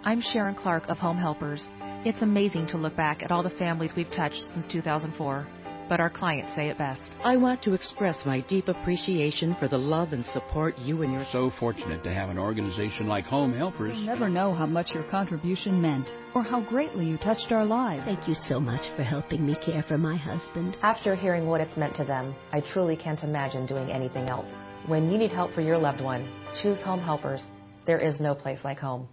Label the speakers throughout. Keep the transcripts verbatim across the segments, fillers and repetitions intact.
Speaker 1: I'm Sharon Clark of Home Helpers. It's amazing to look back at all the families we've touched since two thousand four, but our clients say it best.
Speaker 2: I want to express my deep appreciation for the love and support you and your...
Speaker 3: So fortunate to have an organization like Home Helpers.
Speaker 4: You'll never know how much your contribution meant or how greatly you touched our lives.
Speaker 5: Thank you so much for helping me care for my husband.
Speaker 6: After hearing what it's meant to them, I truly can't imagine doing anything else. When you need help for your loved one, choose Home Helpers. There is no place like home.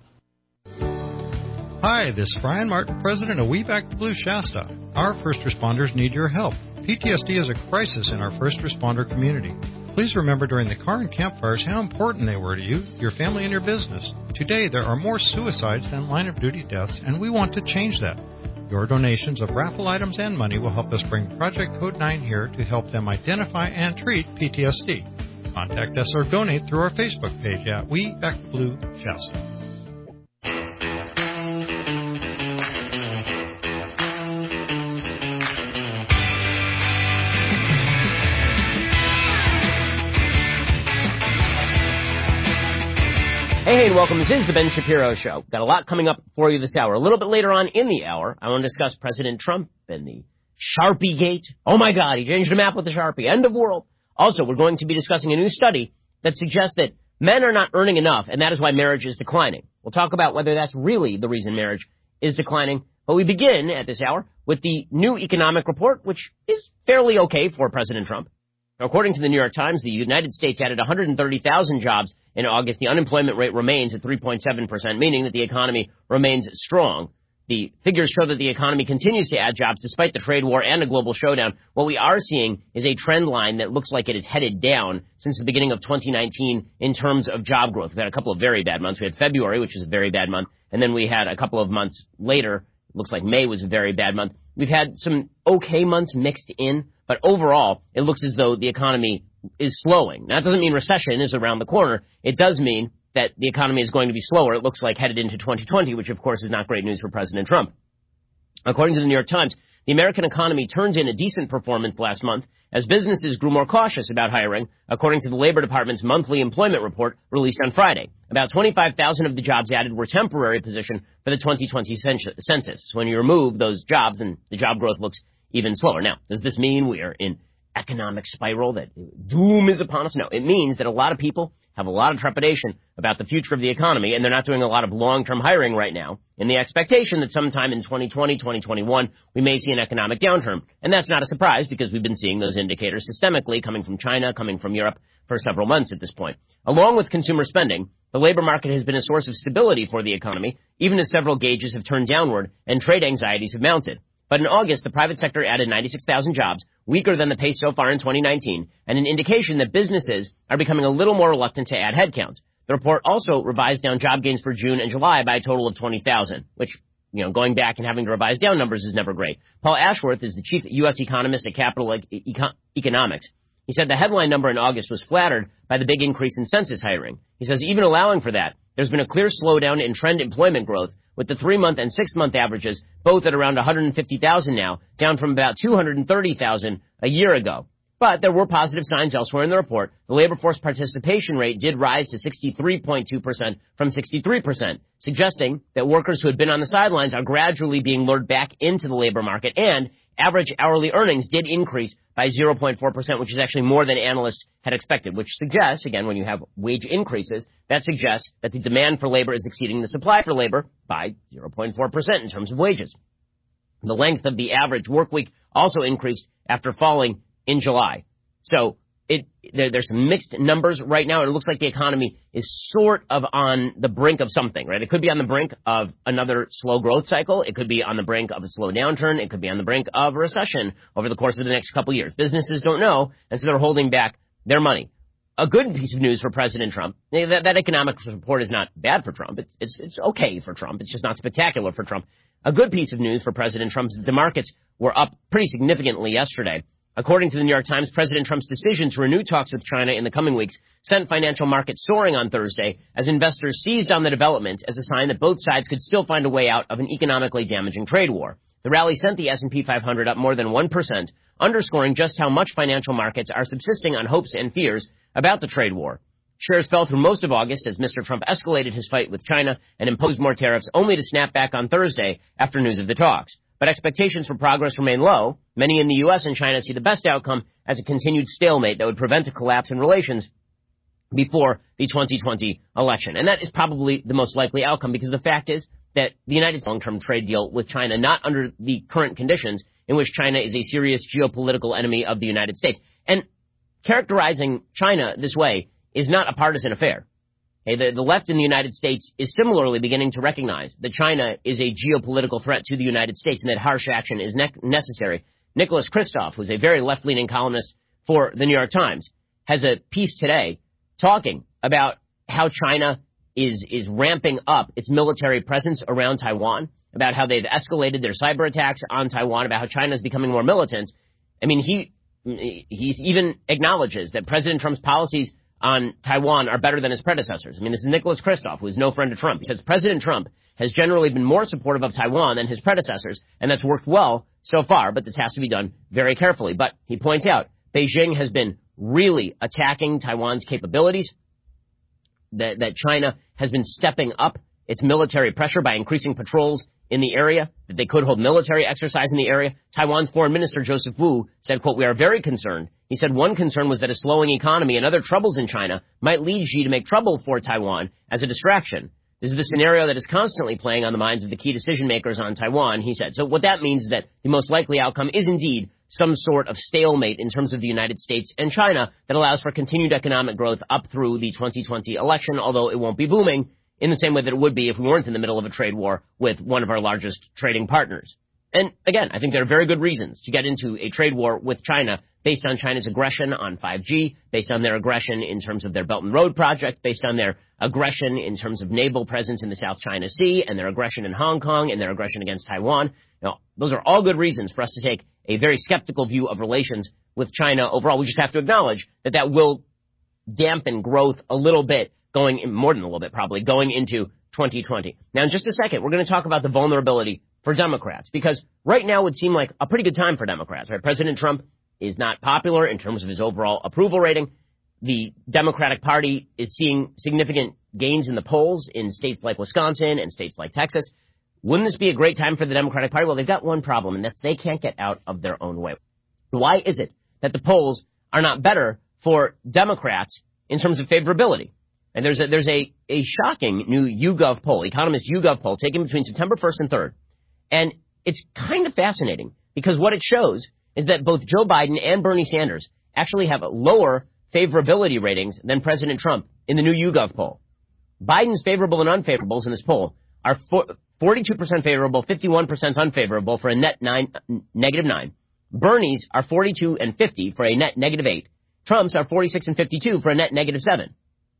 Speaker 7: Hi, this is Brian Martin, president of We Back the Blue Shasta. Our first responders need your help. P T S D is a crisis in our first responder community. Please remember during the car and campfires how important they were to you, your family, and your business. Today, there are more suicides than line-of-duty deaths, and we want to change that. Your donations of raffle items and money will help us bring Project Code nine here to help them identify and treat P T S D. Contact us or donate through our Facebook page at We Back the Blue Shasta.
Speaker 8: Hey, and welcome. This is the Ben Shapiro Show. Got a lot coming up for you this hour. A little bit later on in the hour, I want to discuss President Trump and the Sharpie Gate. Oh, my God, he changed the map with the Sharpie. End of world. Also, we're going to be discussing a new study that suggests that men are not earning enough, and that is why marriage is declining. We'll talk about whether that's really the reason marriage is declining. But we begin at this hour with the new economic report, which is fairly okay for President Trump. According to the New York Times, the United States added one hundred thirty thousand jobs in August. The unemployment rate remains at three point seven percent, meaning that the economy remains strong. The figures show that the economy continues to add jobs despite the trade war and a global showdown. What we are seeing is a trend line that looks like it is headed down since the beginning of twenty nineteen in terms of job growth. We've had a couple of very bad months. We had February, which is a very bad month, and then we had a couple of months later. It looks like May was a very bad month. We've had some okay months mixed in, but overall, it looks as though the economy is slowing. That doesn't mean recession is around the corner. It does mean that the economy is going to be slower. It looks like headed into twenty twenty, which, of course, is not great news for President Trump. According to the New York Times, the American economy turned in a decent performance last month as businesses grew more cautious about hiring, according to the Labor Department's monthly employment report released on Friday. About twenty-five thousand of the jobs added were temporary position for the twenty twenty census. So when you remove those jobs, then the job growth looks even slower. Now, does this mean we are in economic spiral, that doom is upon us? No, it means that a lot of people have a lot of trepidation about the future of the economy, and they're not doing a lot of long-term hiring right now in the expectation that sometime in twenty twenty, twenty twenty-one, we may see an economic downturn. And that's not a surprise because we've been seeing those indicators systemically coming from China, coming from Europe for several months at this point. Along with consumer spending, the labor market has been a source of stability for the economy, even as several gauges have turned downward and trade anxieties have mounted. But in August, the private sector added ninety-six thousand jobs, weaker than the pace so far in twenty nineteen, and an indication that businesses are becoming a little more reluctant to add headcount. The report also revised down job gains for June and July by a total of twenty thousand, which, you know, going back and having to revise down numbers is never great. Paul Ashworth is the chief U S economist at Capital Econ- Economics. He said the headline number in August was flattered by the big increase in census hiring. He says even allowing for that, there's been a clear slowdown in trend employment growth, with the three-month and six-month averages both at around one hundred fifty thousand now, down from about two hundred thirty thousand a year ago. But there were positive signs elsewhere in the report. The labor force participation rate did rise to sixty-three point two percent from sixty-three percent, suggesting that workers who had been on the sidelines are gradually being lured back into the labor market, and average hourly earnings did increase by zero point four percent, which is actually more than analysts had expected, which suggests, again, when you have wage increases, that suggests that the demand for labor is exceeding the supply for labor by zero point four percent in terms of wages. The length of the average work week also increased after falling in July. So it there, there's some mixed numbers right now. It looks like the economy is sort of on the brink of something, right? It could be on the brink of another slow growth cycle. It could be on the brink of a slow downturn. It could be on the brink of a recession over the course of the next couple of years. Businesses don't know, and so they're holding back their money. A good piece of news for President Trump, that, that economic report is not bad for Trump. It's, it's, it's okay for Trump. It's just not spectacular for Trump. A good piece of news for President Trump is that the markets were up pretty significantly yesterday. According to the New York Times, President Trump's decision to renew talks with China in the coming weeks sent financial markets soaring on Thursday as investors seized on the development as a sign that both sides could still find a way out of an economically damaging trade war. The rally sent the S and P five hundred up more than one percent, underscoring just how much financial markets are subsisting on hopes and fears about the trade war. Shares fell through most of August as Mister Trump escalated his fight with China and imposed more tariffs, only to snap back on Thursday after news of the talks. But expectations for progress remain low. Many in the U S and China see the best outcome as a continued stalemate that would prevent a collapse in relations before the twenty twenty election. And that is probably the most likely outcome, because the fact is that the United States long-term trade deal with China, not under the current conditions in which China is a serious geopolitical enemy of the United States. And characterizing China this way is not a partisan affair. Okay, the, the left in the United States is similarly beginning to recognize that China is a geopolitical threat to the United States and that harsh action is ne- necessary. Nicholas Kristof, who's a very left-leaning columnist for the New York Times, has a piece today talking about how China is is ramping up its military presence around Taiwan, about how they've escalated their cyber attacks on Taiwan, about how China is becoming more militant. I mean, he he even acknowledges that President Trump's policies on Taiwan are better than his predecessors. I mean, this is Nicholas Kristof, who is no friend of Trump. He says President Trump has generally been more supportive of Taiwan than his predecessors, and that's worked well so far, but this has to be done very carefully. But he points out Beijing has been really attacking Taiwan's capabilities, that, that China has been stepping up its military pressure by increasing patrols in the area, that they could hold military exercise in the area. Taiwan's foreign minister, Joseph Wu, said, quote, "We are very concerned." He said one concern was that a slowing economy and other troubles in China might lead Xi to make trouble for Taiwan as a distraction. This is the scenario that is constantly playing on the minds of the key decision makers on Taiwan, he said. So what that means is that the most likely outcome is indeed some sort of stalemate in terms of the United States and China that allows for continued economic growth up through the twenty twenty election, although it won't be booming in the same way that it would be if we weren't in the middle of a trade war with one of our largest trading partners. And again, I think there are very good reasons to get into a trade war with China based on China's aggression on five G, based on their aggression in terms of their Belt and Road project, based on their aggression in terms of naval presence in the South China Sea, and their aggression in Hong Kong, and their aggression against Taiwan. Now, those are all good reasons for us to take a very skeptical view of relations with China overall. We just have to acknowledge that that will dampen growth a little bit, going in, more than a little bit probably, going into twenty twenty. Now, in just a second, we're going to talk about the vulnerability for Democrats, because right now would seem like a pretty good time for Democrats, right? President Trump is not popular in terms of his overall approval rating. The Democratic Party is seeing significant gains in the polls in states like Wisconsin and states like Texas. Wouldn't this be a great time for the Democratic Party? Well, they've got one problem, and that's they can't get out of their own way. Why is it that the polls are not better for Democrats in terms of favorability? And there's a, there's a, a shocking new YouGov poll, Economist YouGov poll, taken between September first and third. And it's kind of fascinating, because what it shows is that both Joe Biden and Bernie Sanders actually have lower favorability ratings than President Trump in the new YouGov poll. Biden's favorable and unfavorables in this poll are forty-two percent favorable, fifty-one percent unfavorable for a net nine, negative nine. Bernie's are forty-two and fifty for a net negative eight. Trump's are forty-six and fifty-two for a net negative seven.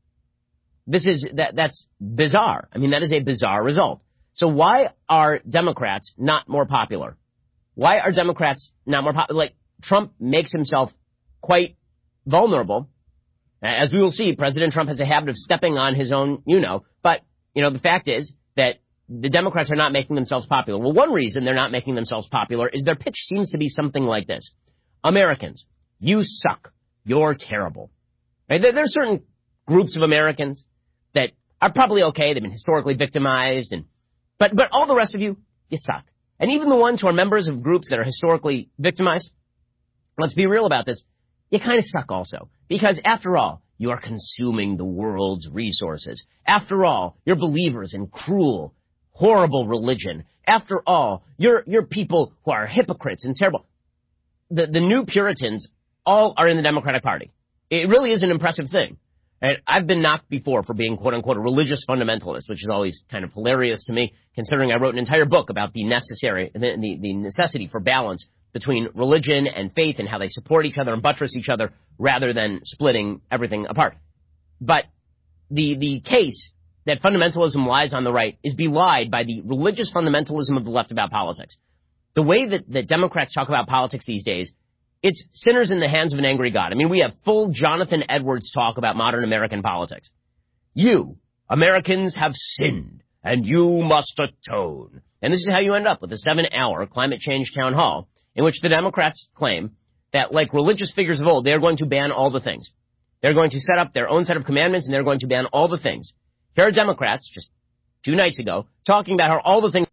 Speaker 8: This is, that, that's bizarre. I mean, that is a bizarre result. So why are Democrats not more popular? Why are Democrats not more popular? Like, Trump makes himself quite vulnerable. As we will see, President Trump has a habit of stepping on his own, you know. But, you know, the fact is that the Democrats are not making themselves popular. Well, one reason they're not making themselves popular is their pitch seems to be something like this. Americans, you suck. You're terrible. Right? There, there are certain groups of Americans that are probably okay. They've been historically victimized, and but but all the rest of you, you suck. And even the ones who are members of groups that are historically victimized, let's be real about this, you kind of suck also. Because after all, you are consuming the world's resources. After all, you're believers in cruel, horrible religion. After all, you're you're people who are hypocrites and terrible. The the new Puritans all are in the Democratic Party. It really is an impressive thing. And I've been knocked before for being, quote unquote, a religious fundamentalist, which is always kind of hilarious to me, considering I wrote an entire book about the necessary, the, the, the necessity for balance between religion and faith and how they support each other and buttress each other rather than splitting everything apart. But the, the case that fundamentalism lies on the right is belied by the religious fundamentalism of the left about politics. The way that, that Democrats talk about politics these days, it's sinners in the hands of an angry God. I mean, we have full Jonathan Edwards talk about modern American politics. You, Americans, have sinned, and you must atone. And this is how you end up with a seven-hour climate change town hall in which the Democrats claim that, like religious figures of old, they are going to ban all the things. They're going to set up their own set of commandments, and they're going to ban all the things. Here are Democrats, just two nights ago, talking about how all the things...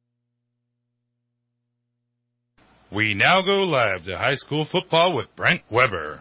Speaker 9: We now go live to high school football with Brent Weber.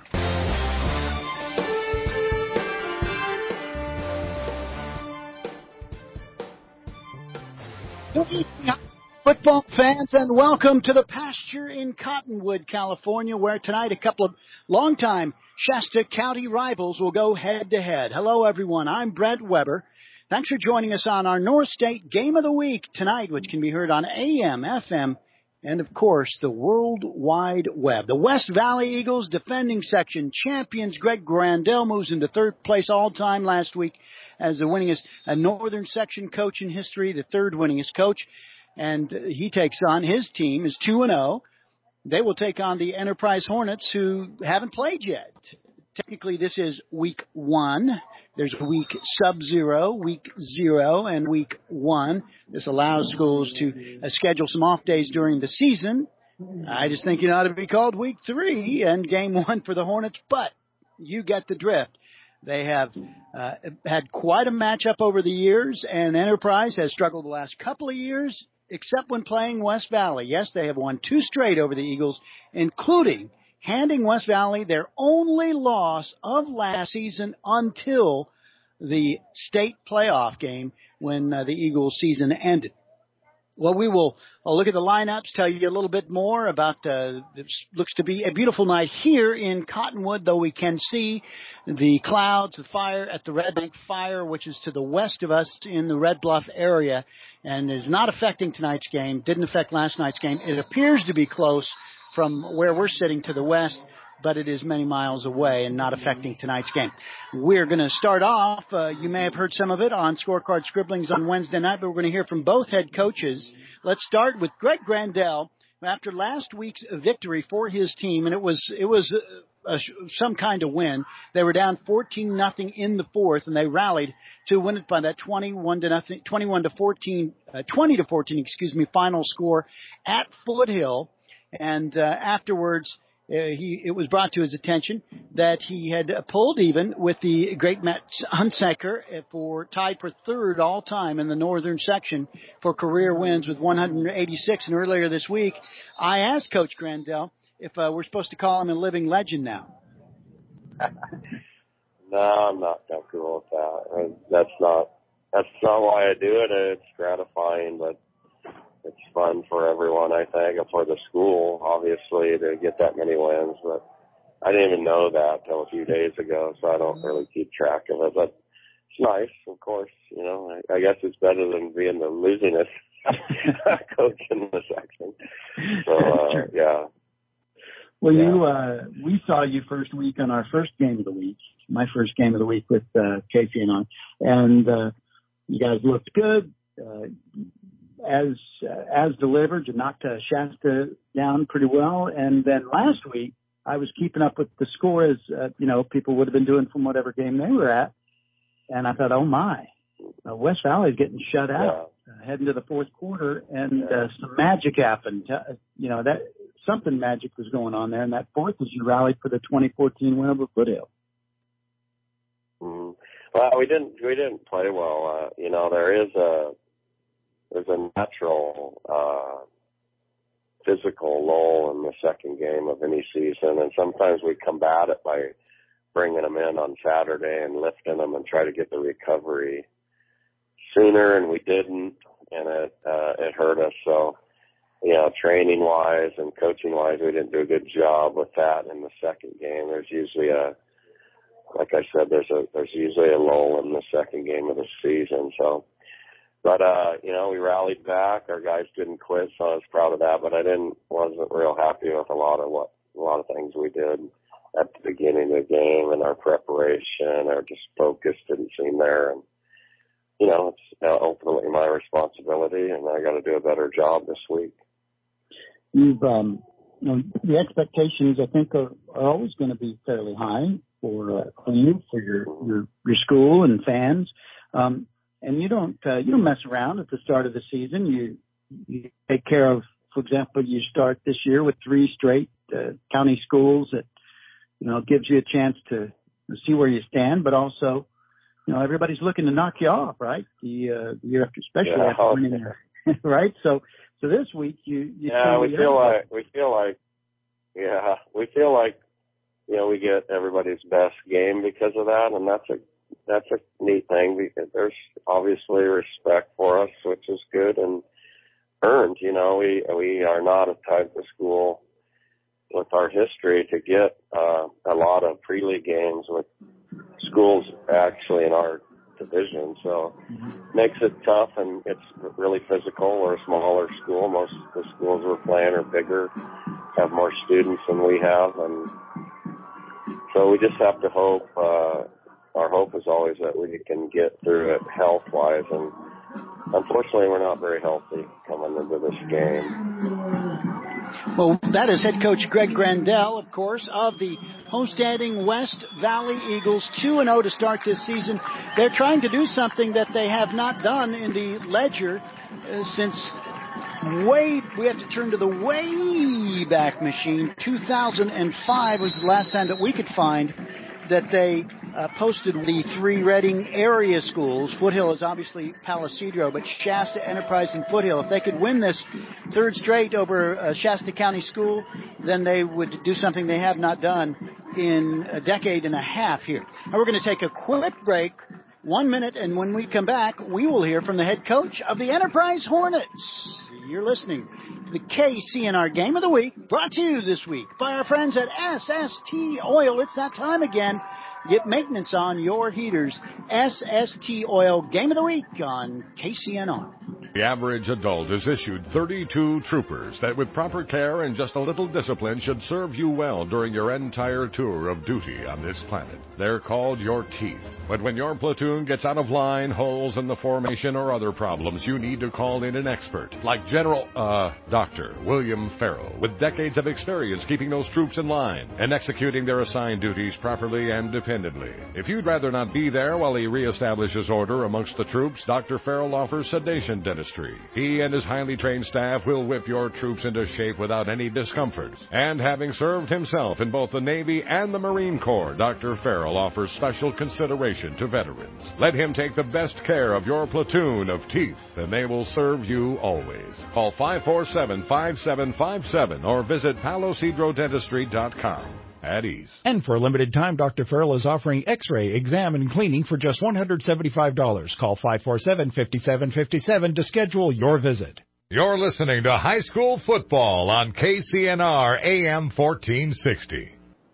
Speaker 10: Good evening, football fans, and welcome to the pasture in Cottonwood, California, where tonight a couple of longtime Shasta County rivals will go head-to-head. Hello, everyone. I'm Brent Weber. Thanks for joining us on our North State Game of the Week tonight, which can be heard on A M, F M, and, of course, the World Wide Web. The West Valley Eagles defending section champions Greg Grandel moves into third place all-time last week as the winningest uh, Northern section coach in history, the third winningest coach. And uh, he takes on, his team is two and oh. They will take on the Enterprise Hornets, who haven't played yet. Technically, this is week one. There's week sub-zero, week zero, and week one. This allows schools to uh, schedule some off days during the season. I just think it ought to be called week three and game one for the Hornets, but you get the drift. They have uh, had quite a matchup over the years, and Enterprise has struggled the last couple of years, except when playing West Valley. Yes, they have won two straight over the Eagles, including handing West Valley their only loss of last season until the state playoff game when uh, the Eagles season ended. Well, we will I'll look at the lineups, tell you a little bit more about uh, this looks to be a beautiful night here in Cottonwood, though we can see the clouds, the fire at the Red Bank Fire, which is to the west of us in the Red Bluff area, and is not affecting tonight's game, didn't affect last night's game. It appears to be close from where we're sitting to the west, but it is many miles away and not affecting tonight's game. We're going to start off, uh, you may have heard some of it on Scorecard Scribblings on Wednesday night, but we're going to hear from both head coaches. Let's start with Greg Grandel. After last week's victory for his team, and it was it was a, a, some kind of win. They were down fourteen nothing in the fourth, and they rallied to win it by that twenty-one to nothing, twenty-one to fourteen, uh, twenty to fourteen, excuse me, final score at Foothill. And uh, afterwards, uh, he it was brought to his attention that he had pulled even with the great Matt Hunsaker for tied for third all time in the northern section for career wins with one hundred eighty-six. And earlier this week, I asked Coach Grandel if uh, we're supposed to call him a living legend now.
Speaker 11: No, I'm not comfortable with that. That's not that's not why I do it. It's gratifying, but it's fun for everyone, I think, and for the school, obviously, to get that many wins. But I didn't even know that till a few days ago, so I don't really keep track of it. But it's nice, of course. You know, I, I guess it's better than being the losingest coach in the section. So, uh, yeah.
Speaker 12: Well,
Speaker 11: yeah.
Speaker 12: you, uh, we saw you first week on our first game of the week, my first game of the week with uh, Casey and I, and uh, you guys looked good. Uh, as uh, as delivered, you knocked uh, Shasta down pretty well. And then last week, I was keeping up with the score as, uh, you know, people would have been doing from whatever game they were at. And I thought, oh, my, uh, West Valley is getting shut out, yeah. uh, heading to the fourth quarter. And
Speaker 11: yeah.
Speaker 12: uh, some magic happened. Uh, you know, that something magic was going on there. And that fourth was you rallied for the twenty fourteen win over Foothill.
Speaker 11: Mm. Well, we didn't, we didn't play well. Uh, you know, there is a, There's a natural uh, physical lull in the second game of any season, and sometimes we combat it by bringing them in on Saturday and lifting them and try to get the recovery sooner, and we didn't, and it uh, it hurt us. So, you know, training-wise and coaching-wise, we didn't do a good job with that in the second game. There's usually a, like I said, there's a there's usually a lull in the second game of the season, so. But, uh, you know, we rallied back. Our guys didn't quit, so I was proud of that. But I didn't, wasn't real happy with a lot of what, a lot of things we did at the beginning of the game and our preparation. Our just focus didn't seem there. And, you know, it's ultimately my responsibility, and I got to do a better job this week.
Speaker 12: You've, um, you know, the expectations, I think, are, are always going to be fairly high for, uh, you, for your, your, your school and fans. Um, And you don't uh, you don't mess around at the start of the season. You you take care of, for example, you start this year with three straight uh, county schools. That you know gives you a chance to see where you stand, but also, you know, everybody's looking to knock you off, right? The, uh, the year after, especially
Speaker 11: yeah,
Speaker 12: after winning there, right? So, so this week you, you
Speaker 11: yeah, we feel like we feel like, yeah, we feel like, you know, we get everybody's best game because of that, and that's a that's a neat thing because there's obviously respect for us, which is good and earned. You know, we we are not a type of school with our history to get uh, a lot of pre-league games with schools actually in our division, so makes it tough, and it's really physical. We're a smaller school. Most of the schools we're playing are bigger, have more students than we have, and so we just have to hope. Uh, our hope is always that we can get through it health-wise, and unfortunately, we're not very healthy coming into this game.
Speaker 10: Well, that is head coach Greg Grandel, of course, of the homestanding West Valley Eagles, two and oh to start this season. They're trying to do something that they have not done in the Ledger uh, since way, we have to turn to the way back machine. two thousand five was the last time that we could find that they uh, posted the three Reading area schools. Foothill is obviously Palisadro, but Shasta, Enterprise, and Foothill. If they could win this third straight over a Shasta County school, then they would do something they have not done in a decade and a half here. Now we're going to take a quick break, one minute, and when we come back, we will hear from the head coach of the Enterprise Hornets. You're listening to the K C N R Game of the Week, brought to you this week by our friends at S S T Oil. It's that time again. Get maintenance on your heaters. S S T Oil Game of the Week on K C N R.
Speaker 13: The average adult is issued thirty-two troopers that with proper care and just a little discipline should serve you well during your entire tour of duty on this planet. They're called your teeth. But when your platoon gets out of line, holes in the formation, or other problems, you need to call in an expert like General, uh, Doctor William Farrell, with decades of experience keeping those troops in line and executing their assigned duties properly and dependably. If you'd rather not be there while he reestablishes order amongst the troops, Doctor Farrell offers sedation dentistry. He and his highly trained staff will whip your troops into shape without any discomfort. And having served himself in both the Navy and the Marine Corps, Doctor Farrell offers special consideration to veterans. Let him take the best care of your platoon of teeth, and they will serve you always. Call five four seven, five seven five seven or visit palosidro dentistry dot com. At ease.
Speaker 14: And for a limited time, Doctor Farrell is offering X-ray, exam, and cleaning for just one hundred seventy-five dollars. Call five four seven, five seven five seven to schedule your visit.
Speaker 15: You're listening to High School Football on K C N R A M fourteen sixty.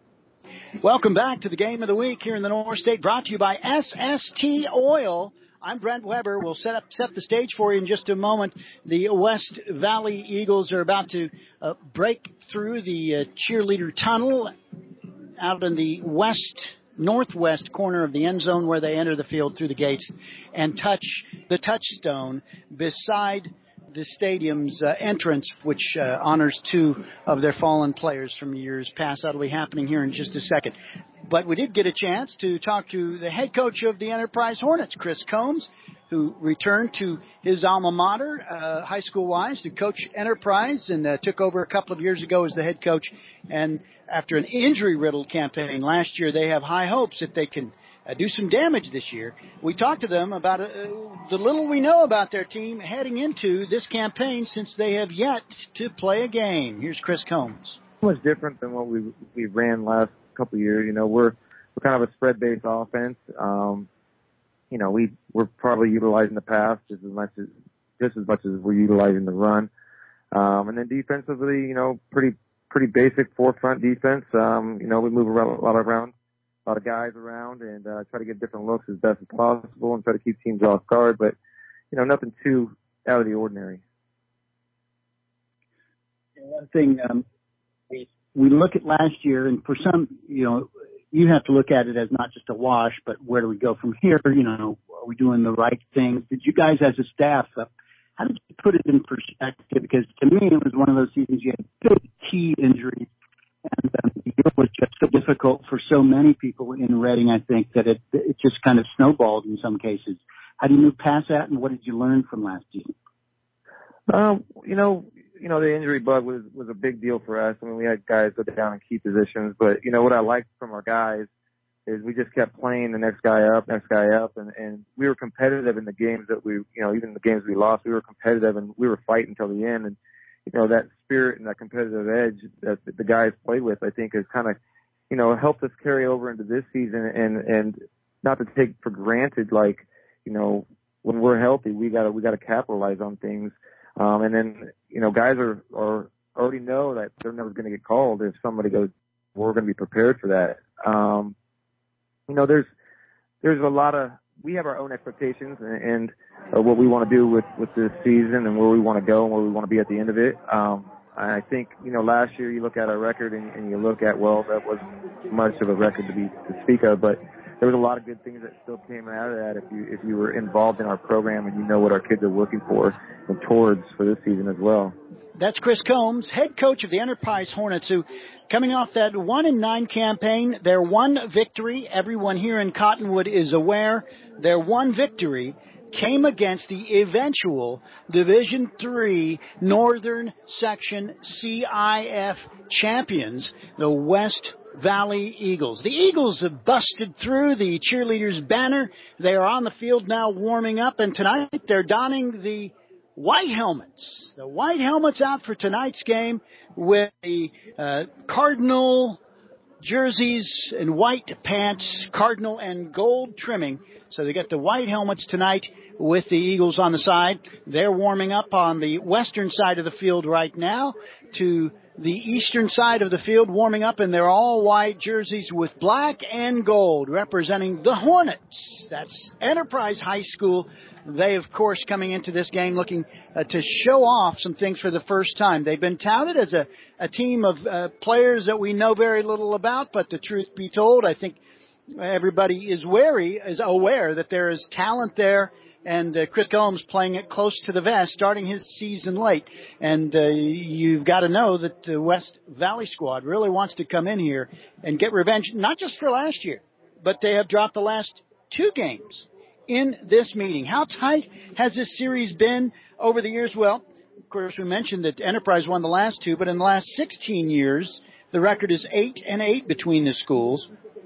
Speaker 10: Welcome back to the Game of the Week here in the North State, brought to you by S S T Oil. I'm Brent Weber. We'll set up set the stage for you in just a moment. The West Valley Eagles are about to uh, break through the uh, cheerleader tunnel out in the west northwest corner of the end zone where they enter the field through the gates and touch the touchstone beside the stadium's uh, entrance, which uh, honors two of their fallen players from years past. That'll be happening here in just a second. But we did get a chance to talk to the head coach of the Enterprise Hornets, Chris Combs, who returned to his alma mater, uh, high school-wise, to coach Enterprise, and uh, took over a couple of years ago as the head coach. And after an injury-riddled campaign last year, they have high hopes that they can Uh, do some damage this year. We talked to them about uh, the little we know about their team heading into this campaign, since they have yet to play a game. Here's Chris Combs.
Speaker 16: Much different than what we we ran last couple of years. You know, we're we're kind of a spread-based offense. Um, you know, we we're probably utilizing the pass just as much as just as much as we're utilizing the run. Um, and then defensively, you know, pretty pretty basic forefront defense. Um, you know, we move around, a lot around. A lot of guys around, and uh, try to get different looks as best as possible and try to keep teams off guard, but, you know, nothing too out of the ordinary.
Speaker 12: One thing, um, we, we look at last year, and for some, you know, you have to look at it as not just a wash, but where do we go from here? You know, are we doing the right things? Did you guys as a staff, uh, how did you put it in perspective? Because to me, it was one of those seasons you had big key injuries. And um, the year was just so difficult for so many people in Reading, I think, that it it just kind of snowballed in some cases. How do you move past that, and what did you learn from last season?
Speaker 16: Um, you know, you know, the injury bug was was a big deal for us. I mean, we had guys go down in key positions, but you know what I liked from our guys is we just kept playing the next guy up, next guy up, and, and we were competitive in the games that we, you know, even the games we lost, we were competitive and we were fighting until the end. And, you know, that spirit and that competitive edge that the guys played with, I think has kind of, you know, helped us carry over into this season and, and not to take for granted, like, you know, when we're healthy, we gotta, we gotta capitalize on things. Um, and then, you know, guys are, are already know that they're never going to get called if somebody goes, we're going to be prepared for that. Um, You know, there's there's a lot of we have our own expectations and, and uh, what we want to do with with this season and where we want to go and where we want to be at the end of it. Um, I think you know last year you look at our record and, and you look at well that wasn't much of a record to be to speak of, but there was a lot of good things that still came out of that if you if you were involved in our program and you know what our kids are working for and towards for this season as well.
Speaker 10: That's Chris Combs, head coach of the Enterprise Hornets, who, coming off that one and nine campaign, their one victory, everyone here in Cottonwood is aware, their one victory came against the eventual Division three Northern Section C I F champions, the West Valley Eagles. The Eagles have busted through the cheerleaders' banner. They are on the field now warming up, and tonight they're donning the white helmets. The white helmets out for tonight's game with the uh, Cardinal jerseys and white pants, Cardinal and gold trimming. So they got the white helmets tonight with the Eagles on the side. They're warming up on the western side of the field right now to the eastern side of the field, warming up in their all-white jerseys with black and gold, representing the Hornets. That's Enterprise High School. They, of course, coming into this game looking uh, to show off some things for the first time. They've been touted as a, a team of uh, players that we know very little about, but the truth be told, I think everybody is wary, is aware that there is talent there, and uh, Chris Combs playing it close to the vest, starting his season late. And uh, you've got to know that the West Valley squad really wants to come in here and get revenge, not just for last year, but they have dropped the last two games in this meeting. How tight has this series been over the years? Well, of course, we mentioned that Enterprise won the last two, but in the last sixteen years, the record is eight and eight between the schools.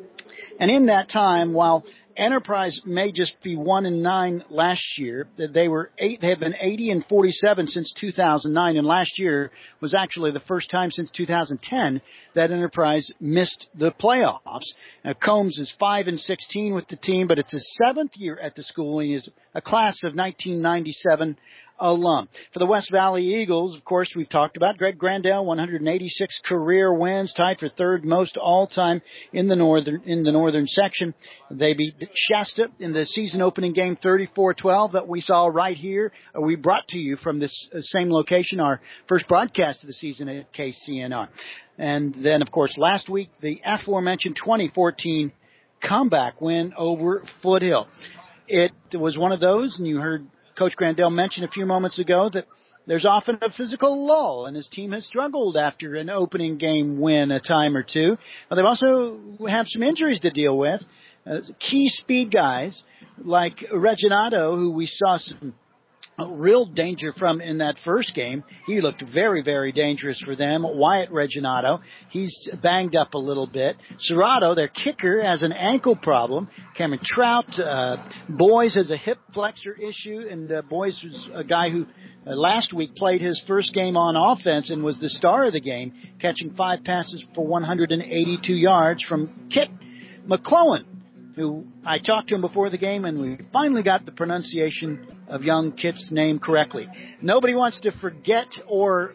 Speaker 10: And in that time, while Enterprise may just be one and nine last year, they were eight. They have been eighty and forty-seven since two thousand nine, and last year was actually the first time since two thousand ten that Enterprise missed the playoffs. Now, Combs is five and sixteen with the team, but it's his seventh year at the school, and he is a class of nineteen ninety-seven alum. For the West Valley Eagles, of course, we've talked about Greg Grandel, one hundred eighty-six career wins, tied for third most all-time in the northern in the northern section. They beat Shasta in the season opening game thirty-four twelve that we saw right here. We brought to you from this same location, our first broadcast of the season at K C N R. And then, of course, last week, the aforementioned twenty fourteen comeback win over Foothill. It was one of those, and you heard Coach Grandel mentioned a few moments ago that there's often a physical lull, and his team has struggled after an opening game win a time or two. But they've also have some injuries to deal with. Uh, key speed guys like Reginato, who we saw some real danger from in that first game. He looked very, very dangerous for them. Wyatt Reginato, he's banged up a little bit. Serrato, their kicker, has an ankle problem. Cameron Trout, uh, Boys has a hip flexor issue, and uh, Boys was a guy who uh, last week played his first game on offense and was the star of the game, catching five passes for one hundred eighty-two yards from Kit McClellan, who I talked to him before the game, and we finally got the pronunciation of young Kit's name correctly. Nobody wants to forget or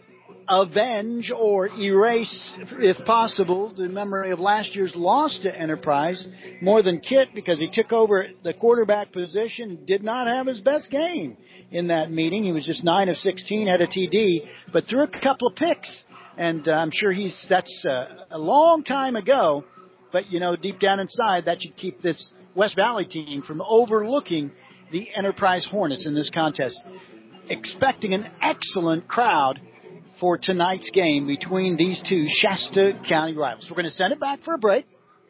Speaker 10: avenge or erase, if possible, the memory of last year's loss to Enterprise more than Kit, because he took over the quarterback position and did not have his best game in that meeting. He was just nine of sixteen, had a T D, but threw a couple of picks. And uh, I'm sure he's that's uh, a long time ago. But, you know, deep down inside, that should keep this West Valley team from overlooking the Enterprise Hornets in this contest. Expecting an excellent crowd for tonight's game between these two Shasta County rivals. We're going to send it back for a break.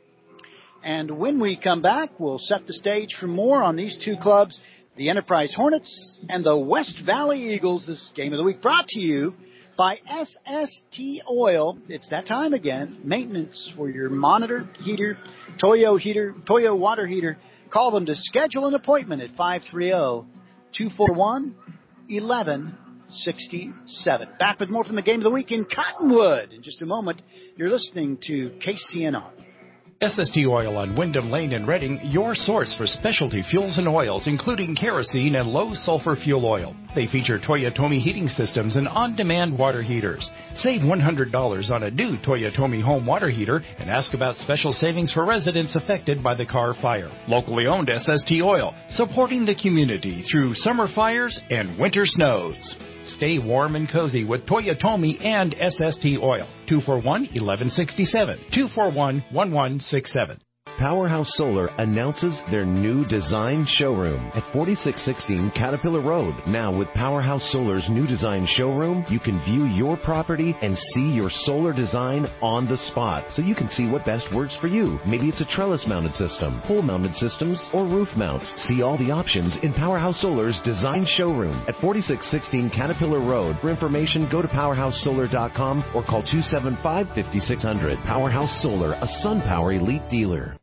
Speaker 10: And when we come back, we'll set the stage for more on these two clubs, the Enterprise Hornets and the West Valley Eagles. This game of the week brought to you by S S T Oil. It's that time again. Maintenance for your monitor, heater, Toyo heater, Toyo water heater. Call them to schedule an appointment at five three zero, two four one, one one six seven. Back with more from the Game of the Week in Cottonwood. In just a moment, you're listening to K C N R.
Speaker 14: S S T Oil on Wyndham Lane in Reading, your source for specialty fuels and oils, including kerosene and low-sulfur fuel oil. They feature Toyotomi heating systems and on-demand water heaters. Save one hundred dollars on a new Toyotomi home water heater and ask about special savings for residents affected by the Carr fire. Locally owned S S T Oil, supporting the community through summer fires and winter snows. Stay warm and cozy with Toyotomi and S S T Oil. two four one, one one six seven. two four one, one one six seven.
Speaker 17: Powerhouse Solar announces their new design showroom at forty-six sixteen Caterpillar Road. Now with Powerhouse Solar's new design showroom, you can view your property and see your solar design on the spot, so you can see what best works for you. Maybe it's a trellis-mounted system, pole-mounted systems, or roof mount. See all the options in Powerhouse Solar's design showroom at forty-six sixteen Caterpillar Road. For information, go to powerhouse solar dot com or call two seven five, five six zero zero. Powerhouse Solar, a SunPower elite dealer.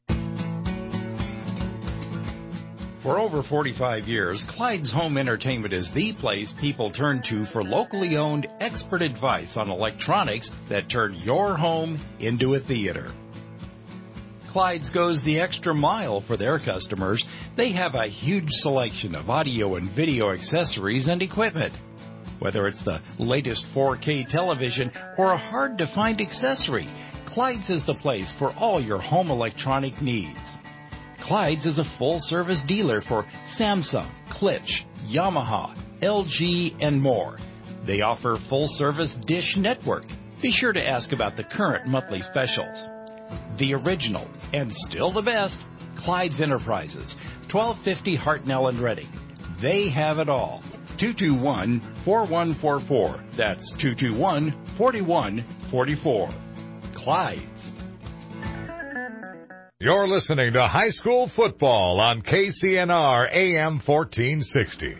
Speaker 14: For over forty-five years, Clyde's Home Entertainment is the place people turn to for locally owned expert advice on electronics that turn your home into a theater. Clyde's goes the extra mile for their customers. They have a huge selection of audio and video accessories and equipment. Whether it's the latest four K television or a hard-to-find accessory, Clyde's is the place for all your home electronic needs. Clyde's is a full-service dealer for Samsung, Klipsch, Yamaha, L G, and more. They offer full-service Dish Network. Be sure to ask about the current monthly specials. The original, and still the best, Clyde's Enterprises, twelve fifty Hartnell and Reading. They have it all. two two one, four one four four. That's two two one, four one four four. Clyde's.
Speaker 15: You're listening to High School Football on K C N R A M fourteen sixty.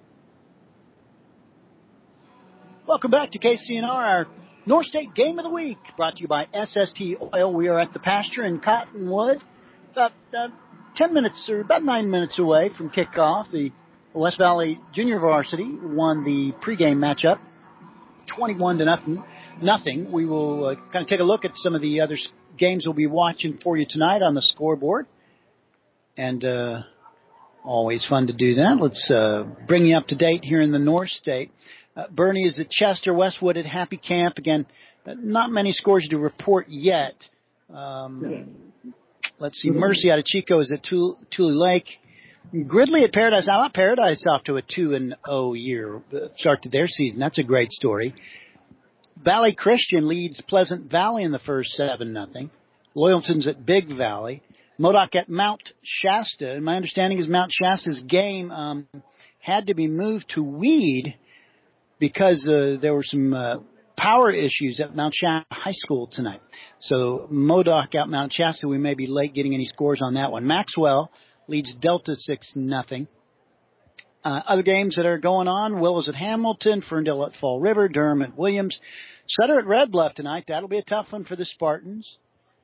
Speaker 10: Welcome back to K C N R, our North State Game of the Week, brought to you by S S T Oil. We are at the pasture in Cottonwood, about uh, ten minutes or about nine minutes away from kickoff. The West Valley Junior Varsity won the pregame matchup, twenty-one to nothing. Nothing. We will uh, kind of take a look at some of the other games we'll be watching for you tonight on the scoreboard. And uh, always fun to do that. Let's uh, bring you up to date here in the North State. Uh, Bernie is at Chester, Westwood at Happy Camp. Again, uh, not many scores to report yet. Um, let's see. Mercy out of Chico is at Tule, Tule Lake. Gridley at Paradise. Now, Paradise off to a two and oh year start to their season. That's a great story. Valley Christian leads Pleasant Valley in the first seven nothing. Loyalton's at Big Valley. Modoc at Mount Shasta. And my understanding is Mount Shasta's game um, had to be moved to Weed because uh, there were some uh, power issues at Mount Shasta High School tonight. So Modoc at Mount Shasta, we may be late getting any scores on that one. Maxwell leads Delta six nothing. Uh, other games that are going on, Willows at Hamilton, Ferndale at Fall River, Durham at Williams. Sutter at Red Bluff tonight. That'll be a tough one for the Spartans.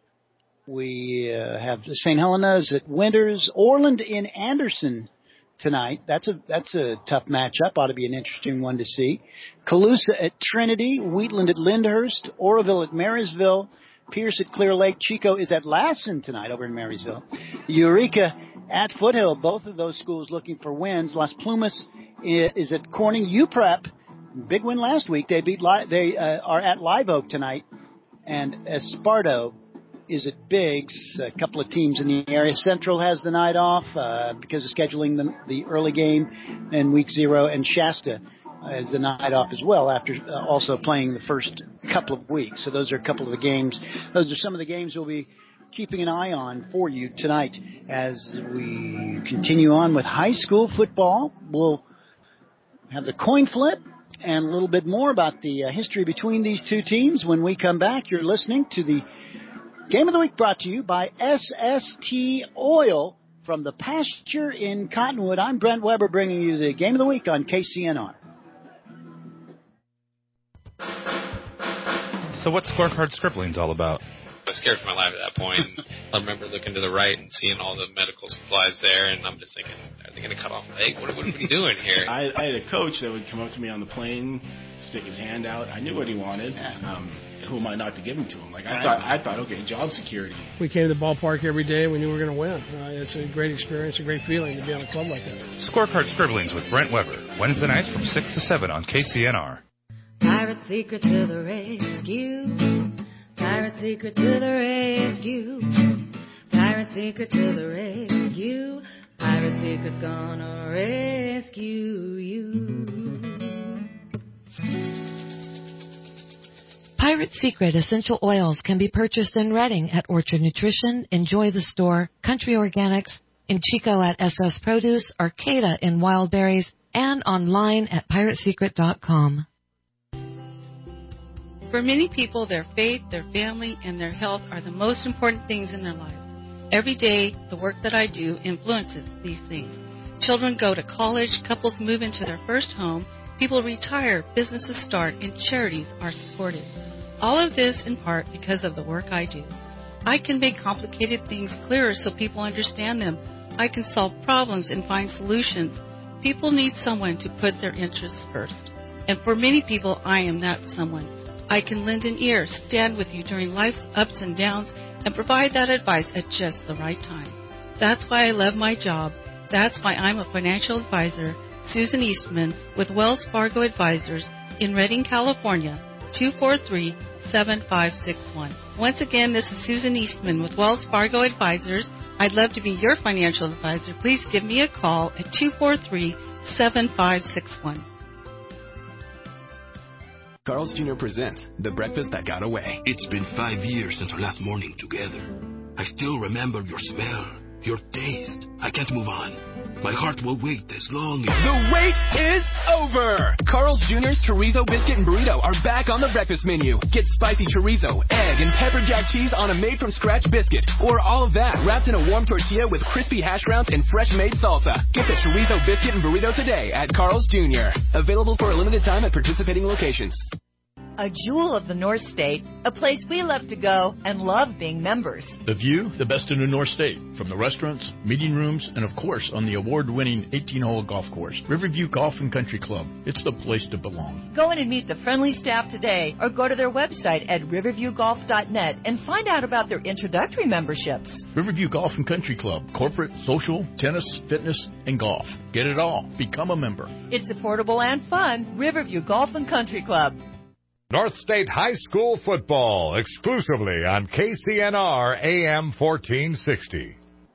Speaker 10: We uh, have Saint Helena's at Winters. Orland in Anderson tonight. That's a that's a tough matchup. Ought to be an interesting one to see. Colusa at Trinity. Wheatland at Lyndhurst. Oroville at Marysville. Pierce at Clear Lake. Chico is at Lassen tonight over in Marysville. Eureka at Foothill. Both of those schools looking for wins. Las Plumas is at Corning. U P R E P, big win last week. They beat. Li- they uh, are at Live Oak tonight. And Esparto is at Biggs. A couple of teams in the area. Central has the night off uh, because of scheduling the, the early game in week zero. And Shasta has the night off as well after uh, also playing the first couple of weeks. So those are a couple of the games. Those are some of the games we'll be keeping an eye on for you tonight as we continue on with high school football. We'll have the coin flip and a little bit more about the uh, history between these two teams when we come back. You're listening to the Game of the Week brought to you by S S T Oil from the pasture in Cottonwood. I'm Brent Weber bringing you the Game of the Week on K C N R.
Speaker 9: So what's Scorecard Scribblings all about?
Speaker 18: I was scared for my life at that point. I remember looking to the right and seeing all the medical supplies there, and I'm just thinking, are they going to cut off a leg? What, what are we doing here?
Speaker 19: I, I had a coach that would come up to me on the plane, stick his hand out. I knew what he wanted. Um, who am I not to give him to him? Like I thought, I thought, okay, job security.
Speaker 20: We came to the ballpark every day. We knew we were going to win. Uh, it's a great experience, a great feeling to be on a club like that.
Speaker 9: Scorecard Scribblings with Brent Weber, Wednesday nights from six to seven on K C N R.
Speaker 21: Pirate secret to the rescue. Pirate secret to the rescue. Pirate secret to the rescue. Pirate secret's gonna rescue you.
Speaker 22: Pirate Secret essential oils can be purchased in Reading at Orchard Nutrition, Enjoy the Store, Country Organics, in Chico at S S Produce, Arcata in Wild Berries, and online at pirate secret dot com.
Speaker 23: For many people, their faith, their family, and their health are the most important things in their lives. Every day, the work that I do influences these things. Children go to college, couples move into their first home, people retire, businesses start, and charities are supported. All of this in part because of the work I do. I can make complicated things clearer so people understand them. I can solve problems and find solutions. People need someone to put their interests first. And for many people, I am that someone. I can lend an ear, stand with you during life's ups and downs, and provide that advice at just the right time. That's why I love my job. That's why I'm a financial advisor, Susan Eastman, with Wells Fargo Advisors in Redding, California, two four three, seven five six one. Once again, this is Susan Eastman with Wells Fargo Advisors. I'd love to be your financial advisor. Please give me a call at two four three, seven five six one.
Speaker 24: Carl's Junior presents The Breakfast That Got Away.
Speaker 25: It's been five years since our last morning together. I still remember your smell, your taste. I can't move on. My heart will wait as long as...
Speaker 24: The wait is over! Carl's Junior's Chorizo Biscuit and Burrito are back on the breakfast menu. Get spicy chorizo, egg, and pepper jack cheese on a made-from-scratch biscuit. Or all of that wrapped in a warm tortilla with crispy hash browns and fresh-made salsa. Get the Chorizo Biscuit and Burrito today at Carl's Junior Available for a limited time at participating locations.
Speaker 26: A jewel of the North State, a place we love to go and love being members.
Speaker 27: The view, the best in the North State, from the restaurants, meeting rooms, and of course on the award-winning eighteen-hole golf course, Riverview Golf and Country Club. It's the place to belong.
Speaker 26: Go in and meet the friendly staff today or go to their website at riverview golf dot net and find out about their introductory memberships.
Speaker 27: Riverview Golf and Country Club, corporate, social, tennis, fitness, and golf. Get it all. Become a member.
Speaker 26: It's affordable and fun. Riverview Golf and Country Club.
Speaker 15: North State High School football, exclusively on K C N R A M fourteen sixty.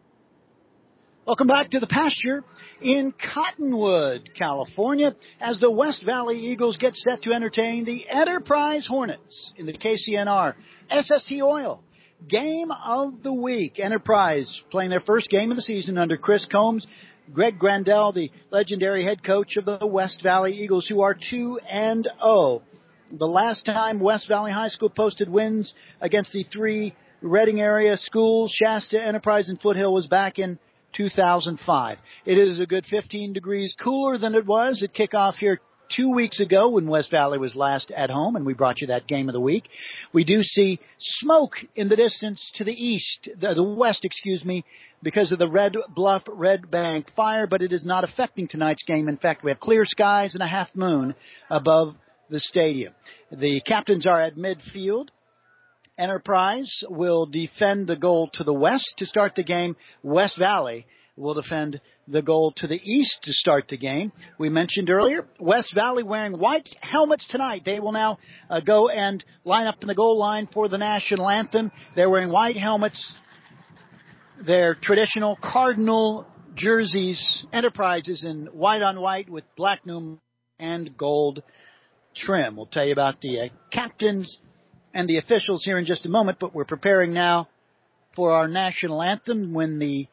Speaker 10: Welcome back to the pasture in Cottonwood, California, as the West Valley Eagles get set to entertain the Enterprise Hornets in the K C N R S S T Oil Game of the Week. Enterprise playing their first game of the season under Chris Combs. Greg Grandel, the legendary head coach of the West Valley Eagles, who are two and oh. The last time West Valley High School posted wins against the three Reading area schools, Shasta, Enterprise, and Foothill, was back in two thousand five. It is a good fifteen degrees cooler than it was at kickoff here two weeks ago when West Valley was last at home, and we brought you that game of the week. We do see smoke in the distance to the east, the, the west, excuse me, because of the Red Bluff Red Bank fire, but it is not affecting tonight's game. In fact, we have clear skies and a half moon above the stadium. The captains are at midfield. Enterprise will defend the goal to the west to start the game. West Valley will defend the goal to the east to start the game. We mentioned earlier, West Valley wearing white helmets tonight. They will now uh, go and line up in the goal line for the national anthem. They're wearing white helmets, their traditional cardinal jerseys. Enterprise is in white on white with black numeral and gold trim. We'll tell you about the uh, captains and the officials here in just a moment, but we're preparing now for our national anthem. When the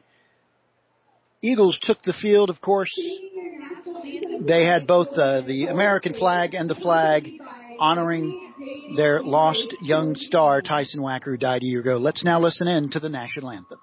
Speaker 10: Eagles took the field, of course, they had both uh, the American flag and the flag honoring their lost young star, Tyson Wacker, who died a year ago. Let's now listen in to the national anthem.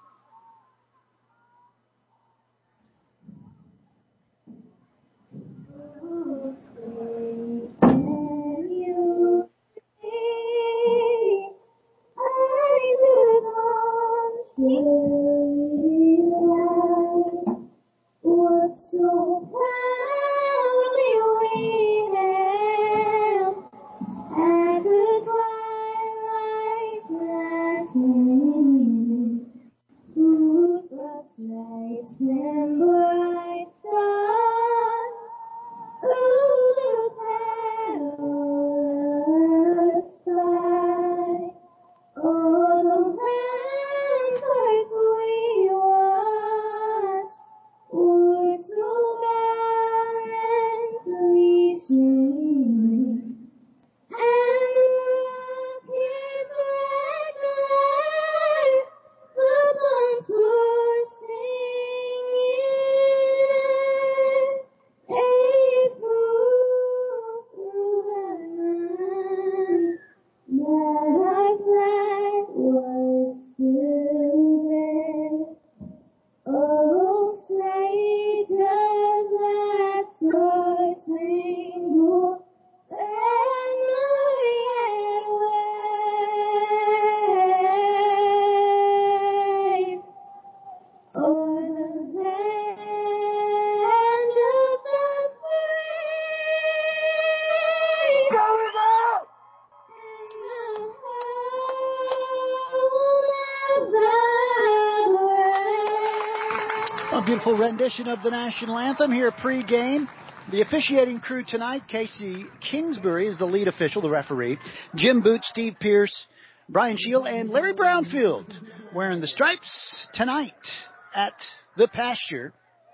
Speaker 10: beautiful rendition of the national anthem here pre-game. The officiating crew tonight, Casey Kingsbury is the lead official, the referee. Jim Boots, Steve Pierce, Brian Shield, and Larry Brownfield wearing the stripes tonight at the Pasture.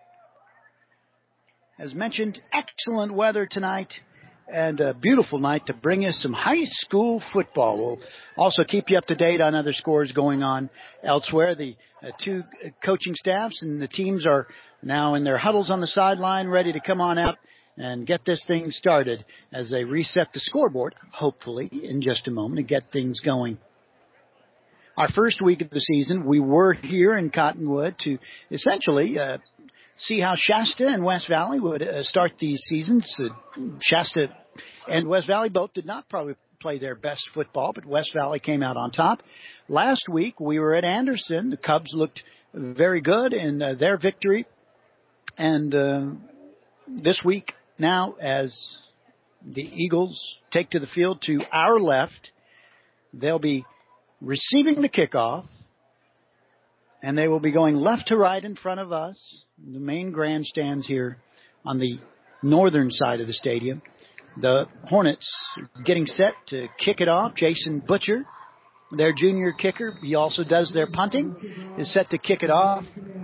Speaker 10: As mentioned, excellent weather tonight and a beautiful night to bring us some high school football. We'll also keep you up to date on other scores going on elsewhere. The uh, two coaching staffs and the teams are now in their huddles on the sideline, ready to come on out and get this thing started as they reset the scoreboard, hopefully, in just a moment, to get things going. Our first week of the season, we were here in Cottonwood to essentially uh, see how Shasta and West Valley would uh, start these seasons. Uh, Shasta and West Valley both did not probably play their best football, but West Valley came out on top. Last week, we were at Anderson. The Cubs looked very good in uh, their victory. And uh, this week, now, as the Eagles take to the field to our left, they'll be receiving the kickoff, and they will be going left to right in front of us, the main grandstands here on the northern side of the stadium. The Hornets getting set to kick it off. Jason Butcher, their junior kicker, he also does their punting, is set to kick it off.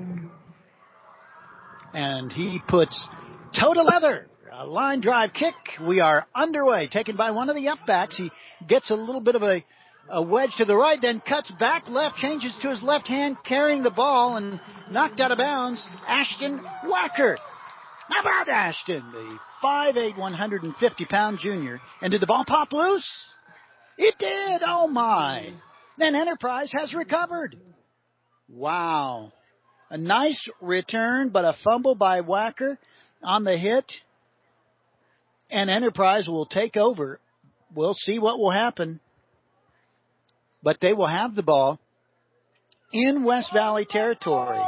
Speaker 10: And he puts toe to leather, a line drive kick. We are underway, taken by one of the upbacks. He gets a little bit of a, a wedge to the right, then cuts back left, changes to his left hand, carrying the ball, and knocked out of bounds, Ashton Wacker. How about Ashton, the five eight, one hundred fifty pound junior? And did the ball pop loose? It did. Oh, my. Then Enterprise has recovered. Wow. A nice return, but a fumble by Wacker on the hit. And Enterprise will take over. We'll see what will happen. But they will have the ball in West Valley territory.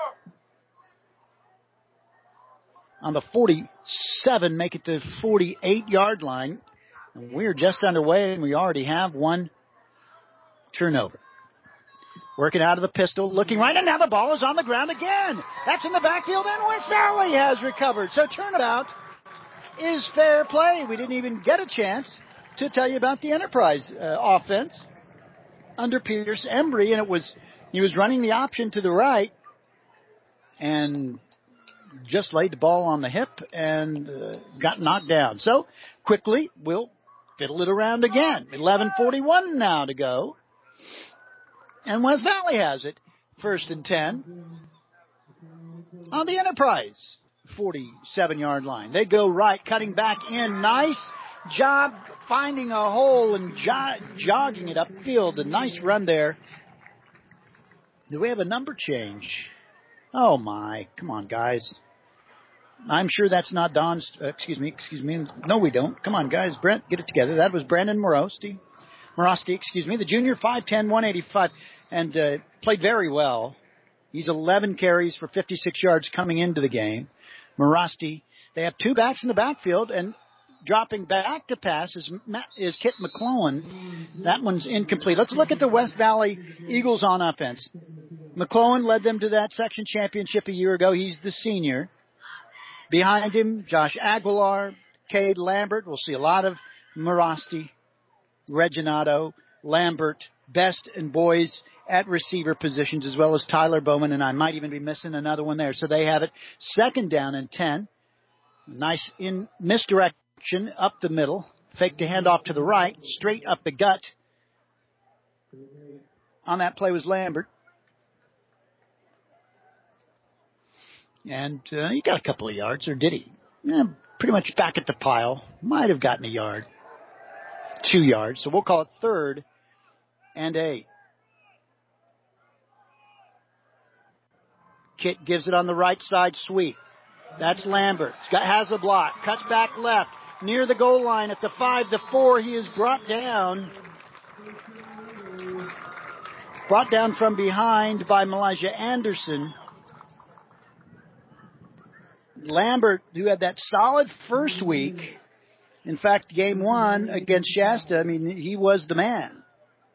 Speaker 10: On the forty-seven, make it the forty-eight yard line. And we're just underway, and we already have one turnover. Working out of the pistol, looking right, and now the ball is on the ground again. That's in the backfield, and West Valley has recovered. So turnabout is fair play. We didn't even get a chance to tell you about the Enterprise uh, offense under Pierce Embry, and it was he was running the option to the right and just laid the ball on the hip and uh, got knocked down. So quickly, we'll fiddle it around again. eleven forty-one now to go. And West Valley has it. First and ten on the Enterprise forty-seven yard line. They go right, cutting back in. Nice job finding a hole and jo- jogging it upfield. A nice run there. Do we have a number change? Oh, my. Come on, guys. I'm sure that's not Don's. Uh, excuse me, excuse me. No, we don't. Come on, guys. Brent, get it together. That was Brandon Morosti. Morosti, excuse me. The junior, five ten, one eighty-five. And uh, played very well. He's eleven carries for fifty-six yards coming into the game. Morosti, they have two backs in the backfield, and dropping back to pass is, is Kit McClellan. That one's incomplete. Let's look at the West Valley Eagles on offense. McClellan led them to that section championship a year ago. He's the senior. Behind him, Josh Aguilar, Cade Lambert. We'll see a lot of Morosti, Reginato, Lambert, Best, and Boys at receiver positions, as well as Tyler Bowman, and I might even be missing another one there. So they have it second down and ten. Nice in misdirection up the middle. Fake to hand off to the right, straight up the gut. On that play was Lambert. And uh, he got a couple of yards, or did he? Yeah, pretty much back at the pile. Might have gotten a yard. Two yards. So we'll call it third and eight. Kit gives it on the right side, sweep. That's Lambert. He's got, has a block. Cuts back left. Near the goal line at the five, the four. He is brought down. Brought down from behind by Elijah Anderson. Lambert, who had that solid first week. In fact, game one against Shasta, I mean, he was the man.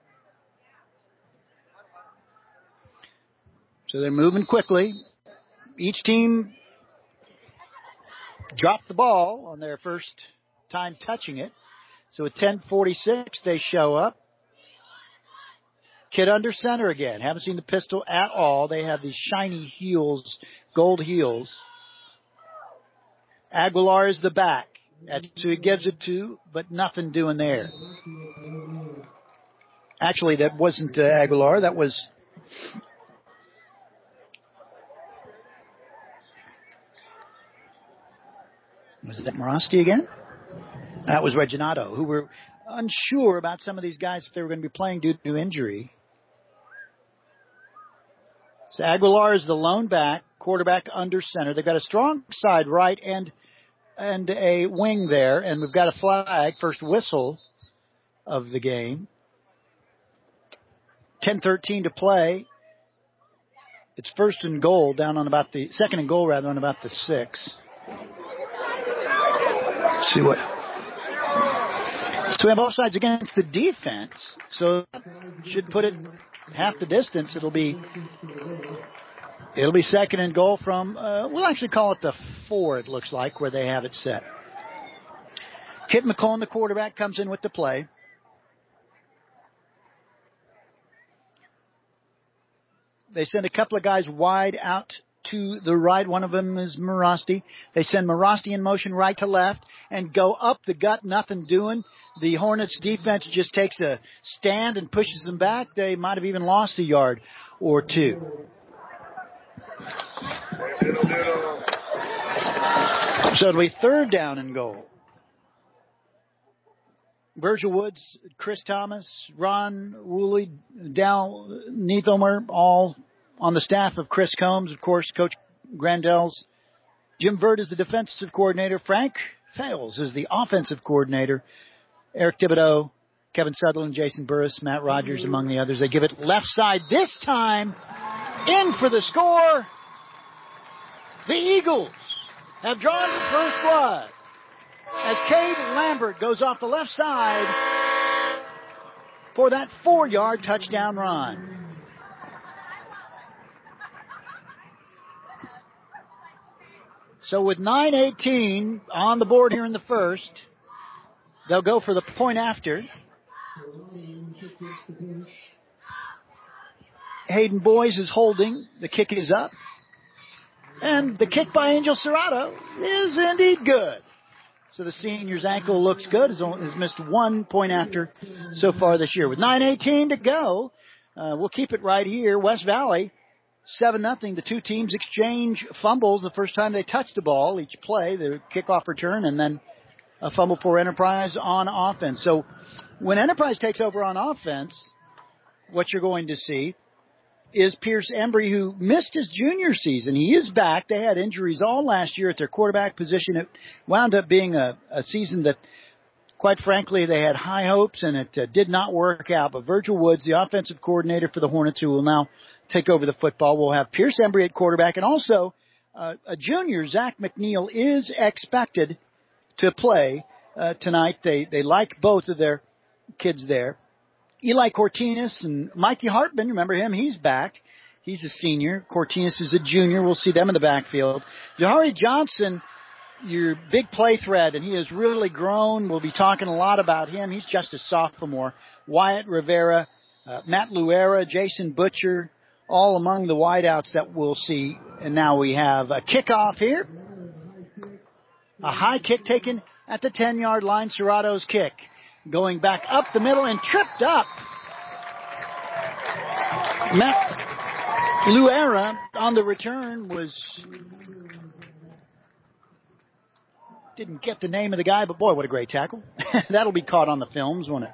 Speaker 10: So they're moving quickly. each team dropped the ball on their first time touching it. So at ten forty-six, they show up. Kid under center again. Haven't seen the pistol at all. They have these shiny heels, gold heels. Aguilar is the back. That's who he gives it to, but nothing doing there. Actually, that wasn't uh, Aguilar. That was was that Morasti again? That was Reginato, who were unsure about some of these guys if they were going to be playing due to injury. So Aguilar is the lone back, quarterback under center. They've got a strong side right and and a wing there, and we've got a flag, first whistle of the game. ten thirteen to play. It's first and goal down on about the, second and goal rather, on about the six. Let's see what. So we have offsides against the defense, so should put it half the distance. It'll be it'll be second and goal from, uh, we'll actually call it the four, it looks like, where they have it set. Kit McClellan, the quarterback, comes in with the play. They send a couple of guys wide out to the right. One of them is Morasti. They send Morasti in motion right to left and go up the gut, nothing doing. The Hornets defense just takes a stand and pushes them back. They might have even lost a yard or two. So it'll be third down and goal. Virgil Woods, Chris Thomas, Ron Woolley, Dal Neithomer, all on the staff of Chris Combs, of course, Coach Grandel's. Jim Vert is the defensive coordinator. Frank Fales is the offensive coordinator. Eric Thibodeau, Kevin Sutherland, Jason Burris, Matt Rogers, among the others. They give it left side this time. In for the score. The Eagles have drawn the first blood as Cade Lambert goes off the left side for that four-yard touchdown run. So with nine eighteen on the board here in the first, they'll go for the point after. Hayden Boys is holding. The kick is up. And the kick by Angel Serrato is indeed good. So the senior's ankle looks good. Has missed one point after so far this year. With nine eighteen to go, uh, we'll keep it right here. West Valley, seven nothing. The two teams exchange fumbles the first time they touch the ball each play. The kickoff return and then a fumble for Enterprise on offense. So when Enterprise takes over on offense, what you're going to see is Pierce Embry, who missed his junior season. He is back. They had injuries all last year at their quarterback position. It wound up being a, a season that, quite frankly, they had high hopes, and it uh, did not work out. But Virgil Woods, the offensive coordinator for the Hornets, who will now take over the football, will have Pierce Embry at quarterback. And also uh, a junior, Zach McNeil, is expected to play uh, tonight. They, they like both of their kids there. Eli Cortinas and Mikey Hartman, remember him? He's back. He's a senior. Cortinas is a junior. We'll see them in the backfield. Jahari Johnson, your big play threat, and he has really grown. We'll be talking a lot about him. He's just a sophomore. Wyatt Rivera, uh, Matt Luera, Jason Butcher, all among the wideouts that we'll see. And now we have a kickoff here. A high kick taken at the ten-yard line. Serrato's kick. Going back up the middle and tripped up. Matt Luera on the return was, didn't get the name of the guy, but boy, what a great tackle. That'll be caught on the films, won't it?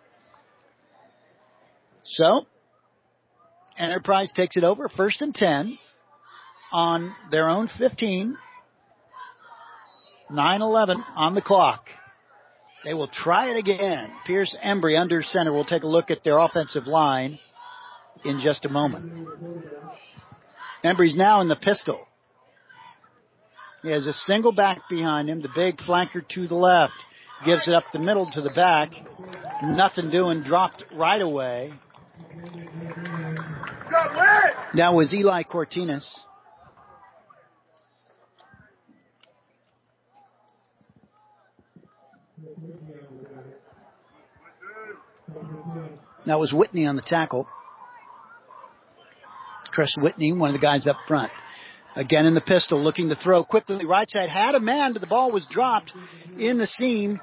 Speaker 10: So, Enterprise takes it over, first and ten on their own fifteen. nine eleven on the clock. They will try it again. Pierce Embry under center. We'll take a look at their offensive line in just a moment. Embry's now in the pistol. He has a single back behind him. The big flanker to the left. Gives it up the middle to the back. Nothing doing. Dropped right away. That was Eli Cortinas. That was Whitney on the tackle. Chris Whitney, one of the guys up front. Again in the pistol, looking to throw quickly. Right side had a man, but the ball was dropped in the seam.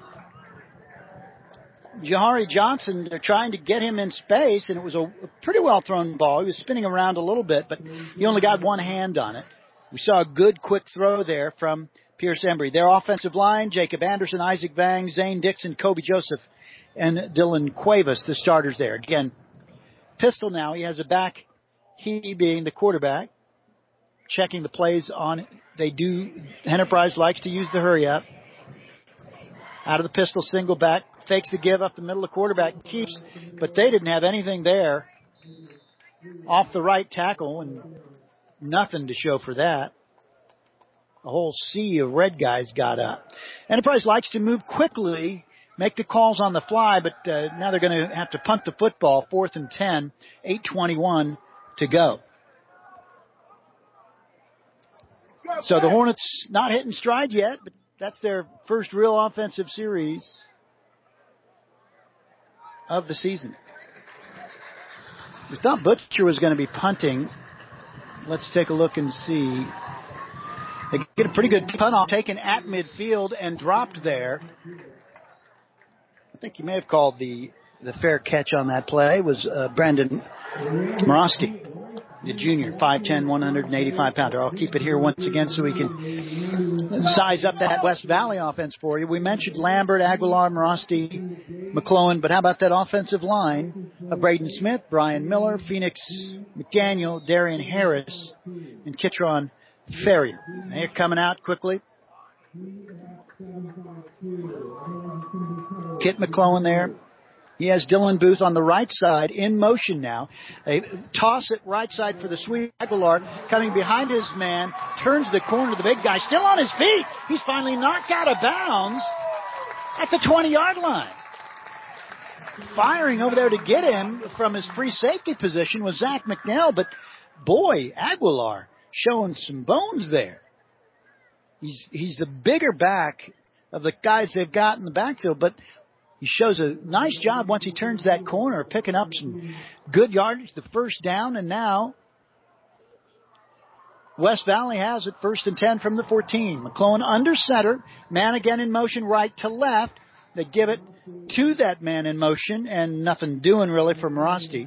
Speaker 10: Jahari Johnson, they're trying to get him in space, and it was a pretty well thrown ball. He was spinning around a little bit, but he only got one hand on it. We saw a good quick throw there from Pierce Embry. Their offensive line, Jacob Anderson, Isaac Vang, Zane Dixon, Kobe Joseph, and Dylan Cuevas, the starters there. Again, pistol now. He has a back, he being the quarterback, checking the plays on. They do, Enterprise likes to use the hurry up. Out of the pistol, single back, fakes the give up the middle. The quarterback keeps, but they didn't have anything there off the right tackle, and nothing to show for that. A whole sea of red guys got up. Enterprise likes to move quickly, make the calls on the fly, but uh, now they're going to have to punt the football. Fourth and ten, eight twenty-one to go. So the Hornets not hitting stride yet, but that's their first real offensive series of the season. We thought Butcher was going to be punting. Let's take a look and see. They get a pretty good punt off, taken at midfield and dropped there. I think you may have called the, the fair catch on that play. It was uh, Brandon Morosty, the junior, five ten, one hundred eighty-five pounder. I'll keep it here once again so we can size up that West Valley offense for you. We mentioned Lambert, Aguilar, Morosty, McClellan, but how about that offensive line of Braden Smith, Brian Miller, Phoenix McDaniel, Darian Harris, and Kitron Ferrier. They're coming out quickly. Kit McClellan there. He has Dylan Booth on the right side in motion now. They toss it right side for the sweep. Aguilar coming behind his man, turns the corner. The big guy still on his feet. He's finally knocked out of bounds at the twenty-yard line. Firing over there to get him from his free safety position was Zach McNeil, but boy, Aguilar showing some bones there. He's he's the bigger back of the guys they've got in the backfield, but he shows a nice job once he turns that corner, picking up some good yardage, the first down, and now West Valley has it first and ten from the fourteen. McClellan under center, man again in motion right to left. They give it to that man in motion, and nothing doing really for Morosty.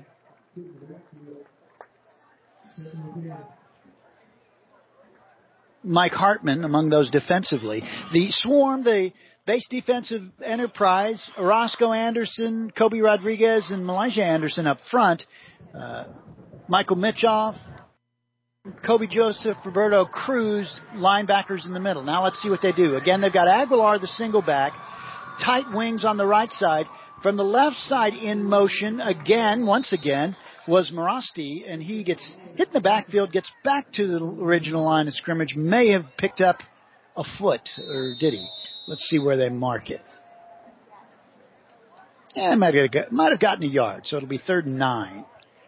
Speaker 10: Mike Hartman among those defensively. The swarm, the base defensive enterprise, Orozco Anderson, Kobe Rodriguez, and Malaysia Anderson up front. Uh, Michael Mitchoff, Kobe Joseph, Roberto Cruz, linebackers in the middle. Now let's see what they do. Again, they've got Aguilar, the single back, tight wings on the right side. From the left side in motion, again, once again, was Morosty, and he gets hit in the backfield, gets back to the original line of scrimmage, may have picked up a foot, or did he? Let's see where they mark it. Yeah, might have, might have gotten a yard, so it'll be third and nine.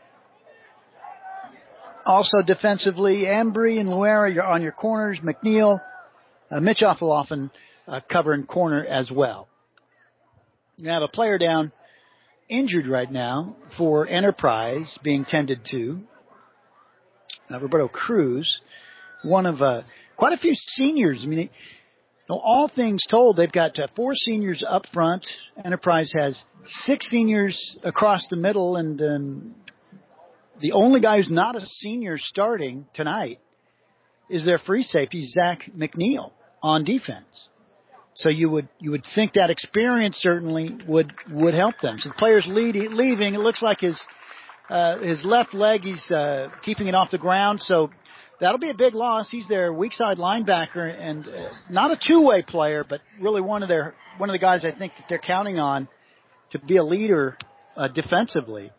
Speaker 10: Also defensively, Embry and Luera, you're on your corners. McNeil, uh, Mitchoff will often uh, cover in corner as well. You have a player down injured right now for Enterprise being tended to. Uh, Roberto Cruz, one of uh, quite a few seniors. I mean, they, all things told, they've got uh, four seniors up front. Enterprise has six seniors across the middle, and um, the only guy who's not a senior starting tonight is their free safety, Zach McNeil, on defense. So you would you would think that experience certainly would would help them. So the player's lead, leaving. It looks like his uh, his left leg, he's uh, keeping it off the ground. So that'll be a big loss. He's their weak side linebacker, and uh, not a two-way player, but really one of their one of the guys I think that they're counting on to be a leader uh, defensively.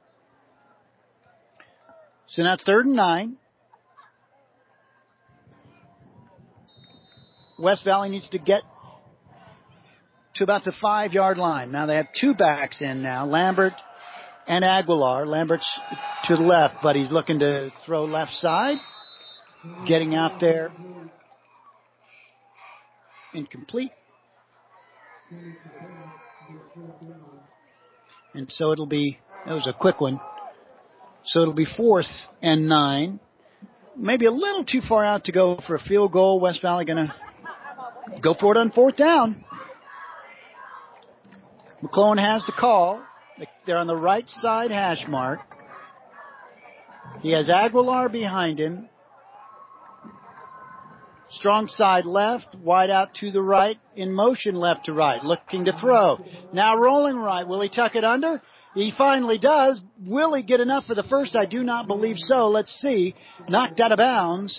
Speaker 10: So now it's third and nine. West Valley needs to get to about the five-yard line. Now they have two backs in now, Lambert and Aguilar. Lambert's to the left, but he's looking to throw left side. Getting out there. Incomplete. And so it'll be, that was a quick one. So it'll be fourth and nine. Maybe a little too far out to go for a field goal. West Valley going to go for it on fourth down. McClellan has the call. They're on the right side hash mark. He has Aguilar behind him. Strong side left, wide out to the right, in motion left to right, looking to throw. Now rolling right. Will he tuck it under? He finally does. Will he get enough for the first? I do not believe so. Let's see. Knocked out of bounds.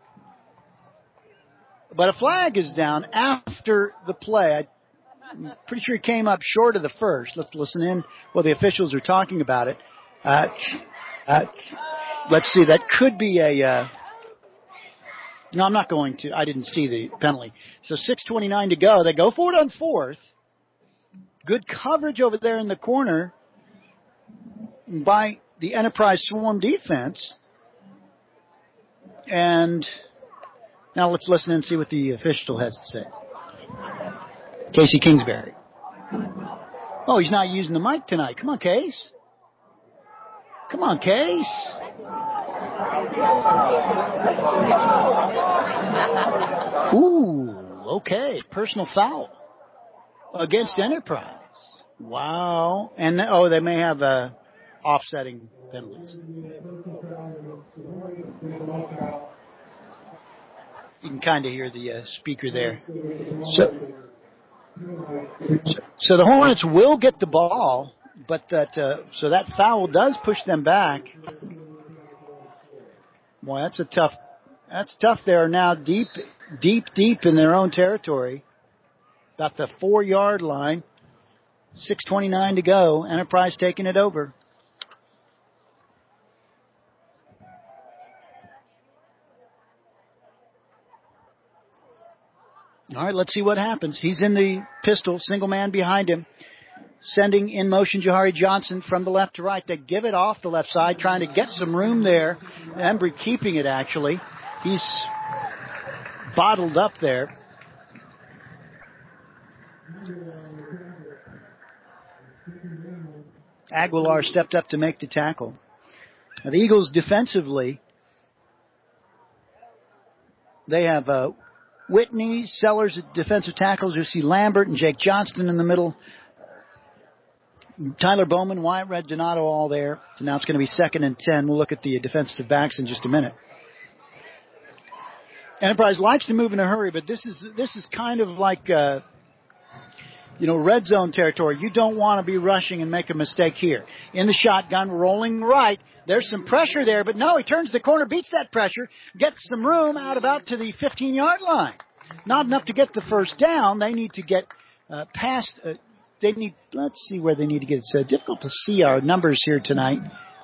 Speaker 10: But a flag is down after the play. I'm pretty sure he came up short of the first. Let's listen in while the officials are talking about it. Uh, uh, let's see. That could be a... Uh, no, I'm not going to. I didn't see the penalty. So six twenty-nine to go. They go for it on fourth. Good coverage over there in the corner by the Enterprise Swarm defense. And now let's listen and see what the official has to say. Casey Kingsbury. Oh, he's not using the mic tonight. Come on, Case. Come on, Case. Ooh, okay. Personal foul against Enterprise. Wow. And, oh, they may have uh, offsetting penalties. You can kind of hear the uh, speaker there. So, so, so the Hornets will get the ball, but that uh, so that foul does push them back. Boy, that's a tough. That's tough. They're now deep, deep, deep in their own territory. About the four-yard line. six twenty-nine to go. Enterprise taking it over. All right, let's see what happens. He's in the pistol, single man behind him. Sending in motion Jahari Johnson from the left to right. They give it off the left side, trying to get some room there. Embry keeping it, actually. He's bottled up there. Aguilar stepped up to make the tackle. Now, the Eagles defensively, they have uh, Whitney, Sellers at defensive tackles. You see Lambert and Jake Johnston in the middle. Tyler Bowman, Wyatt Red Donato all there. So now it's going to be second and ten. We'll look at the defensive backs in just a minute. Enterprise likes to move in a hurry, but this is this is kind of like, uh, you know, red zone territory. You don't want to be rushing and make a mistake here. In the shotgun, rolling right. There's some pressure there, but no, he turns the corner, beats that pressure, gets some room out about to the fifteen-yard line. Not enough to get the first down. They need to get uh, past... Uh, They need. Let's see where they need to get. It's uh, difficult to see our numbers here tonight.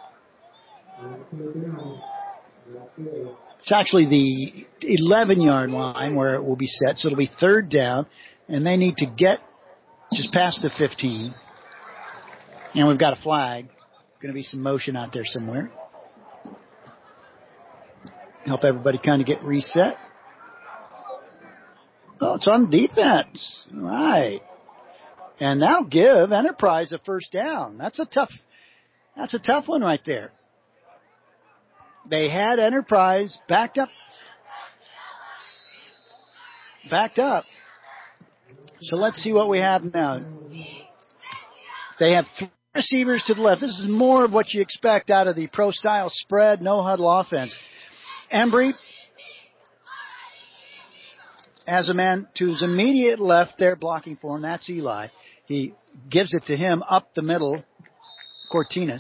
Speaker 10: It's actually the eleven-yard line where it will be set, so it'll be third down, and they need to get just past the fifteen. And we've got a flag. Going to be some motion out there somewhere. Help everybody kind of get reset. Oh, it's on defense. All right. And now give Enterprise a first down. That's a tough, that's a tough one right there. They had Enterprise backed up, backed up. So let's see what we have now. They have three receivers to the left. This is more of what you expect out of the pro-style spread, no-huddle offense. Embry has a man to his immediate left there blocking for him. That's Eli. He gives it to him up the middle. Cortinas.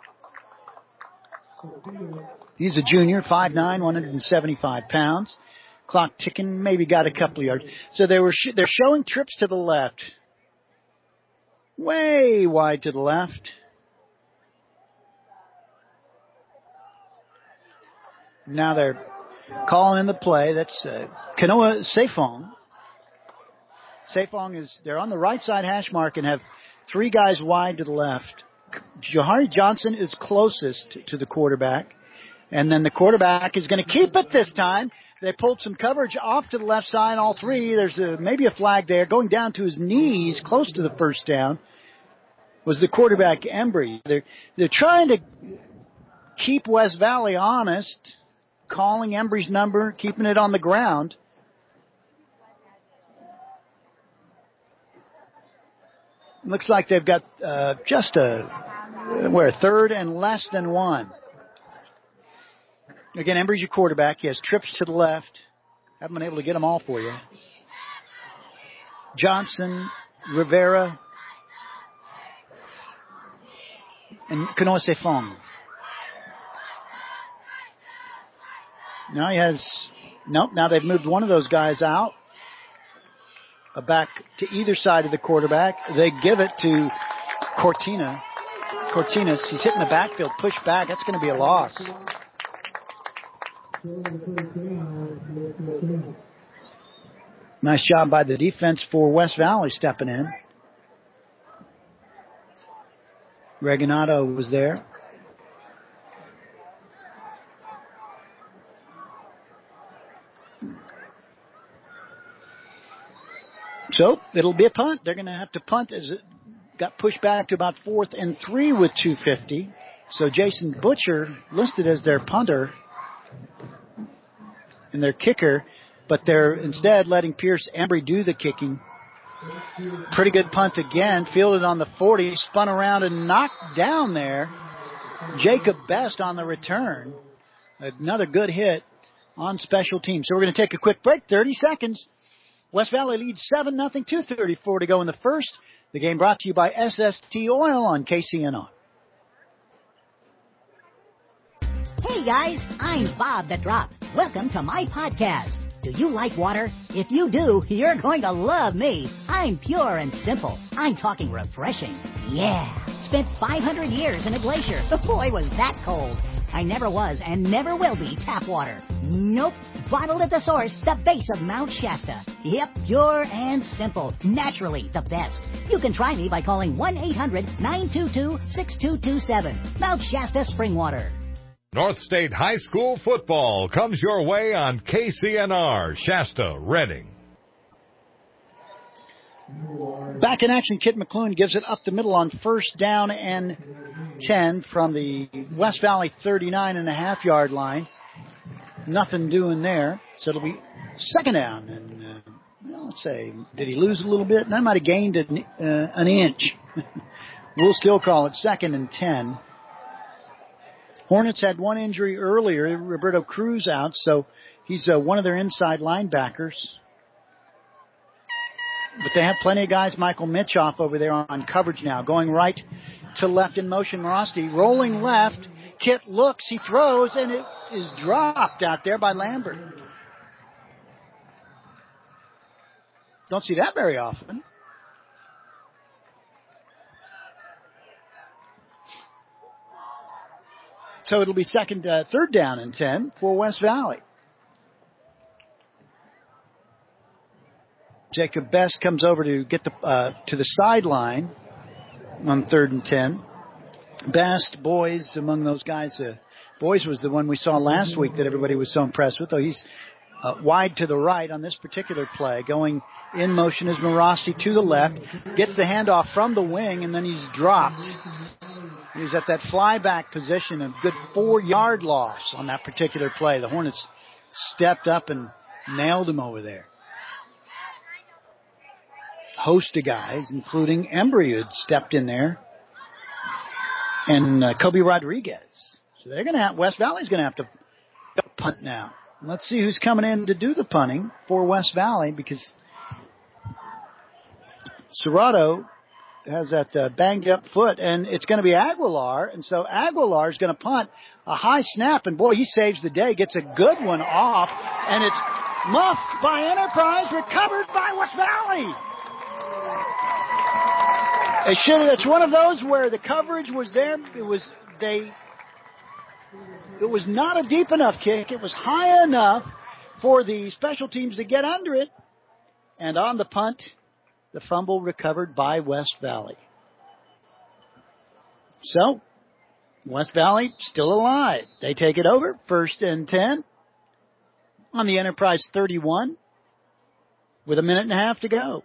Speaker 10: He's a junior, five nine, one hundred seventy-five pounds. Clock ticking, maybe got a couple of yards. So they were sh- they're showing trips to the left. Way wide to the left. Now they're calling in the play. That's uh, Kanoa Safong. Safong is, they're on the right side hash mark and have three guys wide to the left. Jahari Johnson is closest to the quarterback. And then the quarterback is going to keep it this time. They pulled some coverage off to the left side, all three. There's a, maybe a flag there. Going down to his knees, close to the first down, was the quarterback, Embry. They're, they're trying to keep West Valley honest, calling Embry's number, keeping it on the ground. Looks like they've got uh, just a, where, third and less than one. Again, Embry's your quarterback. He has trips to the left. Haven't been able to get them all for you. Johnson, Rivera, and Kanoise Fong. Now he has, nope, now they've moved one of those guys out. A back to either side of the quarterback. They give it to Cortina. Cortinas, he's hitting the backfield, push back. That's going to be a loss. Nice job by the defense for West Valley stepping in. Reginado was there. So it'll be a punt. They're going to have to punt as it got pushed back to about fourth and three with two fifty. So Jason Butcher listed as their punter and their kicker, but they're instead letting Pierce Embry do the kicking. Pretty good punt again, fielded on the forty, spun around and knocked down there. Jacob Best on the return. Another good hit on special teams. So we're going to take a quick break, thirty seconds. West Valley leads seven nothing, two thirty-four to go in the first. The game brought to you by S S T Oil on K C N R.
Speaker 1: Hey guys, I'm Bob the Drop. Welcome to my podcast. Do you like water? If you do, you're going to love me. I'm pure and simple. I'm talking refreshing. Yeah. Spent five hundred years in a glacier. The boy was that cold. I never was and never will be tap water. Nope. Bottled at the source, the base of Mount Shasta. Yep, pure and simple. Naturally the best. You can try me by calling one eight hundred nine two two six two two seven. Mount Shasta Spring Water.
Speaker 15: North State High School football comes your way on K C N R, Shasta, Reading.
Speaker 10: Back in action, Kit McClune gives it up the middle on first down and ten from the West Valley thirty-nine and a half yard line. Nothing doing there, so it'll be second down. And uh, well, let's say, did he lose a little bit? I might have gained an, uh, an inch. We'll still call it second and ten. Hornets had one injury earlier, Roberto Cruz out, so he's uh, one of their inside linebackers. But they have plenty of guys. Michael Mitchoff over there on coverage now, going right to left in motion. Morosty rolling left. Kit looks, he throws, and it is dropped out there by Lambert. Don't see that very often. So it'll be second, uh, third down and ten for West Valley. Jacob Best comes over to get the uh, to the sideline on third and ten. Best, Boys, among those guys. Uh, Boys was the one we saw last week that everybody was so impressed with, though he's uh, wide to the right on this particular play. Going in motion is Morosty to the left, gets the handoff from the wing, and then he's dropped. He was at that flyback position, a good four-yard loss on that particular play. The Hornets stepped up and nailed him over there. Host of guys, including Embry, who had stepped in there, and uh, Kobe Rodriguez. So they're going to have, West Valley's going to have to punt now. Let's see who's coming in to do the punting for West Valley, because Serrato has that uh, banged up foot, and it's going to be Aguilar, and so Aguilar is going to punt a high snap, and boy, he saves the day, gets a good one off, and it's muffed by Enterprise, recovered by West Valley. It should. It's one of those where the coverage was there. It was they. It was not a deep enough kick. It was high enough for the special teams to get under it, and on the punt, the fumble recovered by West Valley. So, West Valley still alive. They take it over, first and ten on the Enterprise thirty-one with a minute and a half to go.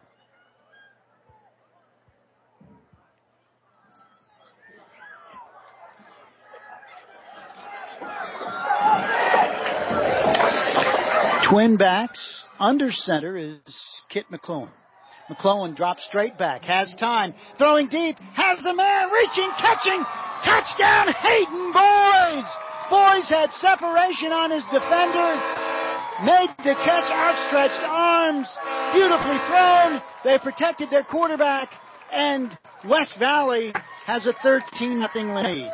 Speaker 10: Twin backs. Under center is Kit McClellan. McClellan drops straight back. Has time. Throwing deep. Has the man. Reaching. Catching. Touchdown Hayden Boys. Boys had separation on his defender. Made the catch. Outstretched arms. Beautifully thrown. They protected their quarterback. And West Valley has a thirteen nothing lead.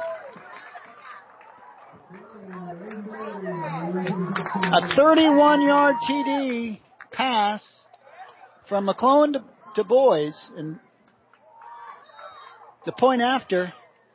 Speaker 10: A thirty-one-yard T D pass from McClellan to, to Boys. And the point after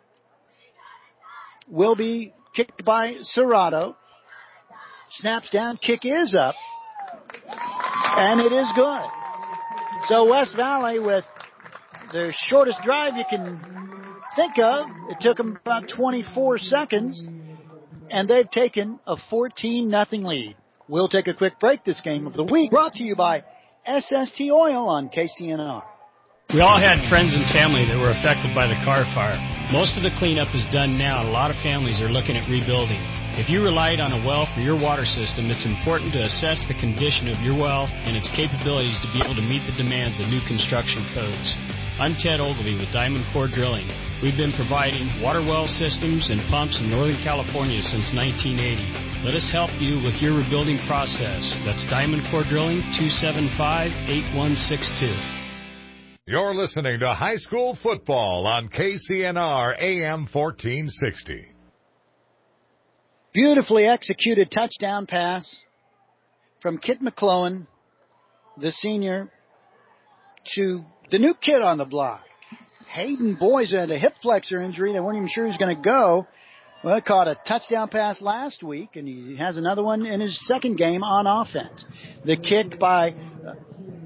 Speaker 10: will be kicked by Serrato. Snaps down. Kick is up. And it is good. So West Valley with their shortest drive you can think of. It took them about twenty-four seconds. And they've taken a fourteen nothing lead. We'll take a quick break. This game of the week brought to you by S S T Oil on K C N R.
Speaker 2: We all had friends and family that were affected by the Carr fire. Most of the cleanup is done now, and a lot of families are looking at rebuilding. If you relied on a well for your water system, it's important to assess the condition of your well and its capabilities to be able to meet the demands of new construction codes. I'm Ted Ogilvie with Diamond Core Drilling. We've been providing water well systems and pumps in Northern California since nineteen eighty. Let us help you with your rebuilding process. That's Diamond Core Drilling, two seven five, eight one six two.
Speaker 15: You're listening to High School Football on K C N R A M fourteen sixty.
Speaker 10: Beautifully executed touchdown pass from Kit McClellan, the senior, to the new kid on the block. Hayden Boys had a hip flexor injury. They weren't even sure he was going to go. Well, he caught a touchdown pass last week, and he has another one in his second game on offense. The kick by uh,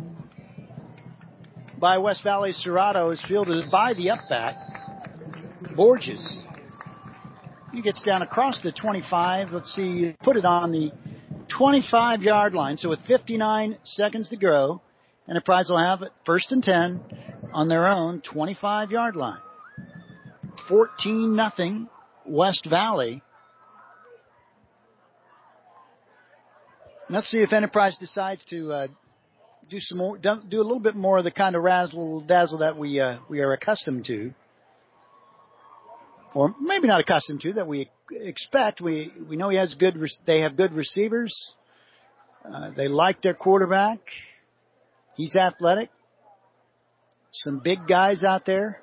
Speaker 10: by West Valley Serrato is fielded by the upback, Borges. He gets down across the twenty-five. Let's see, put it on the twenty-five-yard line. So with fifty-nine seconds to go, Enterprise will have it first and ten on their own twenty-five-yard line. fourteen nothing West Valley. Let's see if Enterprise decides to uh, do some more, do a little bit more of the kind of razzle dazzle that we uh, we are accustomed to, or maybe not accustomed to, that we expect. We we know he has good. They have good receivers. Uh, they like their quarterback. He's athletic. Some big guys out there.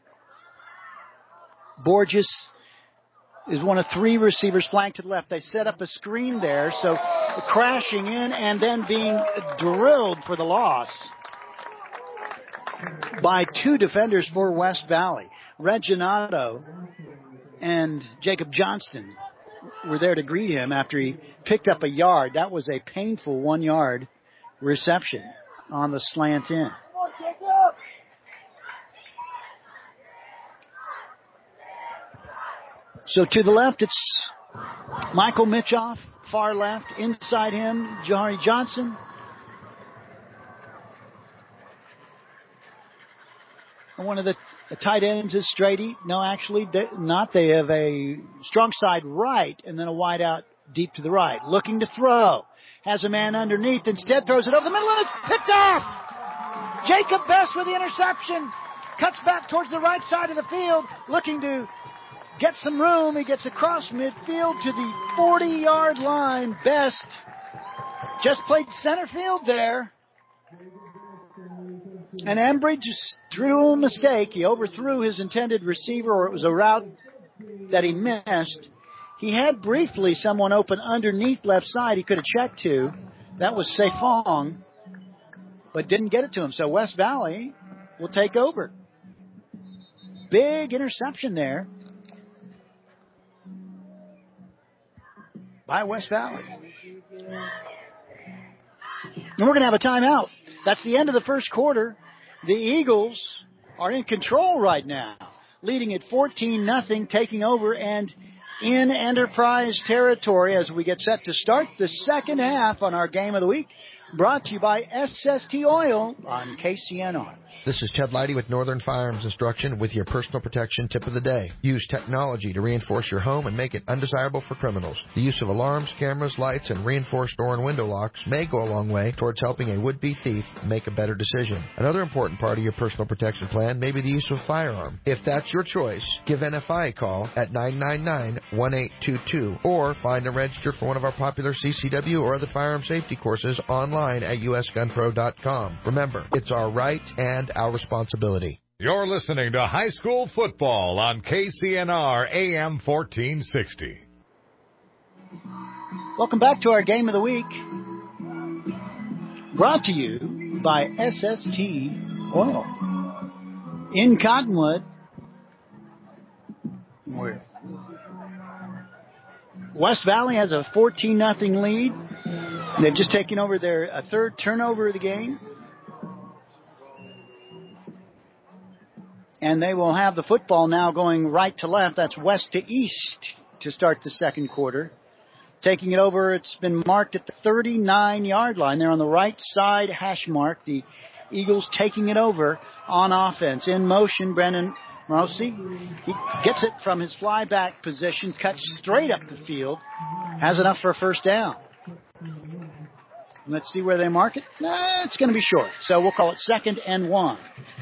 Speaker 10: Borges is one of three receivers flanked to the left. They set up a screen there, so crashing in and then being drilled for the loss by two defenders for West Valley. Reginato and Jacob Johnston were there to greet him after he picked up a yard. That was a painful one-yard reception on the slant in. So to the left, it's Michael Mitchoff. Far left, inside him, Jahari Johnson. And one of the, the tight ends is Strady. No, actually they, not. They have a strong side right and then a wide out deep to the right. Looking to throw. Has a man underneath. Instead throws it over the middle and it's picked off. Jacob Best with the interception. Cuts back towards the right side of the field. Looking to get some room. He gets across midfield to the forty-yard line. Best just played center field there. And Embry just threw a mistake. He overthrew his intended receiver, or it was a route that he missed. He had briefly someone open underneath left side he could have checked to. That was Sefong, but didn't get it to him. So West Valley will take over. Big interception there by West Valley. And we're going to have a timeout. That's the end of the first quarter. The Eagles are in control right now, leading at fourteen nothing, taking over, and in Enterprise territory as we get set to start the second half on our Game of the Week, brought to you by S S T Oil on K C N R.
Speaker 3: This is Ted Leidy with Northern Firearms Instruction with your personal protection tip of the day. Use technology to reinforce your home and make it undesirable for criminals. The use of alarms, cameras, lights, and reinforced door and window locks may go a long way towards helping a would-be thief make a better decision. Another important part of your personal protection plan may be the use of a firearm. If that's your choice, give N F I a call at nine nine nine, one eight two two or find and register for one of our popular C C W or other firearm safety courses online at U S gun pro dot com. Remember, it's our right and our responsibility.
Speaker 15: You're listening to High School Football on K C N R A M fourteen sixty.
Speaker 10: Welcome back to our Game of the Week, brought to you by S S T Oil. In Cottonwood, where West Valley has a fourteen nothing lead. They've just taken over their a third turnover of the game. And they will have the football now going right to left. That's west to east to start the second quarter. Taking it over, it's been marked at the thirty-nine-yard line. They're on the right side hash mark. The Eagles taking it over on offense. In motion, Brendan Rossi. He gets it from his flyback position, cuts straight up the field. Has enough for a first down. Let's see where they mark it. Nah, it's going to be short. So we'll call it second and one.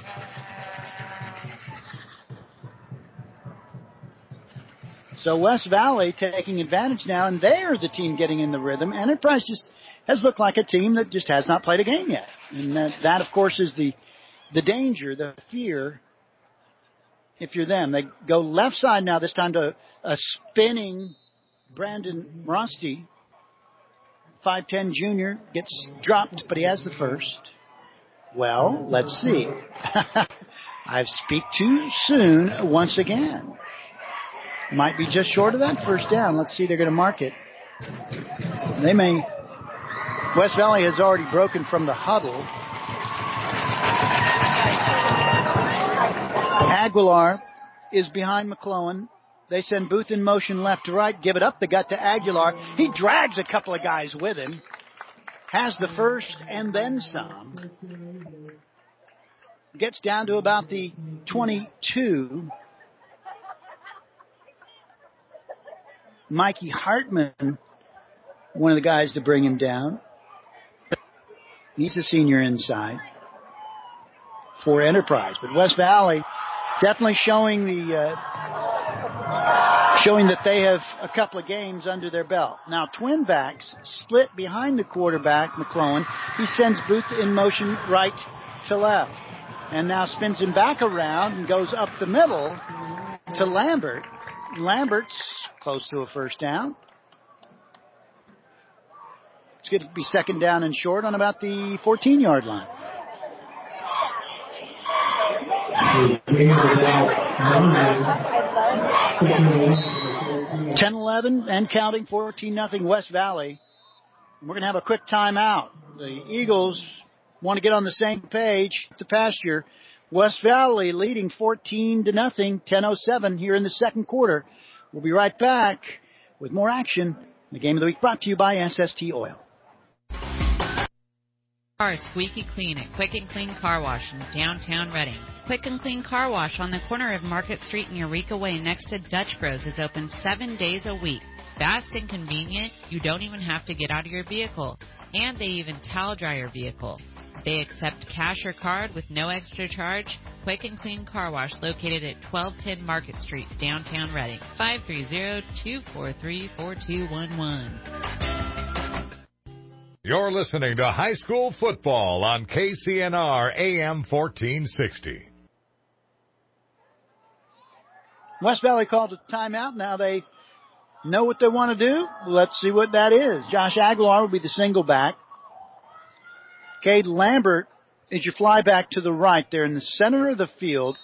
Speaker 10: So West Valley taking advantage now, and they are the team getting in the rhythm. Enterprise just has looked like a team that just has not played a game yet. And that, that of course, is the the danger, the fear, if you're them. They go left side now, this time to a spinning Brandon Rosty. five ten junior gets dropped, but he has the first. Well, let's see. I speak too soon once again. Might be just short of that first down. Let's see, they're going to mark it. They may. West Valley has already broken from the huddle. Aguilar is behind McClellan. They send Booth in motion left to right, give it up the gut to Aguilar. He drags a couple of guys with him. Has the first and then some. Gets down to about the twenty-two. Mikey Hartman, one of the guys to bring him down. He's a senior inside for Enterprise. But West Valley definitely showing the uh, showing that they have a couple of games under their belt. Now, twin backs split behind the quarterback, McClellan. He sends Booth in motion right to left. And now spins him back around and goes up the middle to Lambert. Lambert's close to a first down. It's going to be second down and short on about the fourteen-yard line. ten eleven and counting, fourteen nothing West Valley. We're going to have a quick timeout. The Eagles want to get on the same page to pasture. West Valley leading fourteen to nothing, ten oh seven here in the second quarter. We'll be right back with more action. The Game of the Week brought to you by S S T Oil.
Speaker 4: Car is squeaky clean at Quick and Clean Car Wash in downtown Reading. Quick and Clean Car Wash on the corner of Market Street and Eureka Way next to Dutch Bros is open seven days a week. Fast and convenient, you don't even have to get out of your vehicle. And they even towel dry your vehicle. They accept cash or card with no extra charge. Quick and Clean Car Wash located at twelve ten Market Street, downtown Reading. five three zero, two four three, four two one one.
Speaker 15: You're listening to High School Football on K C N R A M fourteen sixty.
Speaker 10: West Valley called a timeout. Now they know what they want to do. Let's see what that is. Josh Aguilar will be the single back. Cade Lambert is your fly back to the right there in the center of the field.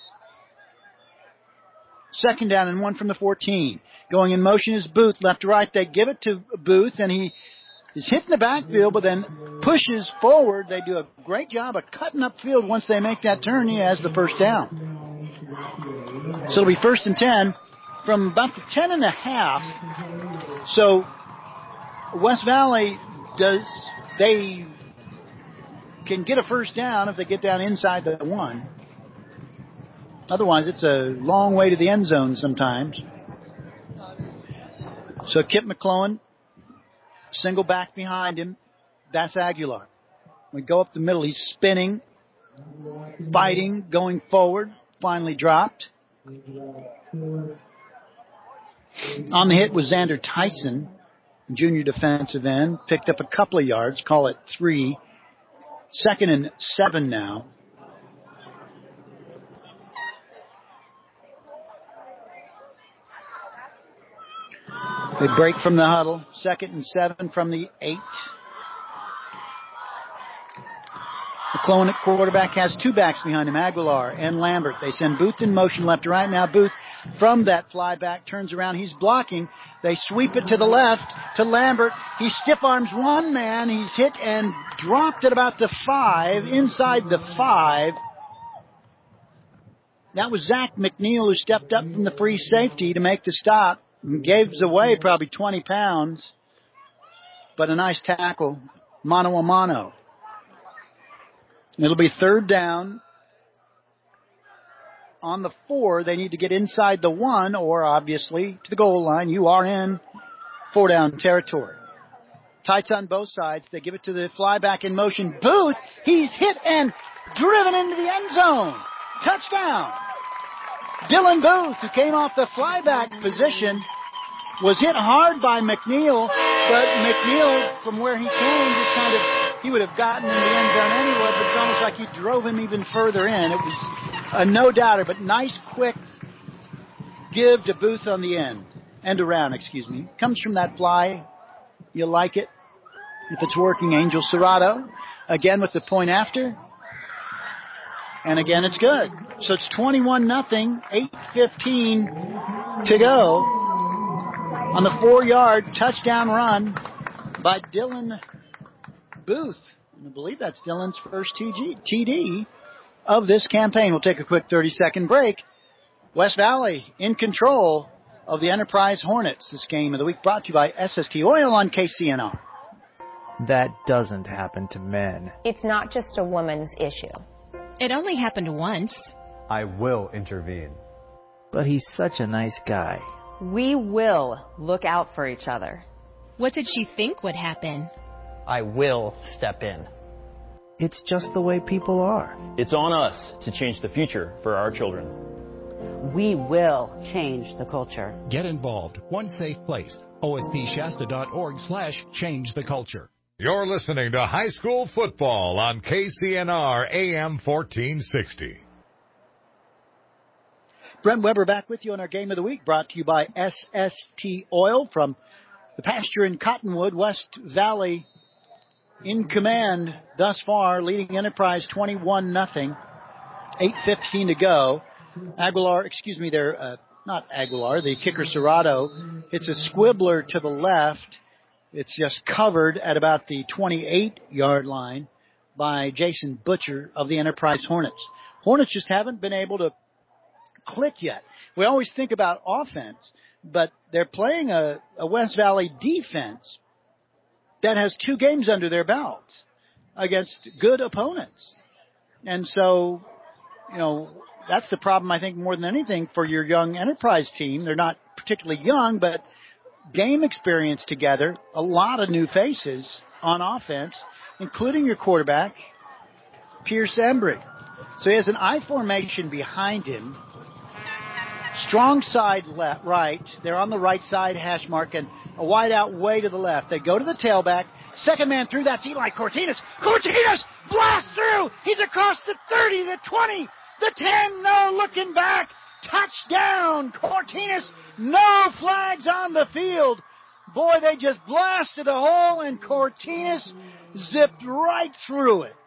Speaker 10: Second down and one from the fourteen. Going in motion is Booth. Left to right, they give it to Booth, and he is hitting the backfield, but then pushes forward. They do a great job of cutting upfield once they make that turn. He has the first down. So it'll be first and ten from about the ten and a half. So West Valley does, they can get a first down if they get down inside the one. Otherwise, it's a long way to the end zone sometimes. So Kip McClellan, single back behind him. That's Aguilar. We go up the middle. He's spinning, fighting, going forward. Finally dropped. On the hit was Xander Tyson, junior defensive end. Picked up a couple of yards. Call it three. Second and seven now. They break from the huddle. Second and seven from the eight. McClellan at quarterback has two backs behind him, Aguilar and Lambert. They send Booth in motion left to right. Now Booth from that fly back turns around. He's blocking. They sweep it to the left to Lambert. He stiff arms one man. He's hit and dropped at about the five, inside the five. That was Zach McNeil who stepped up from the free safety to make the stop. Gave away probably twenty pounds, but a nice tackle, mano a mano. It'll be third down. On the four, they need to get inside the one, or obviously to the goal line. You are in four down territory. Tights on both sides. They give it to the fly back in motion. Booth, he's hit and driven into the end zone. Touchdown. Dylan Booth, who came off the flyback position, was hit hard by McNeil, but McNeil, from where he came, just kind of, he would have gotten in the end zone anyway, but it's almost like he drove him even further in. It was a no-doubter, but nice, quick give to Booth on the end. End around, excuse me. Comes from that fly. You like it. If it's working, Angel Serrato, again with the point after. And again, it's good. So it's twenty-one nothing, eight fifteen to go on the four-yard touchdown run by Dylan Booth. And I believe that's Dylan's first T D of this campaign. We'll take a quick thirty-second break. West Valley in control of the Enterprise Hornets. This game of the week brought to you by S S T Oil on K C N R.
Speaker 5: That doesn't happen to men.
Speaker 6: It's not just a woman's issue. It only happened once.
Speaker 5: I will intervene. But he's such a nice guy.
Speaker 6: We will look out for each other. What did she think would happen?
Speaker 7: I will step in.
Speaker 5: It's just the way people are.
Speaker 7: It's on us to change the future for our children.
Speaker 6: We will change the culture.
Speaker 14: Get involved. One safe place. O S P Shasta dot org slash change the culture.
Speaker 15: You're listening to High School Football on K C N R A M fourteen sixty.
Speaker 10: Brent Weber back with you on our Game of the Week, brought to you by S S T Oil from the pasture in Cottonwood. West Valley in command thus far, leading Enterprise twenty-one nothing. eight fifteen to go. Aguilar, excuse me, there, uh, not Aguilar, the kicker Serrato. It's a squibbler to the left. It's just covered at about the twenty-eight-yard line by Jason Butcher of the Enterprise Hornets. Hornets just haven't been able to click yet. We always think about offense, but they're playing a, a West Valley defense that has two games under their belt against good opponents. And so, you know, that's the problem, I think, more than anything for your young Enterprise team. They're not particularly young, but game experience together, a lot of new faces on offense, including your quarterback, Pierce Embry. So he has an I formation behind him. Strong side left, right. They're on the right side hash mark, and a wide out way to the left. They go to the tailback. Second man through, that's Eli Cortinas. Cortinas blasts through. He's across the thirty, the twenty, the ten. No looking back. Touchdown, Cortinas. No flags on the field. Boy, they just blasted a hole, and Cortinas zipped right through it.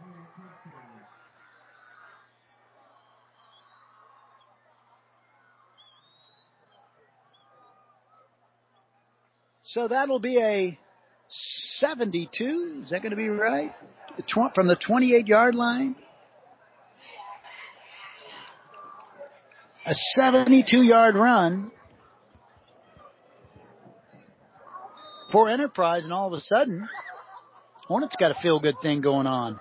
Speaker 10: So that'll be a seventy-two. Is that going to be right? From the twenty-eight-yard line? A seventy-two-yard run for Enterprise, and all of a sudden, Hornets got a feel-good thing going on.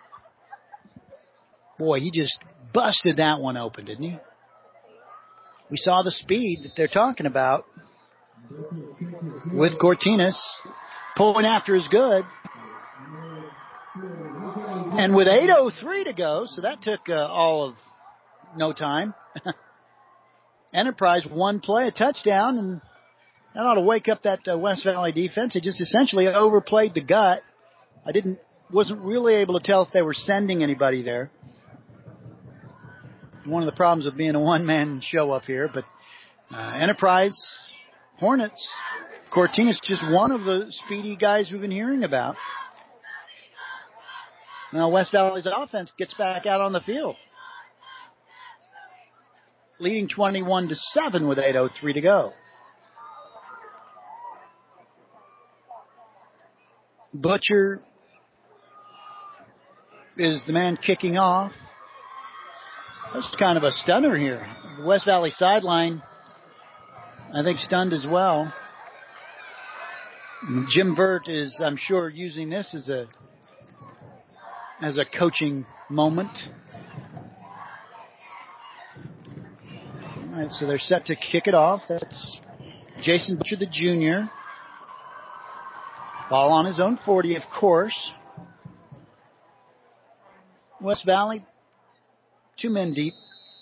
Speaker 10: Boy, he just busted that one open, didn't he? We saw the speed that they're talking about with Cortinas. Pulling after is good. And with eight oh three to go, so that took uh, all of no time. Enterprise one play, a touchdown, and that ought to wake up that uh, West Valley defense. They just essentially overplayed the gut. I didn't, wasn't really able to tell if they were sending anybody there. One of the problems of being a one-man show up here, but uh, Enterprise, Hornets, Cortinas, just one of the speedy guys we've been hearing about. Now West Valley's offense gets back out on the field, leading twenty-one to seven with eight oh three to go. Butcher is the man kicking off. That's kind of a stunner here. The West Valley sideline, I think, stunned as well. Jim Vert is, I'm sure, using this as a as a coaching moment. All right, so they're set to kick it off. That's Jason Butcher, the junior. Ball on his own forty, of course. West Valley, two men deep.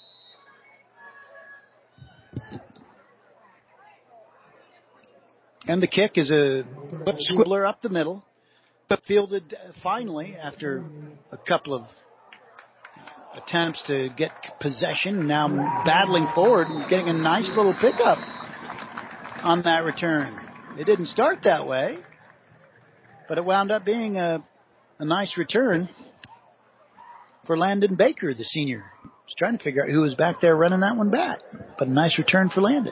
Speaker 10: And the kick is a squibbler up the middle. Fielded finally after a couple of attempts to get possession. Now battling forward and getting a nice little pickup on that return. It didn't start that way, but it wound up being a, a nice return for Landon Baker, the senior. Was trying to figure out who was back there running that one back, but a nice return for Landon.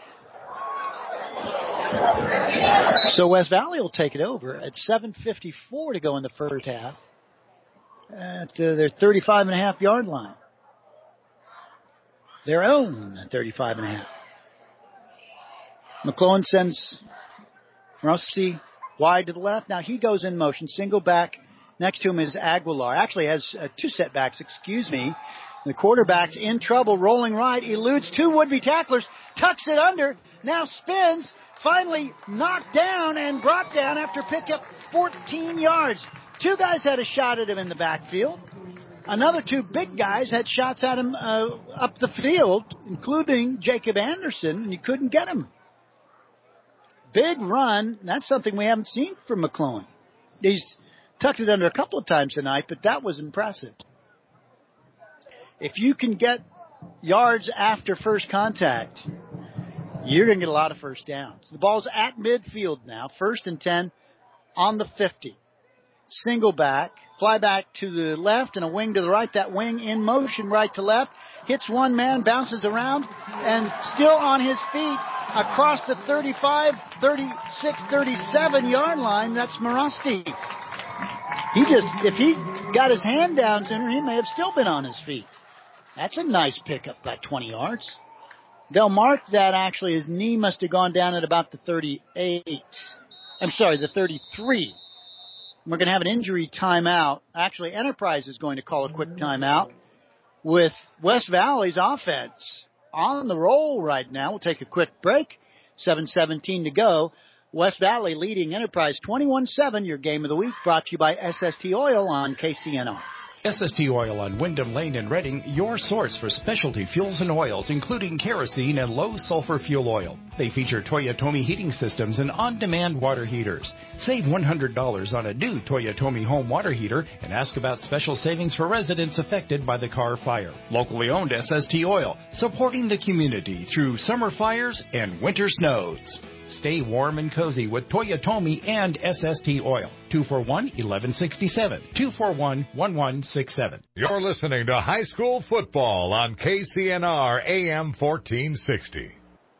Speaker 10: So West Valley will take it over at seven fifty-four to go in the first half at uh, their thirty-five and a half yard line. Their own thirty-five and a half. McClellan sends Rossi wide to the left. Now he goes in motion, single back. Next to him is Aguilar. Actually has uh, two setbacks, excuse me. The quarterback's in trouble, rolling right, eludes two would-be tacklers, tucks it under, now spins, finally knocked down and brought down after pick up fourteen yards. Two guys had a shot at him in the backfield. Another two big guys had shots at him uh, up the field, including Jacob Anderson, and you couldn't get him. Big run. That's something we haven't seen from McClellan. He's tucked it under a couple of times tonight, but that was impressive. If you can get yards after first contact, you're going to get a lot of first downs. The ball's at midfield now, first and ten on the fifty. Single back, fly back to the left and a wing to the right. That wing in motion right to left, hits one man, bounces around, and still on his feet across the thirty-five, thirty-six, thirty-seven yard line. That's Morasti. He just, if he got his hand down sooner, he may have still been on his feet. That's a nice pickup, about twenty yards. They'll mark that actually. His knee must have gone down at about the thirty-eight. I'm sorry, the thirty-three. We're going to have an injury timeout. Actually, Enterprise is going to call a quick timeout with West Valley's offense on the roll right now. We'll take a quick break. seven seventeen to go. West Valley leading Enterprise twenty-one seven. Your game of the week brought to you by S S T Oil on K C N R.
Speaker 14: S S T Oil on Wyndham Lane in Reading, your source for specialty fuels and oils, including kerosene and low-sulfur fuel oil. They feature Toyotomi heating systems and on-demand water heaters. Save one hundred dollars on a new Toyotomi home water heater and ask about special savings for residents affected by the Carr fire. Locally owned S S T Oil, supporting the community through summer fires and winter snows. Stay warm and cozy with Toyotomi and S S T Oil. two four one, one one six seven. two four one, one one six seven.
Speaker 15: You're listening to High School Football on K C N R A M fourteen sixty.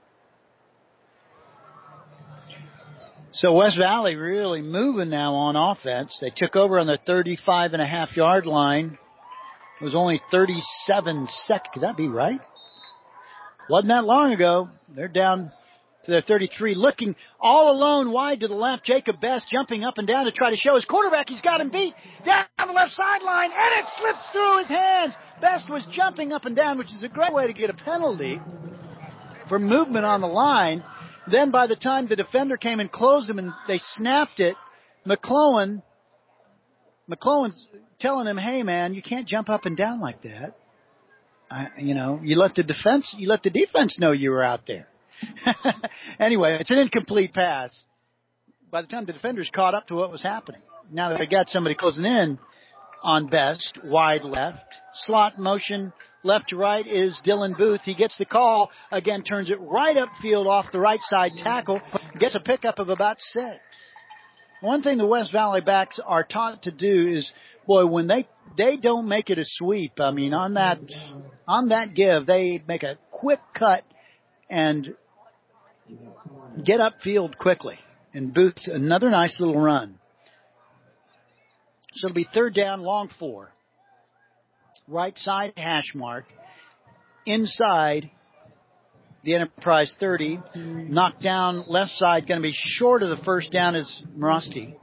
Speaker 10: So West Valley really moving now on offense. They took over on the thirty-five and a half yard line. It was only thirty-seven seconds. Could that be right? Wasn't that long ago. They're down to their thirty-three, looking all alone wide to the left. Jacob Best jumping up and down to try to show his quarterback he's got him beat. Down the left sideline, and it slips through his hands. Best was jumping up and down, which is a great way to get a penalty for movement on the line. Then by the time the defender came and closed him and they snapped it, McClellan, McClellan's telling him, hey, man, you can't jump up and down like that. I, you know, you let the defense, you let the defense know you were out there. Anyway, it's an incomplete pass. By the time the defenders caught up to what was happening, now that they got somebody closing in on Best, wide left, slot motion, left to right is Dylan Booth. He gets the call, again turns it right upfield off the right side tackle, gets a pickup of about six. One thing the West Valley backs are taught to do is, boy, when they they don't make it a sweep, I mean, on that on that give, they make a quick cut and get upfield quickly. And Booth, another nice little run. So it'll be third down, long four. Right side hash mark. Inside the Enterprise thirty. Knocked down left side, going to be short of the first down is Morosky.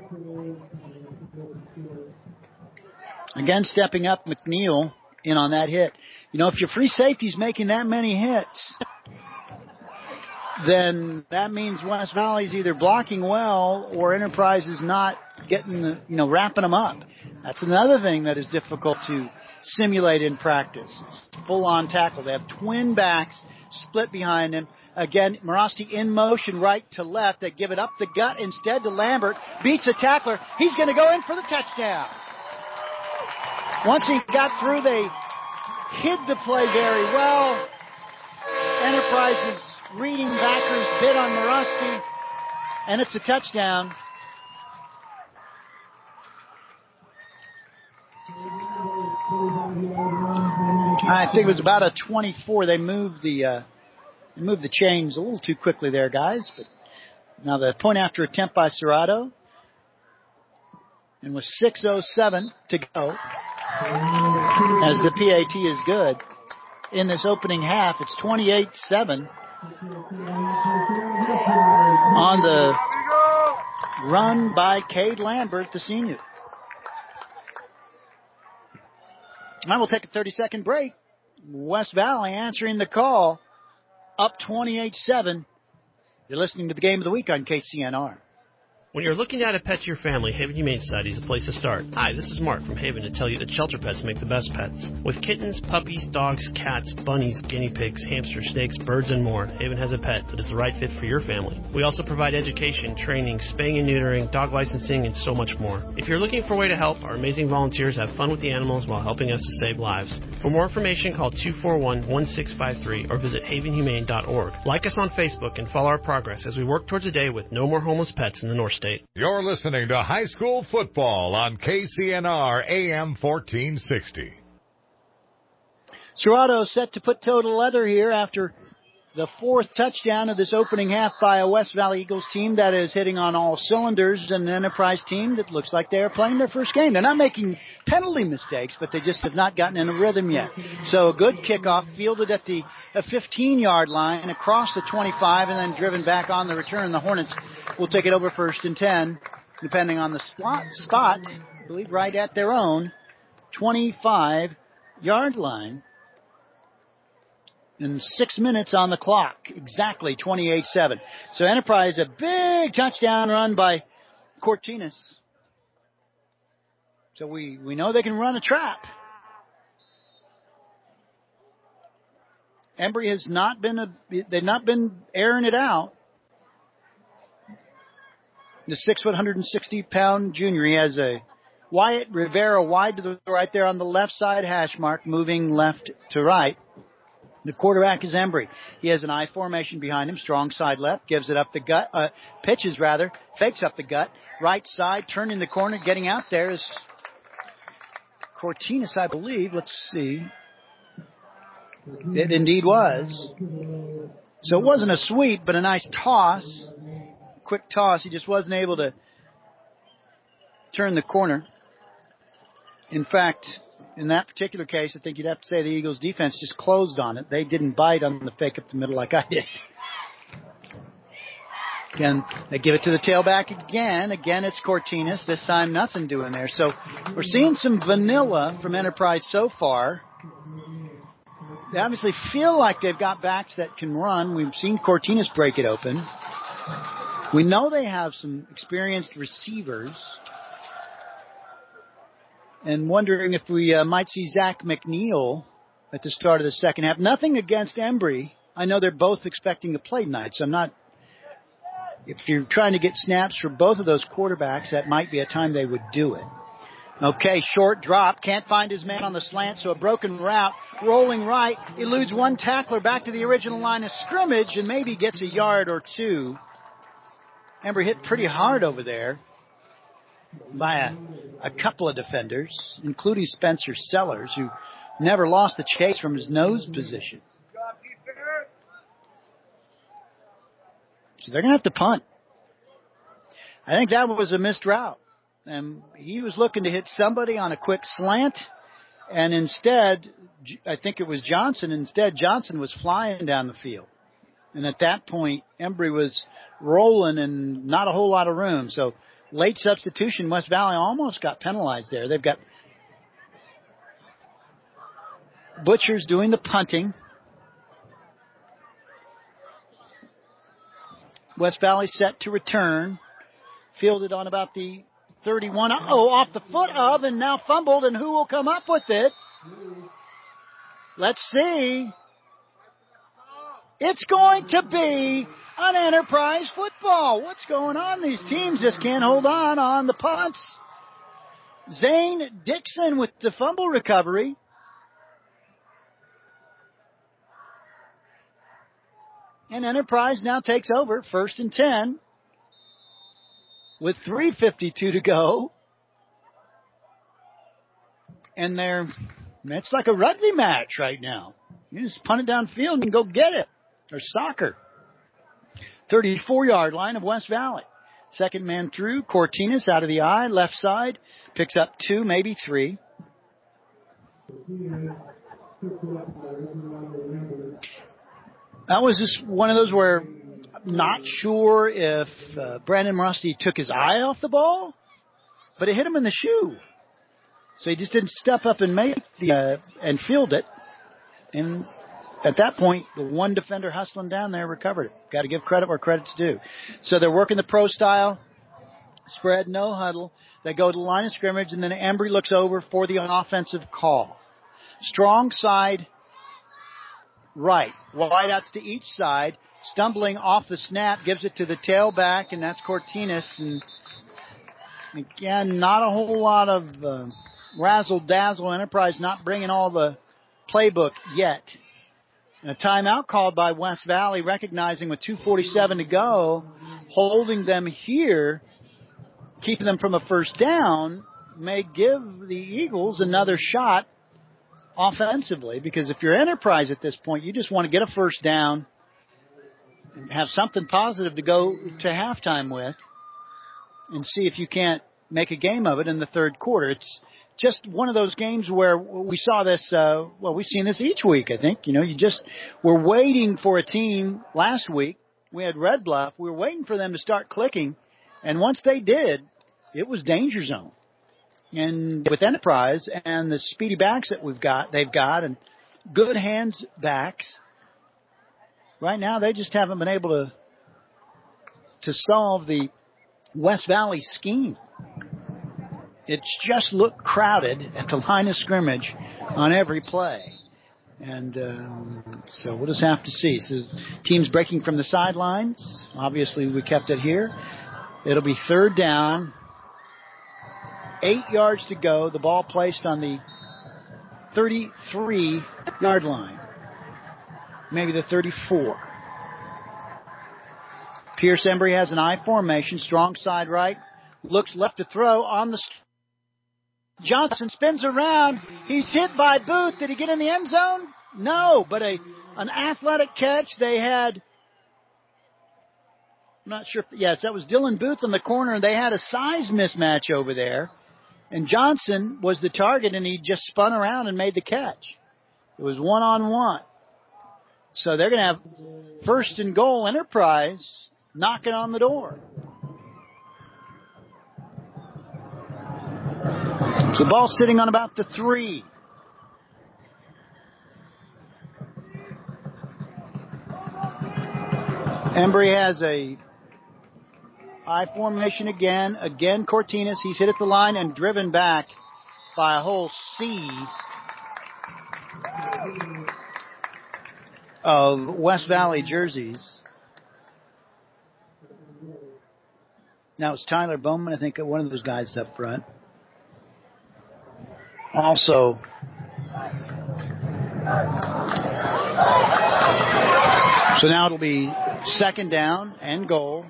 Speaker 10: Again, stepping up, McNeil in on that hit. You know, if your free safety's making that many hits, then that means West Valley's either blocking well or Enterprise is not getting the, you know, wrapping them up. That's another thing that is difficult to simulate in practice. Full-on tackle. They have twin backs split behind them. Again, Morosky in motion right to left. They give it up the gut instead to Lambert. Beats a tackler. He's going to go in for the touchdown. Once he got through, they hid the play very well. Enterprise's reading backers bid on Morosky, and it's a touchdown. I think it was about a twenty-four. They moved the uh, they moved the chains a little too quickly there, guys. But now the point after attempt by Serrato, and with six oh seven to go, as the P A T is good in this opening half, it's twenty-eight seven on the run by Cade Lambert, the senior. I will take a thirty-second break. West Valley answering the call, up twenty-eight seven. You're listening to the Game of the Week on K C N R.
Speaker 8: When you're looking to add a pet to your family, Haven Humane Society is a place to start. Hi, this is Mark from Haven to tell you that shelter pets make the best pets. With kittens, puppies, dogs, cats, bunnies, guinea pigs, hamsters, snakes, birds, and more, Haven has a pet that is the right fit for your family. We also provide education, training, spaying and neutering, dog licensing, and so much more. If you're looking for a way to help, our amazing volunteers have fun with the animals while helping us to save lives. For more information, call two four one, one six five three or visit haven humane dot org. Like us on Facebook and follow our progress as we work towards a day with no more homeless pets in the North State.
Speaker 15: You're listening to High School Football on K C N R A M fourteen sixty.
Speaker 10: Serrato set to put toe to leather here after the fourth touchdown of this opening half by a West Valley Eagles team that is hitting on all cylinders, and an Enterprise team that looks like they are playing their first game. They're not making penalty mistakes, but they just have not gotten in a rhythm yet. So a good kickoff fielded at the fifteen-yard line across the twenty-five and then driven back on the return. The Hornets will take it over first and ten, depending on the spot, spot I believe right at their own twenty-five-yard line. And six minutes on the clock, exactly twenty-eight seven. So Enterprise, a big touchdown run by Cortinas. So we, we know they can run a trap. Embry has not been, a, they've not been airing it out. The six foot, one hundred sixty pound junior, he has a Wyatt Rivera wide to the right there on the left side hash mark, moving left to right. The quarterback is Embry. He has an I formation behind him, strong side left, gives it up the gut, uh, pitches rather, fakes up the gut, right side, turning the corner, getting out there is Cortinas, I believe. Let's see. It indeed was. So it wasn't a sweep, but a nice toss, quick toss. He just wasn't able to turn the corner. In fact, in that particular case, I think you'd have to say the Eagles defense just closed on it. They didn't bite on the fake up the middle like I did. Again, they give it to the tailback again. Again, it's Cortinas. This time, nothing doing there. So we're seeing some vanilla from Enterprise so far. They obviously feel like they've got backs that can run. We've seen Cortinas break it open. We know they have some experienced receivers. And wondering if we uh, might see Zach McNeil at the start of the second half. Nothing against Embry. I know they're both expecting to play tonight, so I'm not... If you're trying to get snaps for both of those quarterbacks, that might be a time they would do it. Okay, short drop. Can't find his man on the slant, so a broken route. Rolling right. Eludes one tackler back to the original line of scrimmage and maybe gets a yard or two. Embry hit pretty hard over there by a, a couple of defenders, including Spencer Sellers, who never lost the chase from his nose position. So they're going to have to punt. I think that was a missed route. And he was looking to hit somebody on a quick slant, and instead, I think it was Johnson. Instead, Johnson was flying down the field. And at that point, Embry was rolling and not a whole lot of room. So late substitution, West Valley almost got penalized there. They've got Butchers doing the punting. West Valley set to return. Fielded on about the thirty-one. Uh-oh, off the foot of, and now fumbled, and who will come up with it? Let's see. It's going to be an Enterprise football. What's going on? These teams just can't hold on on the punts. Zane Dixon with the fumble recovery. And Enterprise now takes over, first and ten. With three fifty-two to go. And they're, it's like a rugby match right now. You just punt it downfield and go get it. Or soccer. thirty-four-yard line of West Valley. Second man through. Cortinas out of the eye, left side. Picks up two, maybe three. That was just one of those where I'm not sure if uh, Brandon Rusty took his eye off the ball, but it hit him in the shoe. So he just didn't step up and make the uh, and field it. And at that point, the one defender hustling down there recovered it. Got to give credit where credit's due. So they're working the pro style, spread, no huddle. They go to the line of scrimmage, and then Embry looks over for the offensive call. Strong side right. Wideouts to each side. Stumbling off the snap, gives it to the tailback, and that's Cortinas. And again, not a whole lot of uh, razzle-dazzle. Enterprise not bringing all the playbook yet. And a timeout called by West Valley, recognizing with two forty-seven to go, holding them here, keeping them from a first down, may give the Eagles another shot offensively, because if you're Enterprise at this point, you just want to get a first down and have something positive to go to halftime with and see if you can't make a game of it in the third quarter. It's just one of those games where we saw this, uh, well, we've seen this each week, I think. You know, you just, we're waiting for a team. Last week, we had Red Bluff. We were waiting for them to start clicking, and once they did, it was danger zone. And with Enterprise and the speedy backs that we've got, they've got, and good hands backs, right now they just haven't been able to to solve the West Valley scheme. It's just looked crowded at the line of scrimmage on every play. And um, so we'll just have to see. So teams breaking from the sidelines. Obviously, we kept it here. It'll be third down. Eight yards to go. The ball placed on the thirty-three-yard line. Maybe the thirty-four. Pierce Embry has an I formation. Strong side right. Looks left to throw on the... St- Johnson spins around. He's hit by Booth. Did he get in the end zone? No, but a an athletic catch. They had... I'm not sure. If, yes, that was Dylan Booth in the corner, and they had a size mismatch over there. And Johnson was the target, and he just spun around and made the catch. It was one-on-one. So they're going to have first and goal Enterprise knocking on the door. So the ball's sitting on about the three. Embry has a I formation again. Again, Cortinas. He's hit at the line and driven back by a whole sea of West Valley jerseys. Now it's Tyler Bowman, I think, one of those guys up front. Also, so now it'll be second down and goal.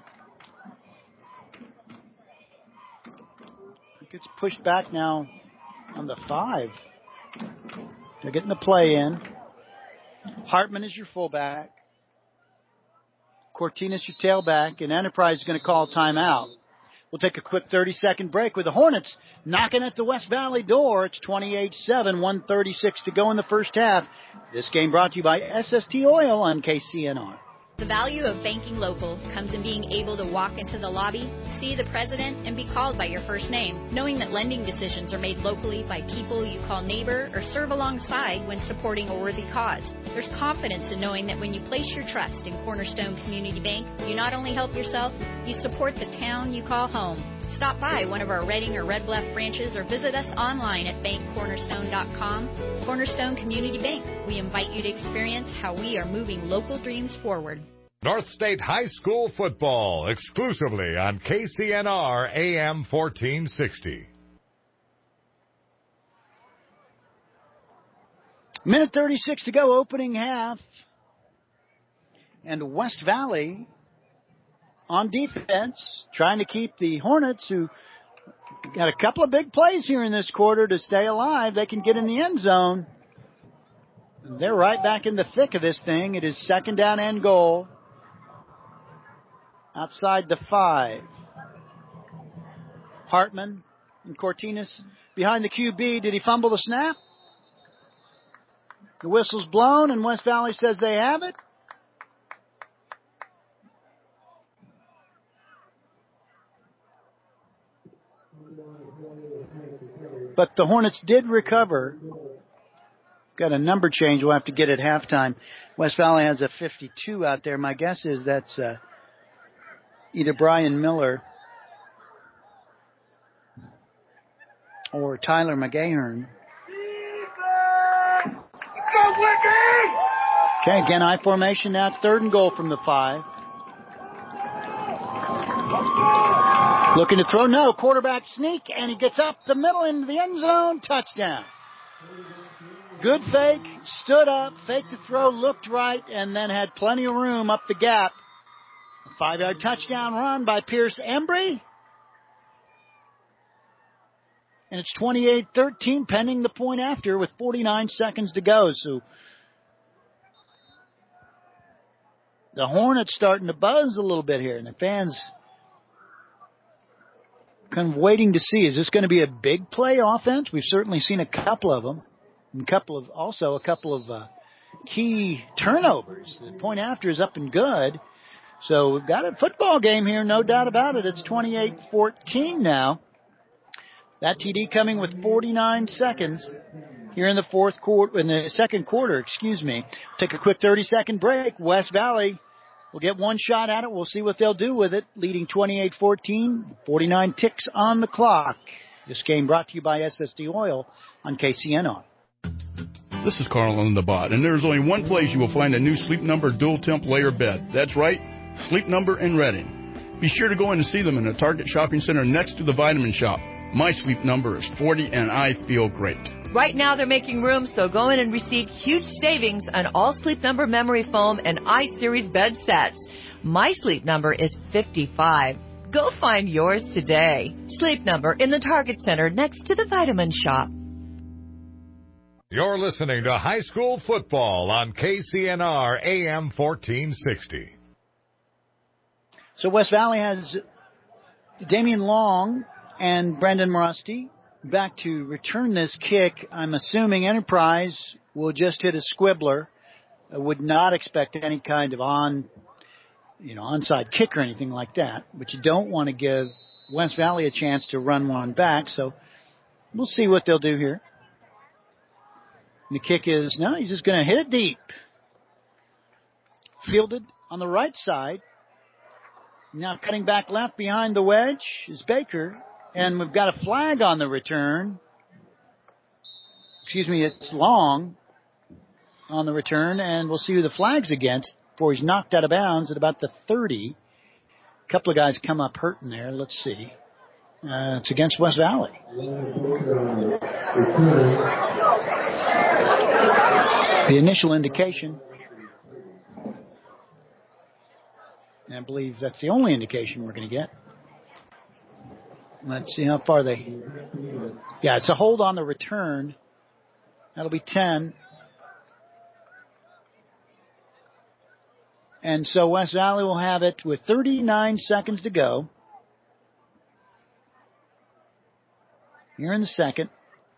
Speaker 10: It gets pushed back now on the five. They're getting the play in. Hartman is your fullback. Cortinas your tailback, and Enterprise is going to call timeout. We'll take a quick thirty-second break with the Hornets knocking at the West Valley door. It's twenty-eight seven, one thirty-six to go in the first half. This game brought to you by S S T Oil on K C N R.
Speaker 11: The value of banking local comes in being able to walk into the lobby, see the president, and be called by your first name, knowing that lending decisions are made locally by people you call neighbor or serve alongside when supporting a worthy cause. There's confidence in knowing that when you place your trust in Cornerstone Community Bank, you not only help yourself, you support the town you call home. Stop by one of our Reading or Red Bluff branches or visit us online at bank cornerstone dot com. Cornerstone Community Bank. We invite you to experience how we are moving local dreams forward.
Speaker 15: North State High School football exclusively on K C N R A M fourteen sixty.
Speaker 10: Minute thirty-six to go, opening half. And West Valley on defense, trying to keep the Hornets, who got a couple of big plays here in this quarter to stay alive. They can get in the end zone. They're right back in the thick of this thing. It is second down and goal. Outside the five. Hartman and Cortinas behind the Q B. Did he fumble the snap? The whistle's blown, and West Valley says they have it. But the Hornets did recover. Got a number change we'll have to get at halftime. West Valley has a fifty-two out there. My guess is that's uh, either Brian Miller or Tyler McGahern. Okay, again, I formation. Now it's third and goal from the five. Looking to throw, no, quarterback sneak, and he gets up the middle into the end zone, touchdown. Good fake, stood up, faked the throw, looked right, and then had plenty of room up the gap. A five-yard touchdown run by Pierce Embry. And it's twenty-eight thirteen, pending the point after with forty-nine seconds to go. So the Hornets starting to buzz a little bit here, and the fans kind of waiting to see, is this going to be a big play offense? We've certainly seen a couple of them, and a couple of also a couple of uh, key turnovers. The point after is up and good. So we've got a football game here, no doubt about it. It's twenty-eight fourteen now. That T D coming with forty-nine seconds here in the fourth quarter, in the second quarter, excuse me. Take a quick thirty-second break. West Valley will get one shot at it. We'll see what they'll do with it. Leading twenty-eight fourteen, forty-nine ticks on the clock. This game brought to you by S S D Oil on K C N R.
Speaker 27: This is Carl on the bot, and there's only one place you will find a new Sleep Number dual temp layer bed. That's right, Sleep Number in Reading. Be sure to go in and see them in the Target Shopping Center next to the Vitamin Shop. My Sleep Number is forty, and I feel great.
Speaker 26: Right now they're making room, so go in and receive huge savings on all Sleep Number memory foam and I-Series bed sets. My Sleep Number is fifty-five. Go find yours today. Sleep Number in the Target Center next to the Vitamin Shop.
Speaker 15: You're listening to High School Football on K C N R A M fourteen sixty.
Speaker 10: So West Valley has Damian Long and Brendan Rusty back to return this kick. I'm assuming Enterprise will just hit a squibbler. I would not expect any kind of on you know, onside kick or anything like that. But you don't want to give West Valley a chance to run one back. So we'll see what they'll do here. And the kick is, no, he's just going to hit it deep. Fielded on the right side. Now cutting back left behind the wedge is Baker. And we've got a flag on the return. Excuse me, it's Long on the return. And we'll see who the flag's against before he's knocked out of bounds at about the thirty. A couple of guys come up hurting there. Let's see. Uh, it's against West Valley. The initial indication, and I believe that's the only indication we're going to get. Let's see how far they... Yeah, it's a hold on the return. That'll be ten. And so West Valley will have it with thirty-nine seconds to go. Here in the second.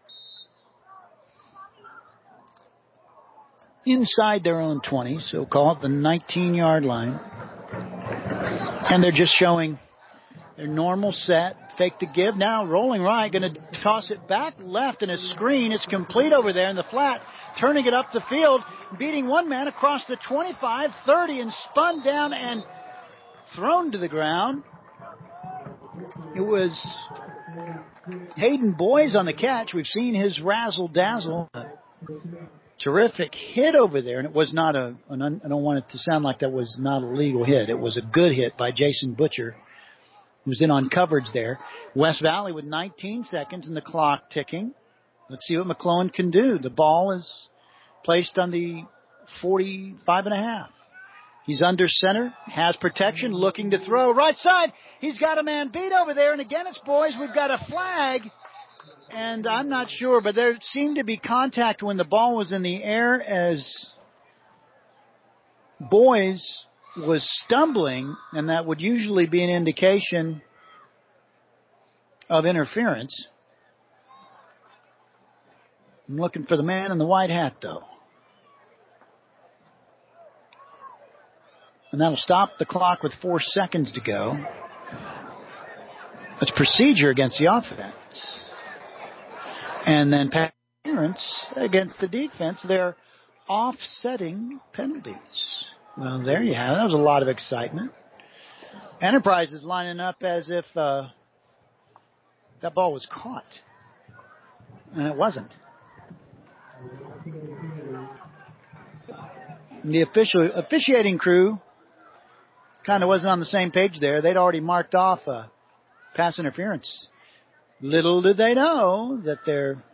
Speaker 10: Inside their own twenty, so call it the nineteen-yard line. And they're just showing their normal set, fake the give. Now rolling right, going to toss it back left in a screen. It's complete over there in the flat, turning it up the field, beating one man across the twenty-five, thirty, and spun down and thrown to the ground. It was Hayden Boys on the catch. We've seen his razzle-dazzle. Terrific hit over there, and it was not a, an un, I don't want it to sound like that was not a legal hit. It was a good hit by Jason Butcher, who was in on coverage there. West Valley with nineteen seconds and the clock ticking. Let's see what McClellan can do. The ball is placed on the forty-five and a half. He's under center, has protection, looking to throw. Right side, he's got a man beat over there, and again it's Boys. We've got a flag. And I'm not sure, but there seemed to be contact when the ball was in the air as Boys was stumbling, and that would usually be an indication of interference. I'm looking for the man in the white hat, though. And that'll stop the clock with four seconds to go. It's procedure against the offense. And then parents against the defense. They're offsetting penalties. Well, there you have it. That was a lot of excitement. Enterprise is lining up as if uh, that ball was caught. And it wasn't. And the official, officiating crew kind of wasn't on the same page there. They'd already marked off a pass interference. Little did they know that their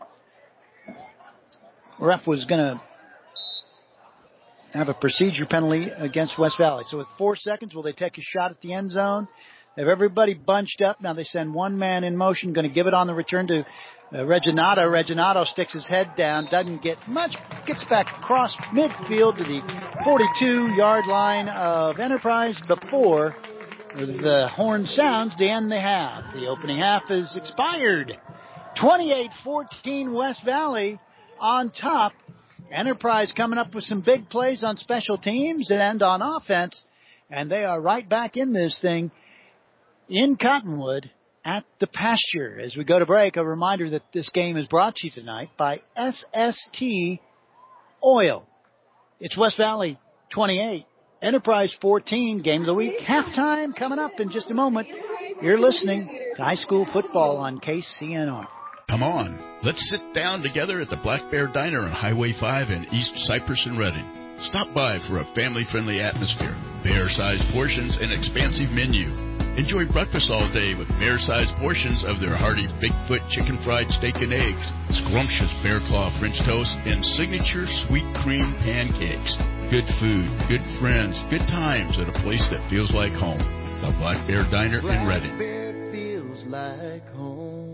Speaker 10: ref was going to have a procedure penalty against West Valley. So with four seconds, will they take a shot at the end zone? They have everybody bunched up. Now they send one man in motion, going to give it on the return to uh, Reginato. Reginato sticks his head down, doesn't get much, gets back across midfield to the forty-two-yard line of Enterprise before the horn sounds to end the half. The opening half is expired. twenty-eight fourteen West Valley on top. Enterprise coming up with some big plays on special teams and on offense. And they are right back in this thing in Cottonwood at the Pasture. As we go to break, a reminder that this game is brought to you tonight by S S T Oil. It's West Valley twenty-eight. Enterprise fourteen, game of the week. Halftime coming up in just a moment. You're listening to High School Football on K C N R.
Speaker 27: Come on, let's sit down together at the Black Bear Diner on Highway five in East Cypress and Redding. Stop by for a family-friendly atmosphere, bear-sized portions, and expansive menu. Enjoy breakfast all day with bear-sized portions of their hearty Bigfoot chicken fried steak and eggs, scrumptious bear claw French toast, and signature sweet cream pancakes. Good food, good friends, good times at a place that feels like home. The Black Bear Diner in Redding.
Speaker 12: Black Bear feels like home.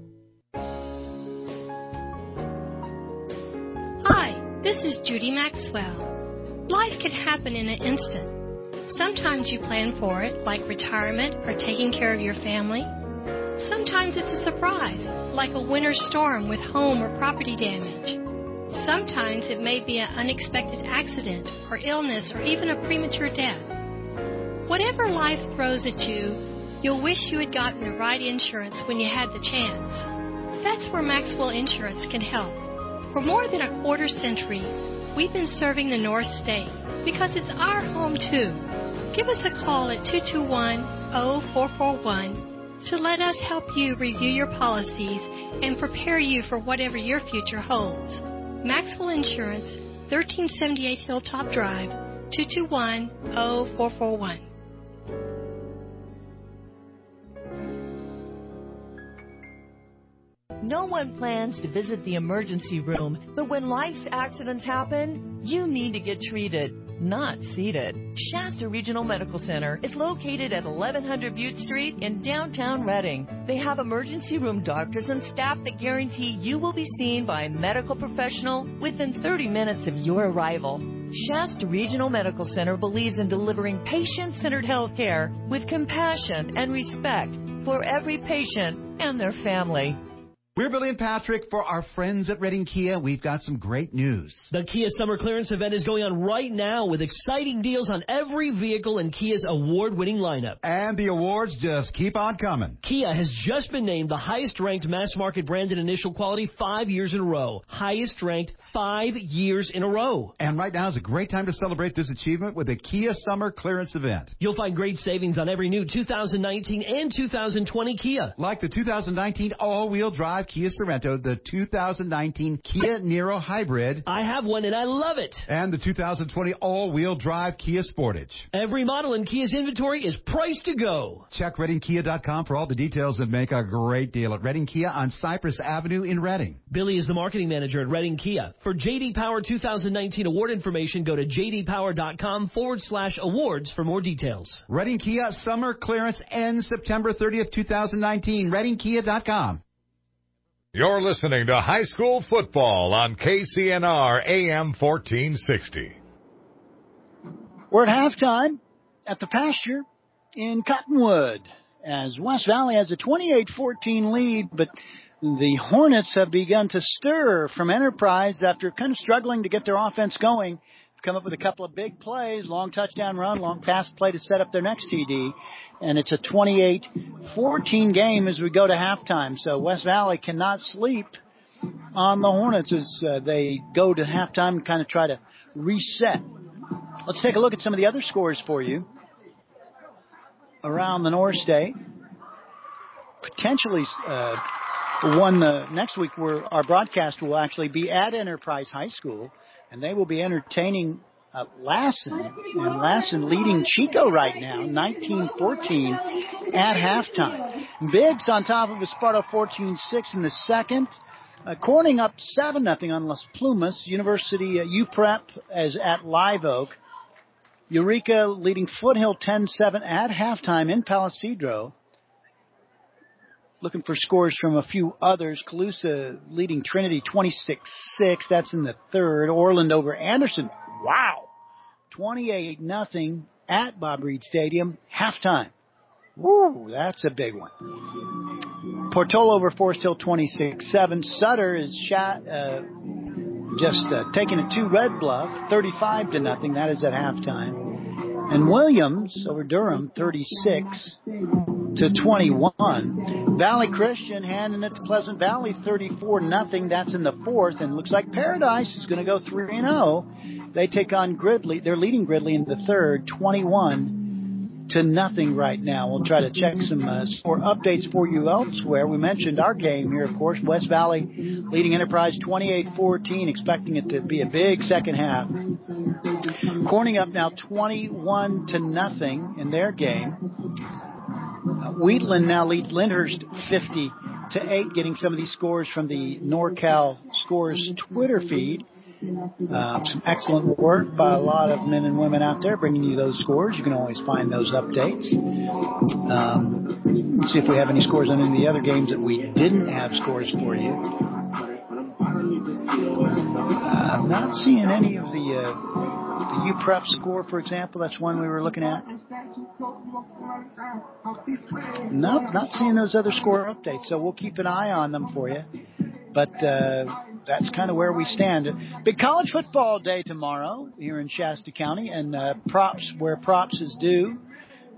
Speaker 13: Hi, this is Judy Maxwell. Life can happen in an instant. Sometimes you plan for it, like retirement or taking care of your family. Sometimes it's a surprise, like a winter storm with home or property damage. Sometimes it may be an unexpected accident or illness or even a premature death. Whatever life throws at you, you'll wish you had gotten the right insurance when you had the chance. That's where Maxwell Insurance can help. For more than a quarter century, we've been serving the North State because it's our home too. Give us a call at two two one, zero four four one to let us help you review your policies and prepare you for whatever your future holds. Maxwell Insurance, thirteen seventy-eight Hilltop Drive, two two one, zero four four one.
Speaker 26: No one plans to visit the emergency room, but when life's accidents happen, you need to get treated, not seated. Shasta Regional Medical Center is located at eleven hundred Butte Street in downtown Reading. They have emergency room doctors and staff that guarantee you will be seen by a medical professional within thirty minutes of your arrival. Shasta Regional Medical Center believes in delivering patient-centered health care with compassion and respect for every patient and their family.
Speaker 9: We're Billy and Patrick for our friends at Reading Kia. We've got some great news.
Speaker 16: The Kia Summer Clearance Event is going on right now with exciting deals on every vehicle in Kia's award-winning lineup.
Speaker 9: And the awards just keep on coming.
Speaker 16: Kia has just been named the highest-ranked mass-market brand in initial quality five years in a row. Highest-ranked five years in a row.
Speaker 9: And right now is a great time to celebrate this achievement with the Kia Summer Clearance Event.
Speaker 16: You'll find great savings on every new two thousand nineteen and two thousand twenty Kia.
Speaker 9: Like the two thousand nineteen all-wheel drive Kia Sorento, the two thousand nineteen Kia Niro Hybrid.
Speaker 16: I have one and I love it.
Speaker 9: And the two thousand twenty all-wheel drive Kia Sportage.
Speaker 16: Every model in Kia's inventory is priced to go.
Speaker 9: Check Reading Kia dot com for all the details and make a great deal at Reading Kia on Cypress Avenue in Reading.
Speaker 16: Billy is the marketing manager at Reading Kia. For J D Power two thousand nineteen award information, go to J D Power dot com forward slash awards for more details.
Speaker 9: Reading Kia Summer Clearance ends September thirtieth, two thousand nineteen. Reading Kia dot com.
Speaker 15: You're listening to High School Football on K C N R A M fourteen sixty.
Speaker 10: We're at halftime at the pasture in Cottonwood as West Valley has a twenty-eight fourteen lead, but the Hornets have begun to stir from Enterprise after kind of struggling to get their offense going. They've come up with a couple of big plays, long touchdown run, long pass play to set up their next T D. And it's a twenty-eight fourteen game as we go to halftime. So West Valley cannot sleep on the Hornets as uh, they go to halftime and kind of try to reset. Let's take a look at some of the other scores for you around the North State. Potentially uh, one uh, next week where our broadcast will actually be at Enterprise High School, and they will be entertaining Uh, Lassen, and Lassen leading Chico right now, nineteen fourteen at halftime. Biggs on top of Esparto fourteen six in the second. Uh, Corning up seven nothing on Las Plumas. University uh, U P R E P as at Live Oak. Eureka leading Foothill ten seven at halftime in Palisadro. Looking for scores from a few others. Calusa leading Trinity twenty-six six. That's in the third. Orland over Anderson. Wow. twenty-eight nothing at Bob Reed Stadium. Halftime. Woo, that's a big one. Portola over Forest Hill twenty-six seven. Sutter is shot, uh, just uh, taking it to Red Bluff, thirty-five to nothing. That is at halftime. And Williams over Durham, thirty-six to twenty-one. Valley Christian handing it to Pleasant Valley, thirty-four nothing. That's in the fourth. And looks like Paradise is going to go three and oh. They take on Gridley. They're leading Gridley in the third, twenty-one to nothing right now. We'll try to check some uh, score updates for you elsewhere. We mentioned our game here, of course. West Valley leading Enterprise twenty-eight fourteen, expecting it to be a big second half. Corning up now twenty-one to nothing in their game. Uh, Wheatland now leads Lyndhurst fifty to eight, getting some of these scores from the NorCal Scores Twitter feed. Uh, some excellent work by a lot of men and women out there bringing you those scores. You can always find those updates. Um, let's see if we have any scores on any of the other games that we didn't have scores for you. Uh, I'm not seeing any of the, uh, the U P R E P score, for example. That's one we were looking at. Nope, not seeing those other score updates. So we'll keep an eye on them for you. But uh, that's kind of where we stand. Big college football day tomorrow here in Shasta County, and uh, props where props is due.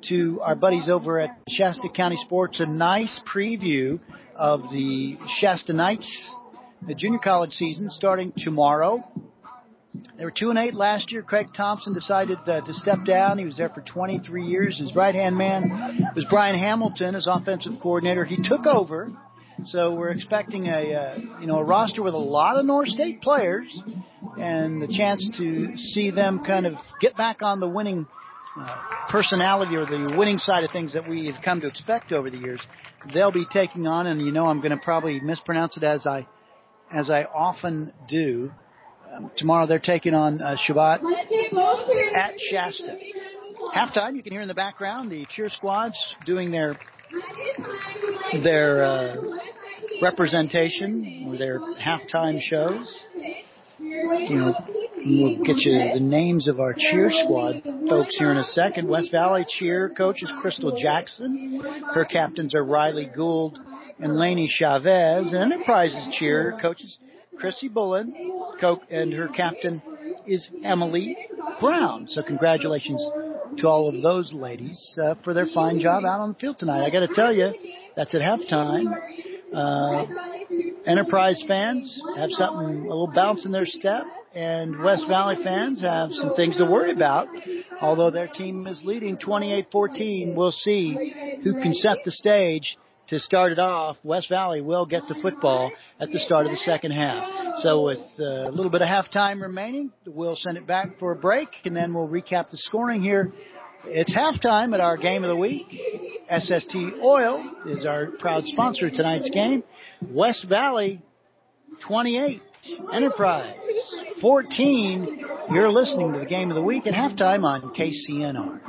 Speaker 10: to our buddies over at Shasta County Sports a nice preview of the Shasta Knights, the junior college season starting tomorrow. They were two and eight last year. Craig Thompson decided uh, to step down. He was there for twenty-three years. His right-hand man was Brian Hamilton as offensive coordinator. He took over. So we're expecting a uh, you know a roster with a lot of North State players and the chance to see them kind of get back on the winning uh, personality or the winning side of things that we have come to expect over the years. They'll be taking on, and you know I'm going to probably mispronounce it as I as I often do. Um, tomorrow they're taking on uh, Shabbat at Shasta. Halftime, you can hear in the background the cheer squads doing their their uh, representation or their halftime shows. You know, we'll get you the names of our cheer squad folks here in a second. West Valley cheer coach is Crystal Jackson. Her captains are Riley Gould and Lainey Chavez. And Enterprises cheer coaches Chrissy Bullen, and her captain is Emily Brown. So congratulations to all of those ladies uh, for their fine job out on the field tonight. I got to tell you, that's at halftime. Uh, Enterprise fans have something, a little bounce in their step, and West Valley fans have some things to worry about. Although their team is leading twenty-eight fourteen, we'll see who can set the stage to start it off. West Valley will get the football at the start of the second half. So with uh, a little bit of halftime remaining, we'll send it back for a break, and then we'll recap the scoring here. It's halftime at our game of the week. S S T Oil is our proud sponsor of tonight's game. West Valley twenty-eight, Enterprise fourteen. You're listening to the game of the week at halftime on K C N R.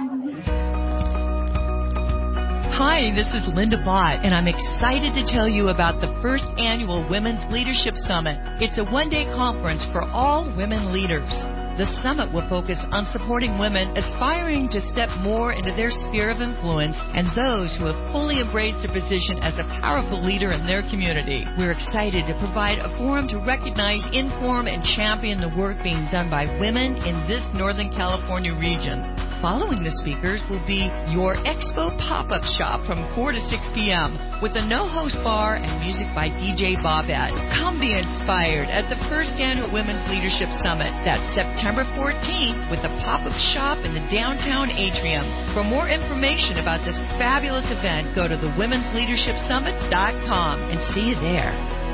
Speaker 26: Hi, this is Linda Bott, and I'm excited to tell you about the first annual Women's Leadership Summit. It's a one-day conference for all women leaders. The summit will focus on supporting women aspiring to step more into their sphere of influence and those who have fully embraced their position as a powerful leader in their community. We're excited to provide a forum to recognize, inform, and champion the work being done by women in this Northern California region. Following the speakers will be your Expo Pop-Up Shop from four to six p.m. with a no-host bar and music by D J Bobette. Come be inspired at the first annual Women's Leadership Summit. That's September fourteenth with a pop-up shop in the downtown atrium. For more information about this fabulous event, go to the women's leadership summit dot com and see you there.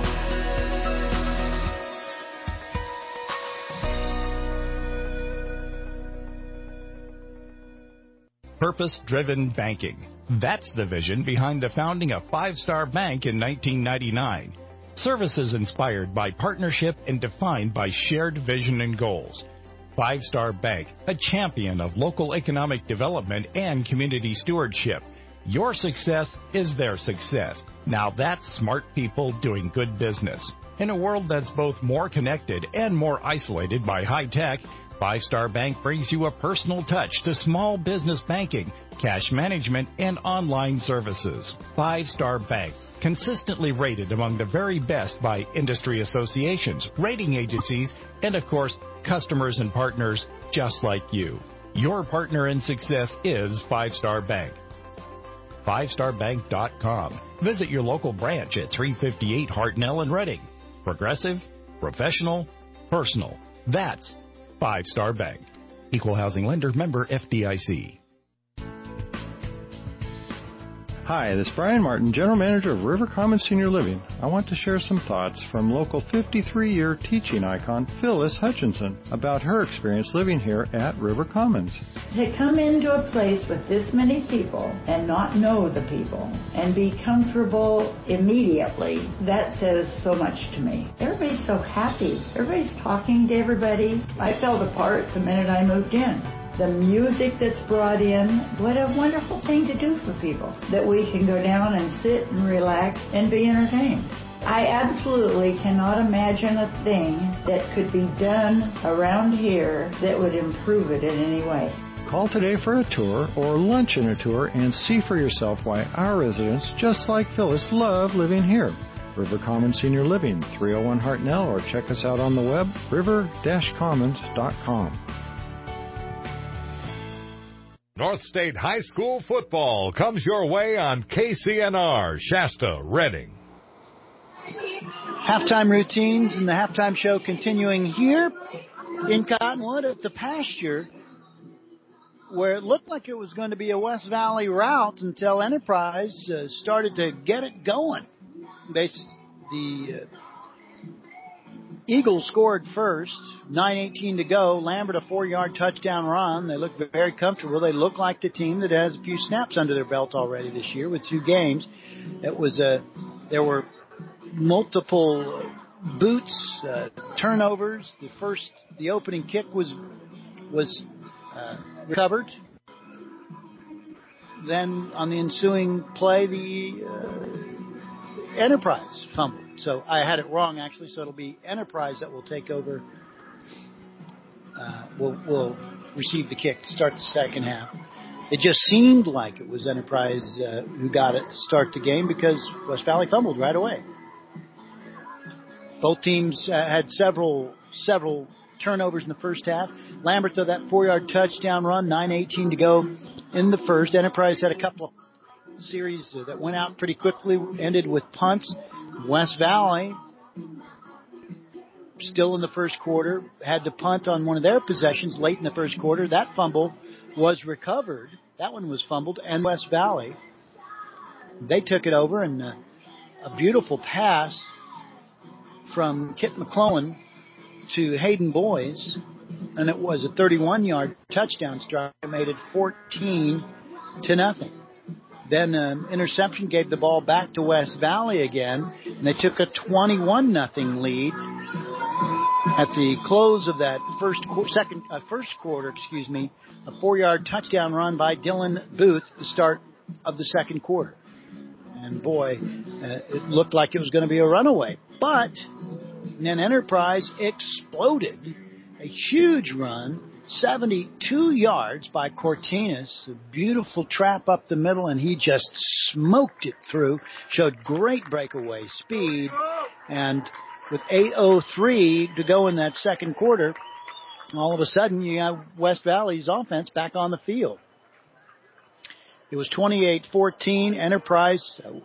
Speaker 14: Purpose-driven banking. That's the vision behind the founding of Five Star Bank in nineteen ninety-nine. Services inspired by partnership and defined by shared vision and goals. Five Star Bank, a champion of local economic development and community stewardship. Your success is their success. Now that's smart people doing good business. In a world that's both more connected and more isolated by high tech, Five Star Bank brings you a personal touch to small business banking, cash management, and online services. Five Star Bank, consistently rated among the very best by industry associations, rating agencies, and of course, customers and partners just like you. Your partner in success is Five Star Bank. five star bank dot com. Visit your local branch at three fifty-eight Hartnell in Reading. Progressive, professional, personal. That's Five Star Bank. Equal housing lender, member F D I C.
Speaker 17: Hi, this is Brian Martin, General Manager of River Commons Senior Living. I want to share some thoughts from local fifty-three-year teaching icon Phyllis Hutchinson about her experience living here at River Commons.
Speaker 18: To come into a place with this many people and not know the people and be comfortable immediately, that says so much to me. Everybody's so happy. Everybody's talking to everybody. I felt a part the minute I moved in. The music that's brought in, what a wonderful thing to do for people, that we can go down and sit and relax and be entertained. I absolutely cannot imagine a thing that could be done around here that would improve it in any way.
Speaker 17: Call today for a tour or lunch in a tour and see for yourself why our residents, just like Phyllis, love living here. River Commons Senior Living, three oh one Hartnell, or check us out on the web, river dash commons dot com.
Speaker 15: North State High School football comes your way on K C N R, Shasta, Redding.
Speaker 10: Halftime routines and the halftime show continuing here in Cottonwood at the pasture, where it looked like it was going to be a West Valley route until Enterprise uh, started to get it going. They, the uh, Eagles scored first, nine eighteen to go. Lambert a four-yard touchdown run. They look very comfortable. They look like the team that has a few snaps under their belt already this year with two games. It was a, there were multiple boots, uh, turnovers. The first, the opening kick was was uh, recovered. Then on the ensuing play, the uh, Enterprise fumbled. So I had it wrong actually. So it'll be Enterprise that will take over. Uh, will will receive the kick to start the second half. It just seemed like it was Enterprise uh, who got it to start the game because West Valley fumbled right away. Both teams uh, had several several turnovers in the first half. Lambert, though, that four-yard touchdown run, nine eighteen to go in the first. Enterprise had a couple of series uh, that went out pretty quickly, ended with punts. West Valley, still in the first quarter, had to punt on one of their possessions late in the first quarter. That fumble was recovered. That one was fumbled, and West Valley, they took it over, and uh, a beautiful pass from Kit McClellan to Hayden Boys, and it was a thirty-one-yard touchdown strike. It made it fourteen to nothing. Then an interception gave the ball back to West Valley again, and they took a twenty-one nothing lead at the close of that first second uh, first quarter. Excuse me, a four-yard touchdown run by Dylan Booth at the start of the second quarter. And boy, uh, it looked like it was going to be a runaway. But then Enterprise exploded. A huge run, seventy-two yards by Cortinas. A beautiful trap up the middle, and he just smoked it through. Showed great breakaway speed. And with eight oh three to go in that second quarter, all of a sudden you have West Valley's offense back on the field. It was twenty-eight fourteen. Enterprise, uh,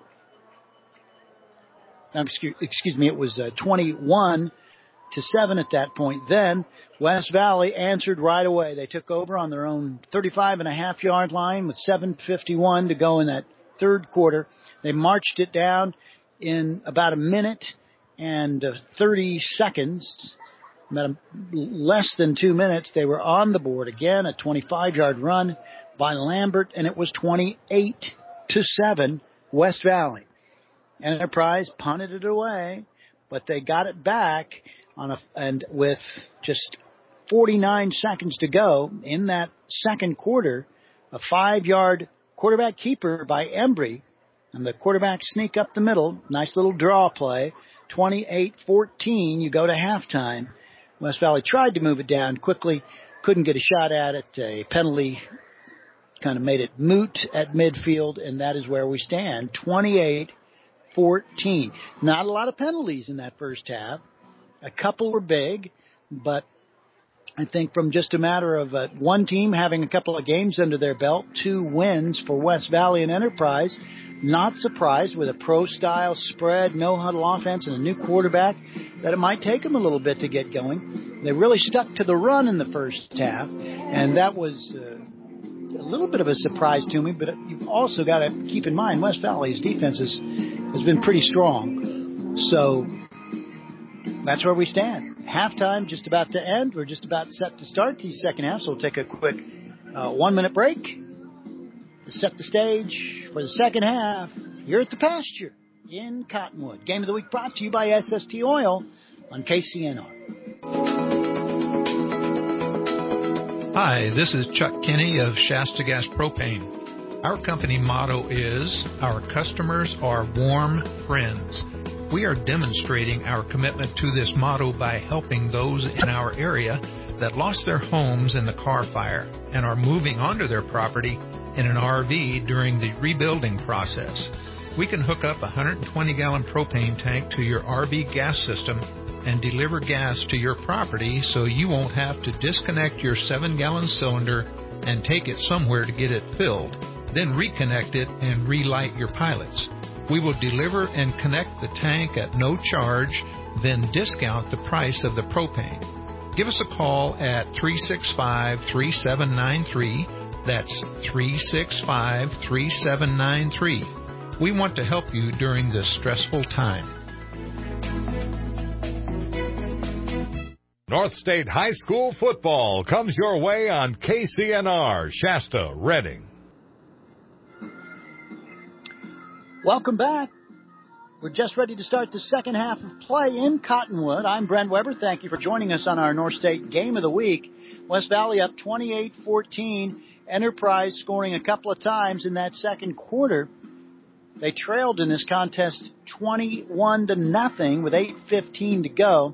Speaker 10: excuse, excuse me, it was uh, twenty-one to seven at that point. Then West Valley answered right away. They took over on their own thirty-five and a half yard line with seven fifty-one to go in that third quarter. They marched it down in about a minute and uh, thirty seconds. About a, less than two minutes, they were on the board again. A twenty-five yard run by Lambert, and it was twenty-eight to seven West Valley. Enterprise punted it away, but they got it back on a and with just forty-nine seconds to go in that second quarter, a five-yard quarterback keeper by Embry, and the quarterback sneak up the middle. Nice little draw play. twenty-eight fourteen. You go to halftime. West Valley tried to move it down quickly, couldn't get a shot at it. A penalty kind of made it moot at midfield, and that is where we stand, twenty-eight fourteen. Not a lot of penalties in that first half. A couple were big, but I think from just a matter of uh, one team having a couple of games under their belt, two wins for West Valley and Enterprise, not surprised with a pro-style spread, no-huddle offense, and a new quarterback that it might take them a little bit to get going. They really stuck to the run in the first half, and that was uh, a little bit of a surprise to me, but you've also got to keep in mind West Valley's defense is, has been pretty strong. So that's where we stand. Halftime just about to end. We're just about set to start the second half, so we'll take a quick uh, one-minute break to set the stage for the second half here at the pasture in Cottonwood. Game of the Week brought to you by S S T Oil on K C N R.
Speaker 19: Hi, this is Chuck Kinney of Shasta Gas Propane. Our company motto is, our customers are warm friends. We are demonstrating our commitment to this motto by helping those in our area that lost their homes in the Carr Fire and are moving onto their property in an R V during the rebuilding process. We can hook up a one hundred twenty gallon propane tank to your R V gas system and deliver gas to your property so you won't have to disconnect your seven gallon cylinder and take it somewhere to get it filled. Then reconnect it and relight your pilots. We will deliver and connect the tank at no charge, then discount the price of the propane. Give us a call at three six five, three seven nine three. That's three six five, three seven nine three. We want to help you during this stressful time.
Speaker 15: North State High School football comes your way on K C N R, Shasta, Redding.
Speaker 10: Welcome back. We're just ready to start the second half of play in Cottonwood. I'm Brent Weber. Thank you for joining us on our North State Game of the Week. West Valley up twenty-eight fourteen. Enterprise scoring a couple of times in that second quarter. They trailed in this contest twenty-one to nothing with eight fifteen to go.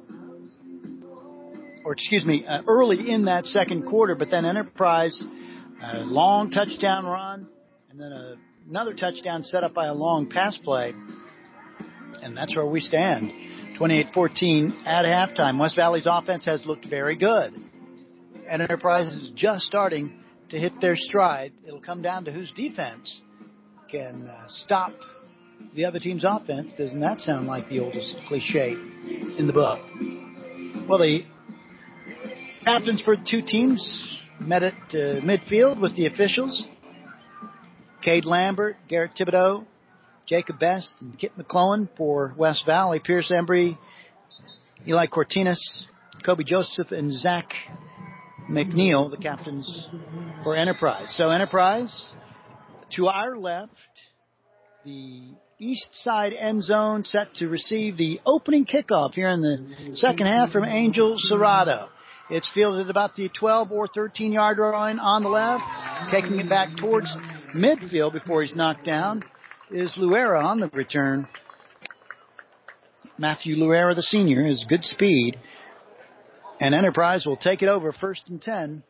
Speaker 10: Or excuse me, uh, early in that second quarter, but then Enterprise, a long touchdown run, and then a, another touchdown set up by a long pass play. And that's where we stand, twenty-eight fourteen at halftime. West Valley's offense has looked very good. And Enterprise is just starting to hit their stride. It'll come down to whose defense can uh, stop the other team's offense. Doesn't that sound like the oldest cliche in the book? Well, the captains for the two teams met at uh, midfield with the officials. Cade Lambert, Garrett Thibodeau, Jacob Best, and Kit McClellan for West Valley. Pierce Embry, Eli Cortinas, Kobe Joseph, and Zach McNeil, the captains for Enterprise. So Enterprise, to our left, the east side end zone set to receive the opening kickoff here in the second half from Angel Serrato. It's fielded about the twelve or thirteen yard line on the left. Taking it back towards midfield before he's knocked down is Luera on the return. Matthew Luera, the senior, has good speed. And Enterprise will take it over first and ten.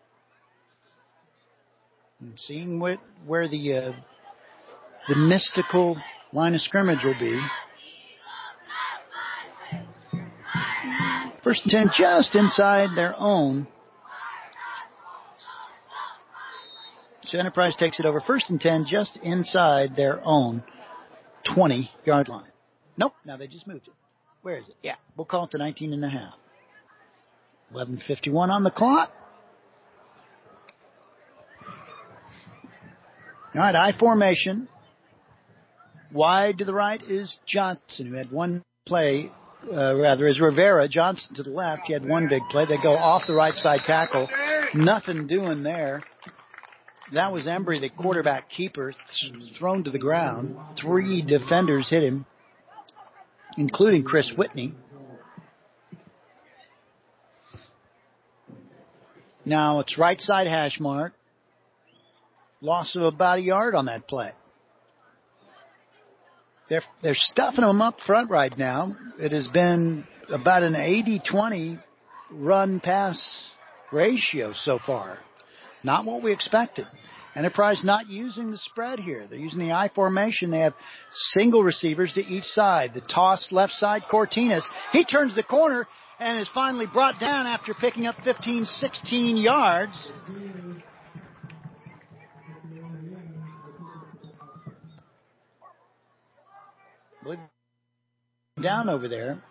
Speaker 10: And seeing what, where the uh, the mystical line of scrimmage will be. First and ten just inside their own. So Enterprise takes it over first and ten just inside their own twenty yard line. Nope, now they just moved it. Where is it? Yeah, we'll call it the nineteen and a half. eleven fifty-one on the clock. All right, I formation. Wide to the right is Johnson, who had one play, uh, rather, is Rivera. Johnson to the left. He had one big play. They go off the right side tackle. Nothing doing there. That was Embry, the quarterback keeper, th- thrown to the ground. Three defenders hit him, including Chris Whitney. Now it's right side hash mark. Loss of about a yard on that play. They're, they're stuffing them up front right now. It has been about an eighty twenty run-pass ratio so far. Not what we expected. Enterprise not using the spread here. They're using the I formation. They have single receivers to each side. The toss left side, Cortinas. He turns the corner and is finally brought down after picking up fifteen, sixteen yards. Down over there.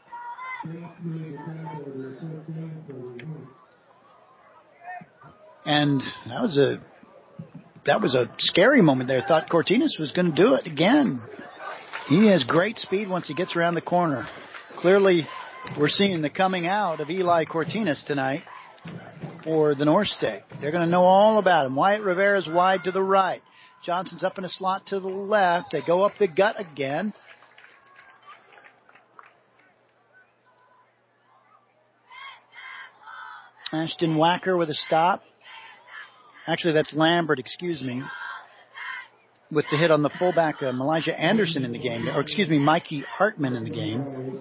Speaker 10: And that was a that was a scary moment there. Thought Cortinas was going to do it again. He has great speed once he gets around the corner. Clearly, we're seeing the coming out of Eli Cortinas tonight for the North State. They're going to know all about him. Wyatt Rivera's wide to the right. Johnson's up in a slot to the left. They go up the gut again. Ashton Wacker with a stop. Actually, that's Lambert, excuse me, with the hit on the fullback, uh, Elijah Anderson in the game, or excuse me, Mikey Hartman in the game.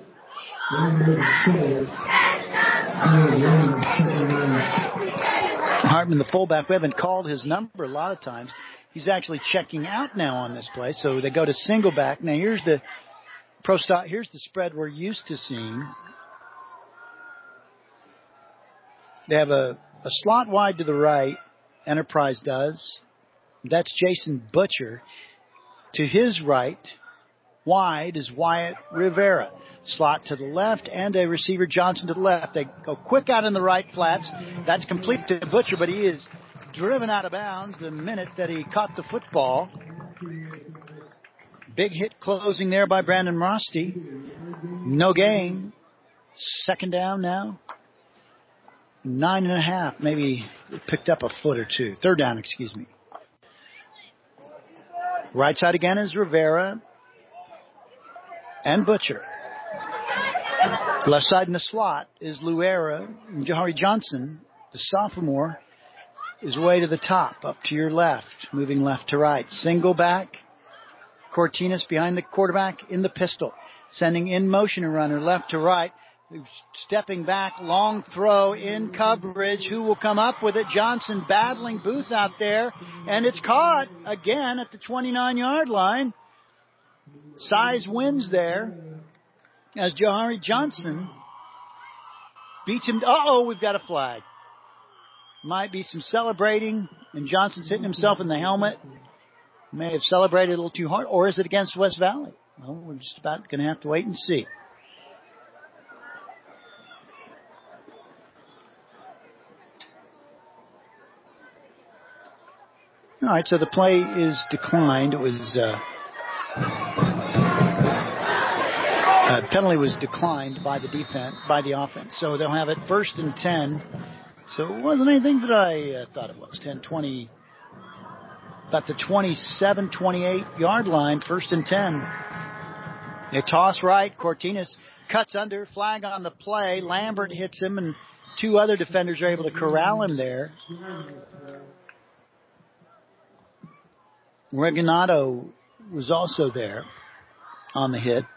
Speaker 10: Hartman, the fullback, we haven't called his number a lot of times. He's actually checking out now on this play, so they go to single back. Now here's the pro stop. Here's the spread we're used to seeing. They have a, a slot wide to the right Enterprise does. That's Jason Butcher. To his right, wide, is Wyatt Rivera. Slot to the left and a receiver, Johnson, to the left. They go quick out in the right flats. That's complete to Butcher, but he is driven out of bounds the minute that he caught the football. Big hit closing there by Brandon Rosty. No gain. Second down now. Nine and a half. Maybe picked up a foot or two. Third down, excuse me. Right side again is Rivera and Butcher. Left side in the slot is Luera. Jahari Johnson, the sophomore, is way to the top, up to your left, moving left to right. Single back. Cortinas behind the quarterback in the pistol. Sending in motion a runner left to right. Stepping back, long throw in coverage. Who will come up with it? Johnson battling Booth out there. And it's caught again at the twenty-nine-yard line. Size wins there as Jahari Johnson beats him. Uh-oh, we've got a flag. Might be some celebrating, and Johnson's hitting himself in the helmet. May have celebrated a little too hard, or is it against West Valley? Well, we're just about going to have to wait and see. All right, so the play is declined. It was uh, uh, penalty was declined by the defense, by the offense. So they'll have it first and ten. So it wasn't anything that I uh, thought it was. ten, twenty, about the twenty-seven, twenty-eight yard line, first and ten. They toss right. Cortinas cuts under. Flag on the play. Lambert hits him, and two other defenders are able to corral him there. Reginado was also there on the hit.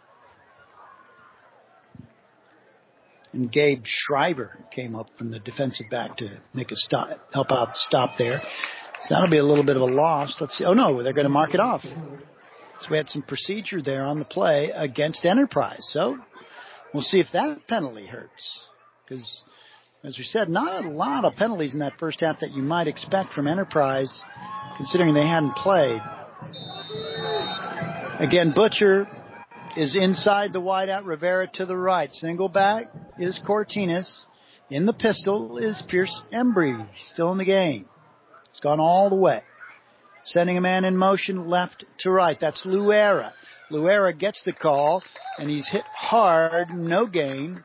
Speaker 10: And Gabe Shriver came up from the defensive back to make a stop, help out stop there. So that'll be a little bit of a loss. Let's see. Oh, no, they're going to mark it off. So we had some procedure there on the play against Enterprise. So we'll see if that penalty hurts. Because, as we said, not a lot of penalties in that first half that you might expect from Enterprise, considering they hadn't played. Again, Butcher is inside the wideout. Rivera to the right. Single back is Cortinas. In the pistol is Pierce Embry, still in the game. He's gone all the way. Sending a man in motion left to right. That's Luera. Luera gets the call, and he's hit hard. No gain.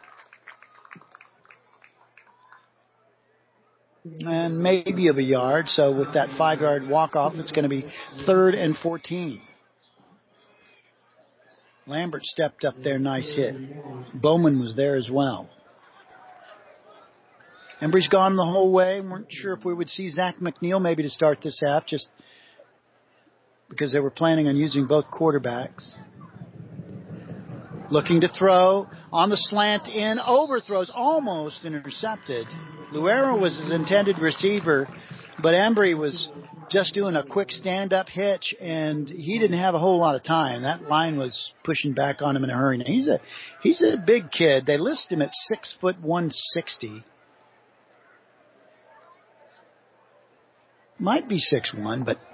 Speaker 10: And maybe of a yard. So with that five-yard walk-off, it's going to be third and fourteen. Lambert stepped up there. Nice hit. Bowman was there as well. Embry's gone the whole way. Weren't sure if we would see Zach McNeil maybe to start this half, just because they were planning on using both quarterbacks. Looking to throw on the slant in, overthrows, almost intercepted. Luera was his intended receiver, but Embry was just doing a quick stand-up hitch, and he didn't have a whole lot of time. That line was pushing back on him in a hurry. Now, he's a he's a big kid. They list him at six foot one sixty. Might be six one, but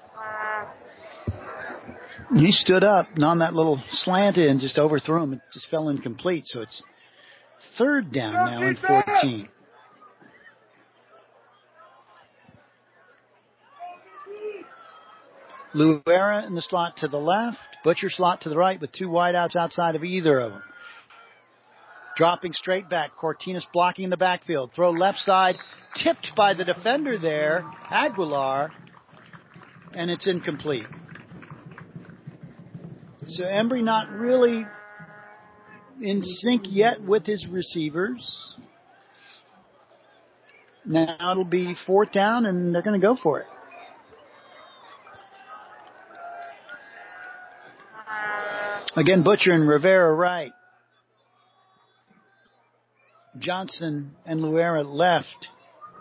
Speaker 10: he stood up, and on that little slant in, just overthrew him. It just fell incomplete. So it's third down now and fourteen. Luera in the slot to the left. Butcher slot to the right with two wideouts outside of either of them. Dropping straight back. Cortinas blocking in the backfield. Throw left side. Tipped by the defender there, Aguilar. And it's incomplete. So Embry not really in sync yet with his receivers. Now it'll be fourth down, and they're going to go for it. Again, Butcher and Rivera right. Johnson and Luera left.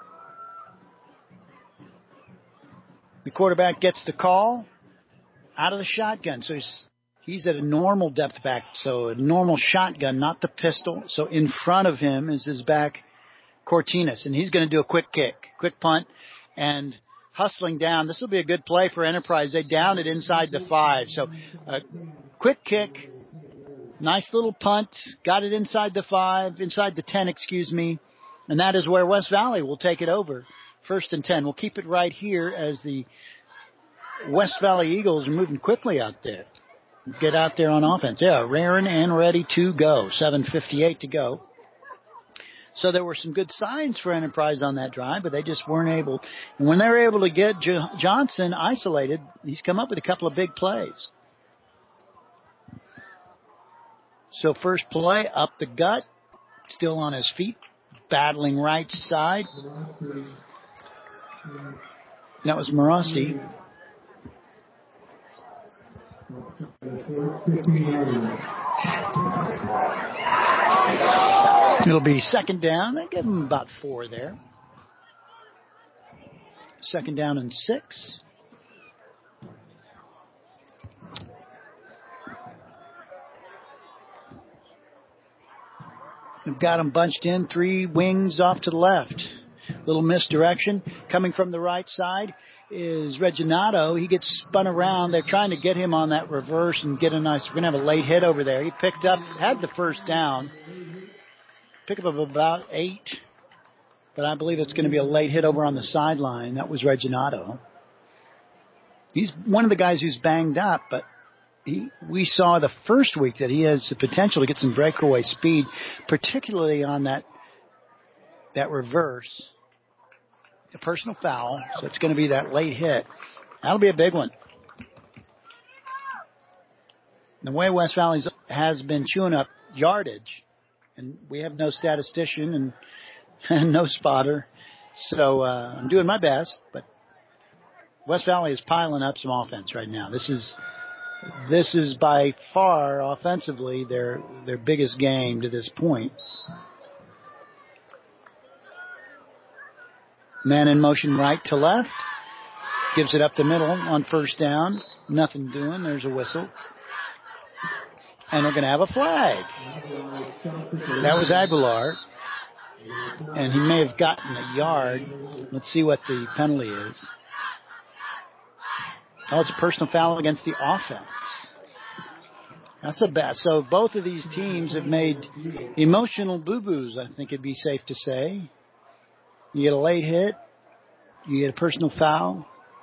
Speaker 10: The quarterback gets the call out of the shotgun. So he's, he's at a normal depth back. So a normal shotgun, not the pistol. So in front of him is his back, Cortinas. And he's going to do a quick kick, quick punt. and hustling down. This will be a good play for Enterprise. They down it inside the five. So a quick kick, nice little punt, got it inside the five, inside the ten, excuse me, and that is where West Valley will take it over. First and ten. We'll keep it right here as the West Valley Eagles are moving quickly out there. Get out there on offense. Yeah, raring and ready to go. seven fifty-eight to go. So there were some good signs for Enterprise on that drive, but they just weren't able. And when they were able to get J- Johnson isolated, he's come up with a couple of big plays. So first play, up the gut, still on his feet, battling right side. That was Marossi. It'll be second down. They give him about four there. Second down and six. We've got them bunched in, three wings off to the left. Little misdirection. Coming from the right side is Reginato. He gets spun around. They're trying to get him on that reverse and get a nice, we're going to have a late hit over there. He picked up, had the first down. Pick up of about eight. But I believe it's going to be a late hit over on the sideline. That was Reginato. He's one of the guys who's banged up, but he, we saw the first week that he has the potential to get some breakaway speed, particularly on that that reverse. A personal foul, so it's going to be that late hit. That'll be a big one. The way West Valley has been chewing up yardage, and we have no statistician and, and no spotter, so uh, I'm doing my best, but West Valley is piling up some offense right now. This is this is by far offensively their their biggest game to this point. Man in motion right to left. Gives it up the middle on first down. Nothing doing. There's a whistle. And they're going to have a flag. That was Aguilar. And he may have gotten a yard. Let's see what the penalty is. Oh, it's a personal foul against the offense. That's a bad. So both of these teams have made emotional boo-boos, I think it'd be safe to say. You get a late hit. You get a personal foul.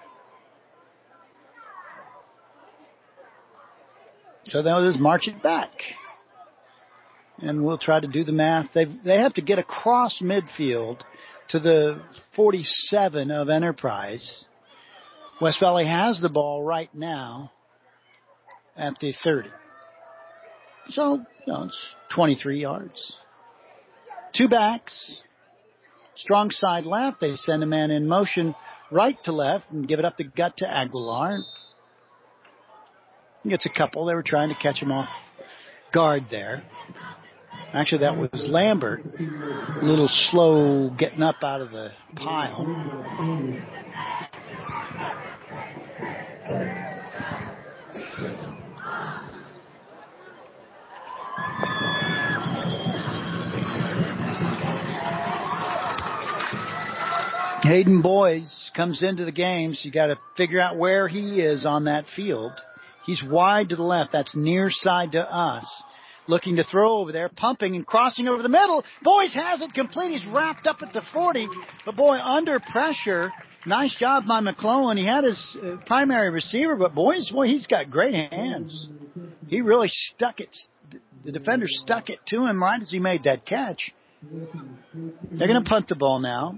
Speaker 10: So they'll just march it back. And we'll try to do the math. They they have to get across midfield to the forty-seven of Enterprise. West Valley has the ball right now at the thirty. So, you know, it's twenty-three yards. Two backs. Strong side left. They send a man in motion right to left and give it up the gut to Aguilar. He gets a couple. They were trying to catch him off guard there. Actually, that was Lambert. A little slow getting up out of the pile. Hayden Boys comes into the game, so you got to figure out where he is on that field. He's wide to the left. That's near side to us. Looking to throw over there, pumping and crossing over the middle. Boys has it complete. He's wrapped up at the forty. But boy, under pressure. Nice job by McClellan. He had his uh, primary receiver, but boys, boy, he's got great hands. He really stuck it. The defender stuck it to him right as he made that catch. They're going to punt the ball now.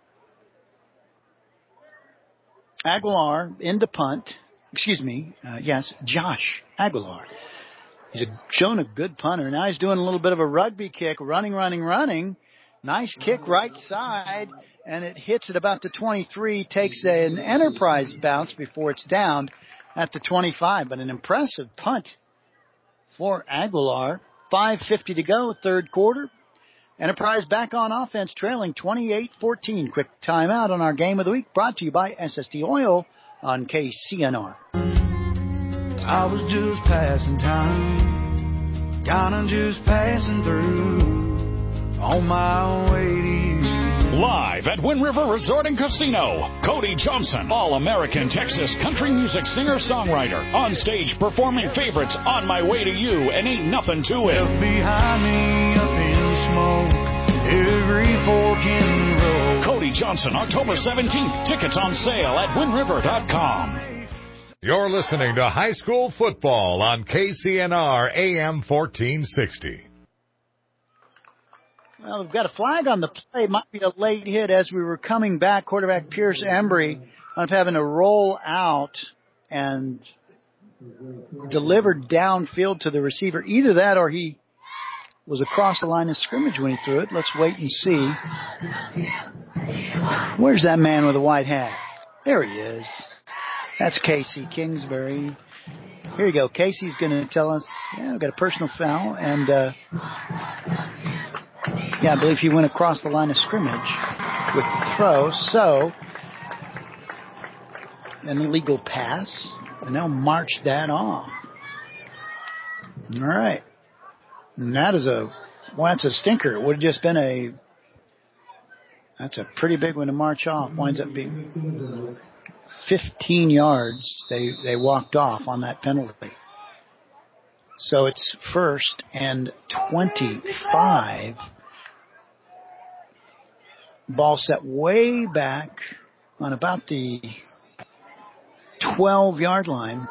Speaker 10: Aguilar into punt. Excuse me. Uh, yes, Josh Aguilar. He's a, shown a good punter. Now he's doing a little bit of a rugby kick, running, running, running. Nice kick right side, and it hits at about the twenty-three, takes an Enterprise bounce before it's down at the twenty-five. But an impressive punt for Aguilar. five fifty to go, third quarter. Enterprise back on offense, trailing twenty-eight fourteen. Quick timeout on our game of the week, brought to you by S S D Oil on K C N R.
Speaker 12: I was just passing time, kind of just passing through, on my way to you.
Speaker 1: Live at Wind River Resort and Casino, Cody Johnson, All-American Texas country music singer-songwriter, on stage performing favorites On My Way to You and Ain't Nothing to It.
Speaker 12: Left behind me up in smoke, every fork in the road.
Speaker 1: Cody Johnson, October seventeenth. Tickets on sale at wind river dot com.
Speaker 15: You're listening to High School Football on K C N R A M fourteen sixty.
Speaker 10: Well, we've got a flag on the play. Might be a late hit as we were coming back. Quarterback Pierce Embry ended up having to roll out and delivered downfield to the receiver. Either that or he was across the line of scrimmage when he threw it. Let's wait and see. Where's that man with the white hat? There he is. That's Casey Kingsbury. Here you go. Casey's going to tell us, yeah, we've got a personal foul. And, uh, yeah, I believe he went across the line of scrimmage with the throw. So, an illegal pass. And they'll march that off. All right. And that is a, well, that's a stinker. It would have just been a, that's a pretty big one to march off. Winds up being fifteen yards. They, they walked off on that penalty. So it's first and twenty-five. Ball set way back on about the twelve-yard line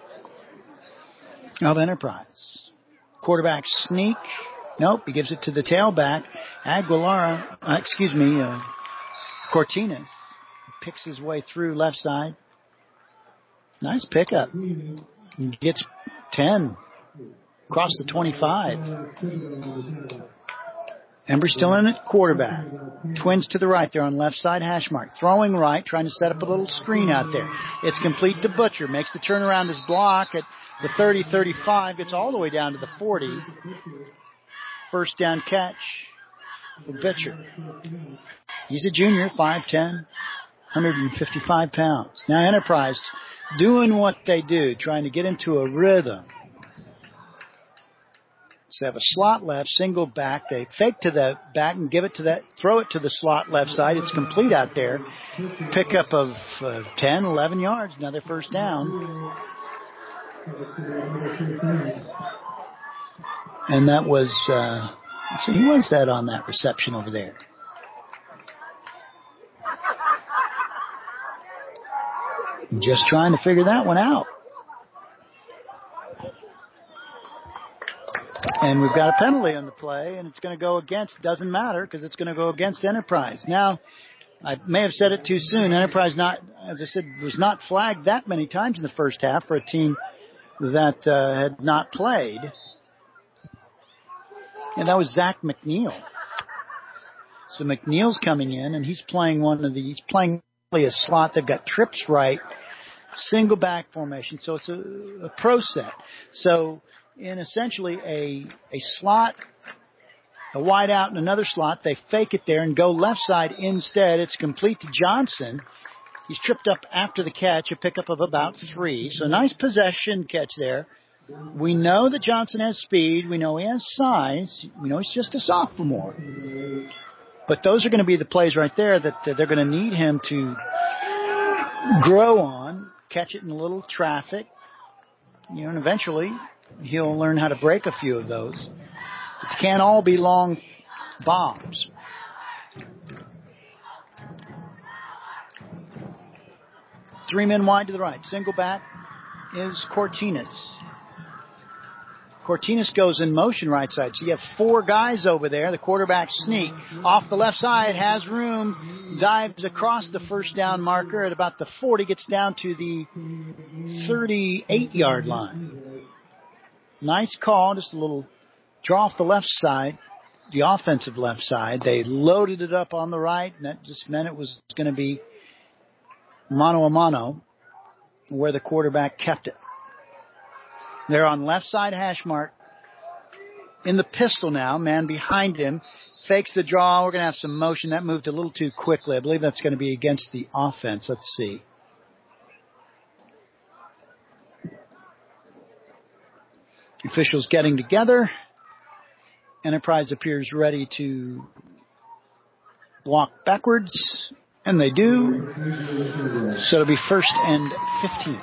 Speaker 10: of Enterprise. Quarterback sneak. Nope, he gives it to the tailback. Aguilar, uh, excuse me, uh, Cortinas picks his way through left side. Nice pickup. Gets ten. Across the twenty-five. Embry still in at quarterback. Twins to the right there on left side hash mark. Throwing right, trying to set up a little screen out there. It's complete to Butcher. Makes the turnaround as block at the thirty thirty-five. Gets all the way down to the forty. First down catch for Butcher. He's a junior, five ten, one fifty-five pounds. Now Enterprise doing what they do, trying to get into a rhythm. So they have a slot left, single back. They fake to the back and give it to that, throw it to the slot left side. It's complete out there. Pickup of uh, ten, eleven yards, another first down. And that was, uh, so who was that on that reception over there? Just trying to figure that one out. And we've got a penalty on the play, and it's going to go against, doesn't matter, because it's going to go against Enterprise. Now, I may have said it too soon. Enterprise, not, as I said, was not flagged that many times in the first half for a team that uh, had not played. And that was Zach McNeil. So McNeil's coming in, and he's playing one of the, he's playing a slot. They've got trips right, single back formation. So it's a, a pro set. So in essentially a a slot, a wide out and another slot, they fake it there and go left side instead. It's complete to Johnson. He's tripped up after the catch, a pickup of about three. So nice possession catch there. We know that Johnson has speed. We know he has size. We know he's just a sophomore. But those are going to be the plays right there that they're going to need him to grow on, catch it in a little traffic, you know, and eventually he'll learn how to break a few of those. But they can't all be long bombs. Three men wide to the right. Single back is Cortinas. Cortinas goes in motion right side. So you have four guys over there. The quarterback sneak. Off the left side, has room, dives across the first down marker at about the forty, gets down to the thirty-eight-yard line. Nice call, just a little draw off the left side, the offensive left side. They loaded it up on the right, and that just meant it was going to be mano a mano where the quarterback kept it. They're on left side hash mark. In the pistol now, man behind him. Fakes the draw. We're going to have some motion. That moved a little too quickly. I believe that's going to be against the offense. Let's see. Officials getting together. Enterprise appears ready to block backwards, and they do. So it'll be first and fifteen.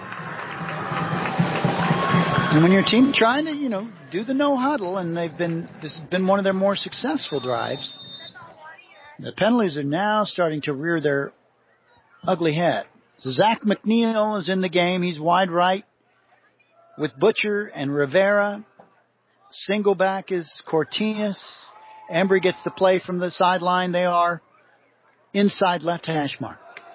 Speaker 10: And when your team trying to, you know, do the no huddle, and they've been, this has been one of their more successful drives, the penalties are now starting to rear their ugly head. So Zach McNeil is in the game. He's wide right with Butcher and Rivera. Single back is Cortinas. Embry gets the play from the sideline. They are inside left hash mark.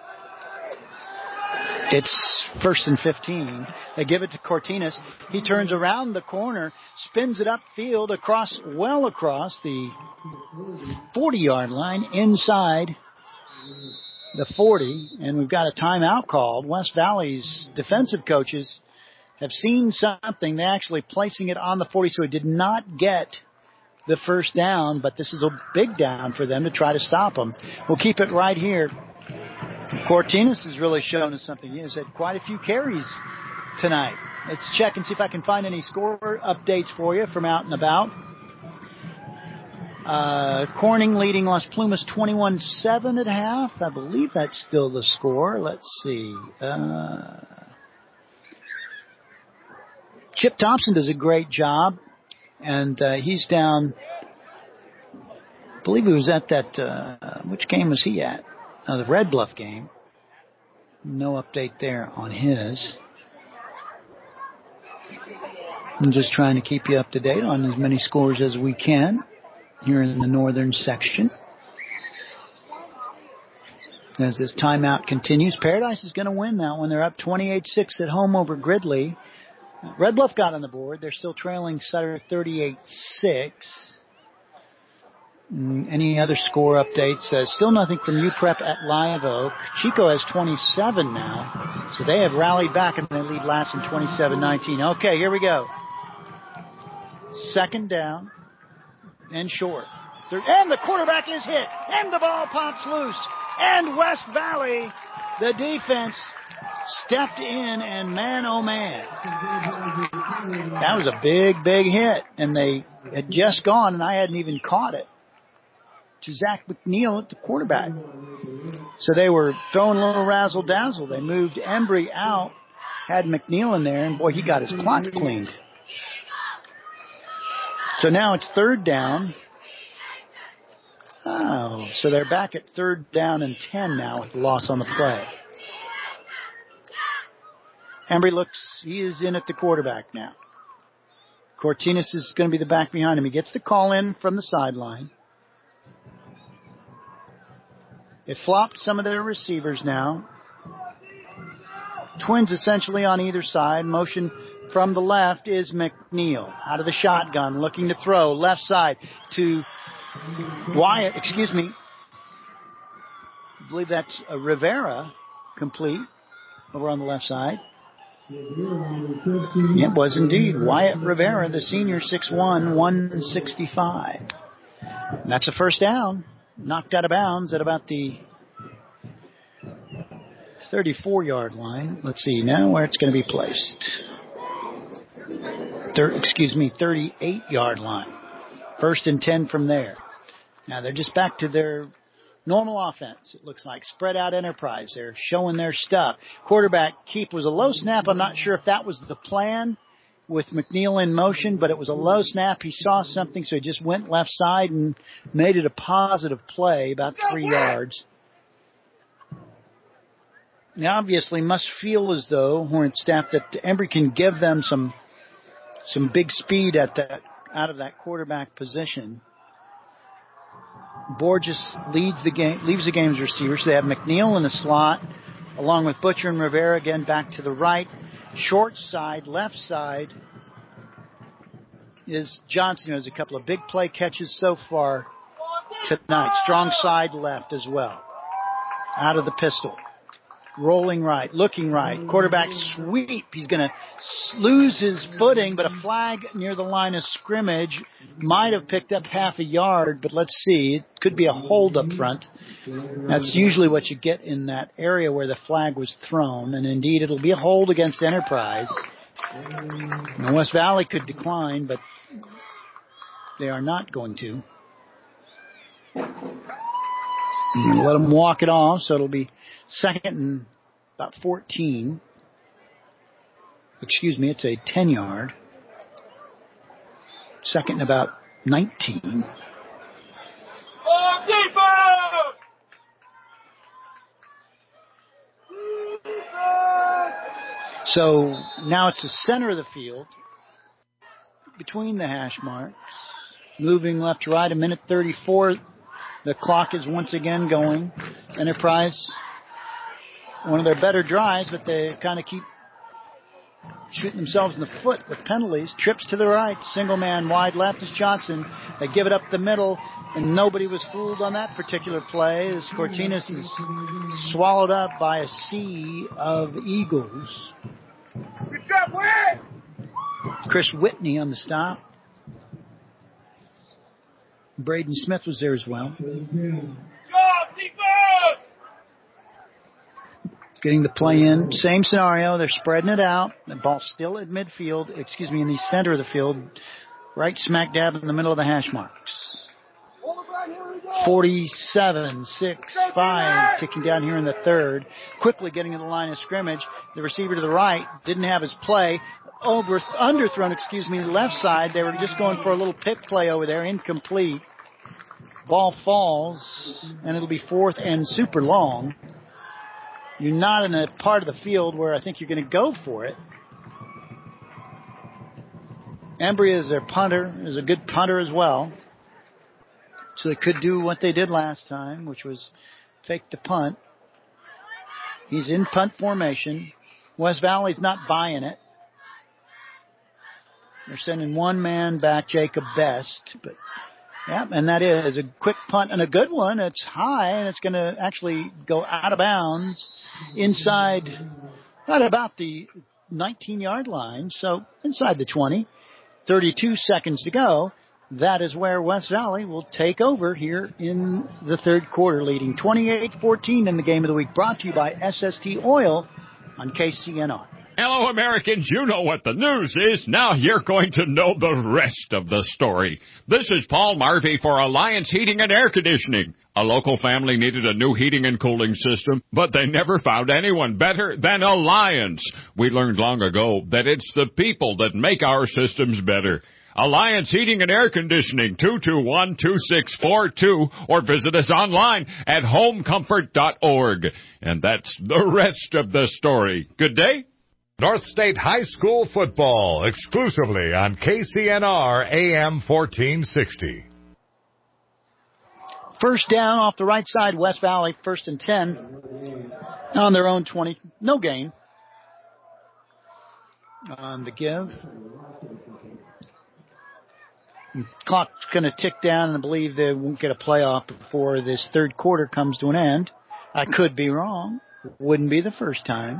Speaker 10: It's first and fifteen. They give it to Cortinas. He turns around the corner, spins it upfield across, well across the forty-yard line inside the forty, and we've got a timeout called. West Valley's defensive coaches have seen something. They're actually placing it on the forty, so it did not get the first down, but this is a big down for them to try to stop them. We'll keep it right here. Cortinas has really shown us something. He has had quite a few carries tonight. Let's check and see if I can find any score updates for you from out and about. Uh, Corning leading Las Plumas twenty-one seven at half. I believe that's still the score. Let's see. Uh, Chip Thompson does a great job, and uh, he's down. I believe he was at that. Uh, which game was he at? Uh, the Red Bluff game. No update there on his. I'm just trying to keep you up to date on as many scores as we can here in the northern section. As this timeout continues, Paradise is going to win that one. They're up twenty-eight six at home over Gridley. Red Bluff got on the board. They're still trailing Sutter thirty-eight six. Any other score updates? Uh, still nothing from U Prep at Live Oak. Chico has twenty-seven now, so they have rallied back and they lead Lassen twenty-seven nineteen. Okay, here we go. Second down and short. Third, and the quarterback is hit, and the ball pops loose. And West Valley, the defense, stepped in, and man, oh man, that was a big, big hit, and they had just gone, and I hadn't even caught it, to Zach McNeil at the quarterback. So they were throwing a little razzle-dazzle. They moved Embry out, had McNeil in there, and boy, he got his clock cleaned. So now it's third down. Oh, so they're back at third down and ten now with the loss on the play. Embry looks, he is in at the quarterback now. Cortinas is going to be the back behind him. He gets the call in from the sideline. They flopped some of their receivers now. Twins essentially on either side. Motion from the left is McNeil. Out of the shotgun, looking to throw. Left side to Wyatt, excuse me. I believe that's a Rivera complete over on the left side. It was indeed Wyatt Rivera, the senior, six one, one sixty-five. And that's a first down. Knocked out of bounds at about the thirty-four-yard line. Let's see now where it's going to be placed. Thir- excuse me, thirty-eight-yard line. First and ten from there. Now they're just back to their normal offense. It looks like spread out enterprise. They're showing their stuff. Quarterback keep was a low snap. I'm not sure if that was the plan with McNeil in motion, but it was a low snap. He saw something, so he just went left side and made it a positive play, about three yards. Now, obviously, must feel as though Hornet staff that Embry can give them some some big speed at that out of that quarterback position. Borges leads the game, leaves the game's receivers. So they have McNeil in the slot, along with Butcher and Rivera again back to the right. Short side, left side is Johnson, who has a couple of big play catches so far tonight. Strong side left as well. Out of the pistol. Rolling right, looking right. Quarterback sweep. He's going to lose his footing, but a flag near the line of scrimmage might have picked up half a yard, but let's see. It could be a hold up front. That's usually what you get in that area where the flag was thrown, and indeed it'll be a hold against Enterprise. Now West Valley could decline, but they are not going to. I'm going to let them walk it off, so it'll be second and about fourteen. Excuse me, it's a ten-yard. Second and about nineteen. So now it's the center of the field, between the hash marks, moving left to right, a minute thirty-four. The clock is once again going. Enterprise, one of their better drives, but they kind of keep shooting themselves in the foot with penalties. Trips to the right, single man wide left is Johnson. They give it up the middle, and nobody was fooled on that particular play as Cortinas is swallowed up by a sea of Eagles.
Speaker 12: Good job, Whit!
Speaker 10: Chris Whitney on the stop. Braden Smith was there as well. Getting the play in. Same scenario. They're spreading it out. The ball's still at midfield. Excuse me, in the center of the field. Right smack dab in the middle of the hash marks. forty-seven, six, five, ticking down here in the third. Quickly getting to the line of scrimmage. The receiver to the right didn't have his play. Over, underthrown, excuse me, left side. They were just going for a little pick play over there. Incomplete. Ball falls, and it'll be fourth and super long. You're not in a part of the field where I think you're going to go for it. Embry is their punter, is a good punter as well. So they could do what they did last time, which was fake the punt. He's in punt formation. West Valley's not buying it. They're sending one man back, Jacob Best. But, yeah, and that is a quick punt and a good one. It's high, and it's going to actually go out of bounds inside, right about the nineteen-yard line. So inside the twenty. thirty-two seconds to go. That is where West Valley will take over here in the third quarter, leading twenty-eight fourteen in the game of the week. Brought to you by S S T Oil on K C N R.
Speaker 2: Hello, Americans. You know what the news is. Now you're going to know the rest of the story. This is Paul Marvey for Alliance Heating and Air Conditioning. A local family needed a new heating and cooling system, but they never found anyone better than Alliance. We learned long ago that it's the people that make our systems better. Alliance Heating and Air Conditioning, two two one, two six four two, or visit us online at home comfort dot org. And that's the rest of the story. Good day.
Speaker 15: North State High School football, exclusively on K C N R A M fourteen sixty.
Speaker 10: First down off the right side, West Valley, first and ten on their own twenty. No gain on the give. Clock's going to tick down, and I believe they won't get a playoff before this third quarter comes to an end. I could be wrong. Wouldn't be the first time.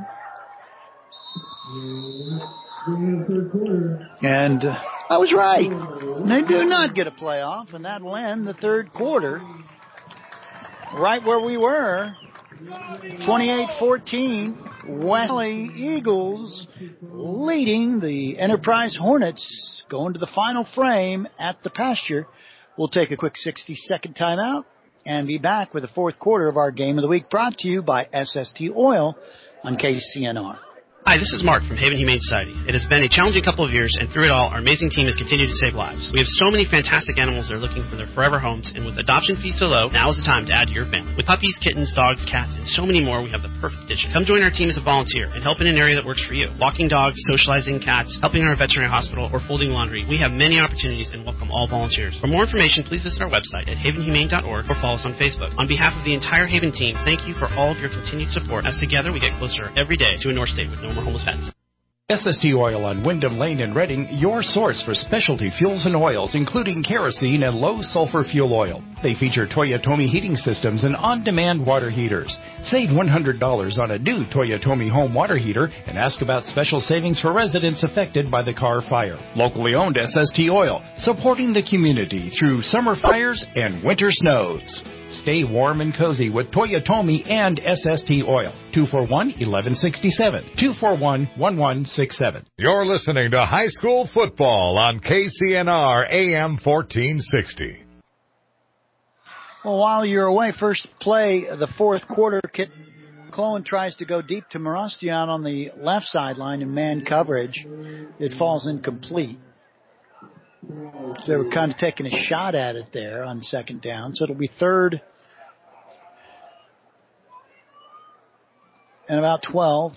Speaker 10: And uh, I was right. They do not get a playoff, and that will end the third quarter right where we were. twenty-eight fourteen, West Valley Eagles leading the Enterprise Hornets, going to the final frame at the pasture. We'll take a quick sixty-second timeout and be back with the fourth quarter of our Game of the Week, brought to you by S S T Oil on K C N R.
Speaker 8: Hi, this is Mark from Haven Humane Society. It has been a challenging couple of years, and through it all, our amazing team has continued to save lives. We have so many fantastic animals that are looking for their forever homes, and with adoption fees so low, now is the time to add to your family. With puppies, kittens, dogs, cats, and so many more, we have the perfect addition. Come join our team as a volunteer and help in an area that works for you. Walking dogs, socializing cats, helping in our veterinary hospital, or folding laundry. We have many opportunities and welcome all volunteers. For more information, please visit our website at haven humane dot org or follow us on Facebook. On behalf of the entire Haven team, thank you for all of your continued support, as together we get closer every day to a North State with no more homeless pets.
Speaker 14: S S T Oil on Wyndham Lane in Reading, your source for specialty fuels and oils, including kerosene and low-sulfur fuel oil. They feature Toyotomi heating systems and on-demand water heaters. Save one hundred dollars on a new Toyotomi home water heater and ask about special savings for residents affected by the Carr fire. Locally owned S S T Oil, supporting the community through summer fires and winter snows. Stay warm and cozy with Toyotomi and S S T Oil. two four one, one one six seven. two four one, one one six seven.
Speaker 15: You're listening to High School Football on K C N R A M fourteen sixty.
Speaker 10: Well, while you're away, first play of the fourth quarter, Kit McClellan tries to go deep to Morostian on the left sideline in man coverage. It falls incomplete. So they were kind of taking a shot at it there on second down. So it'll be third and about twelve.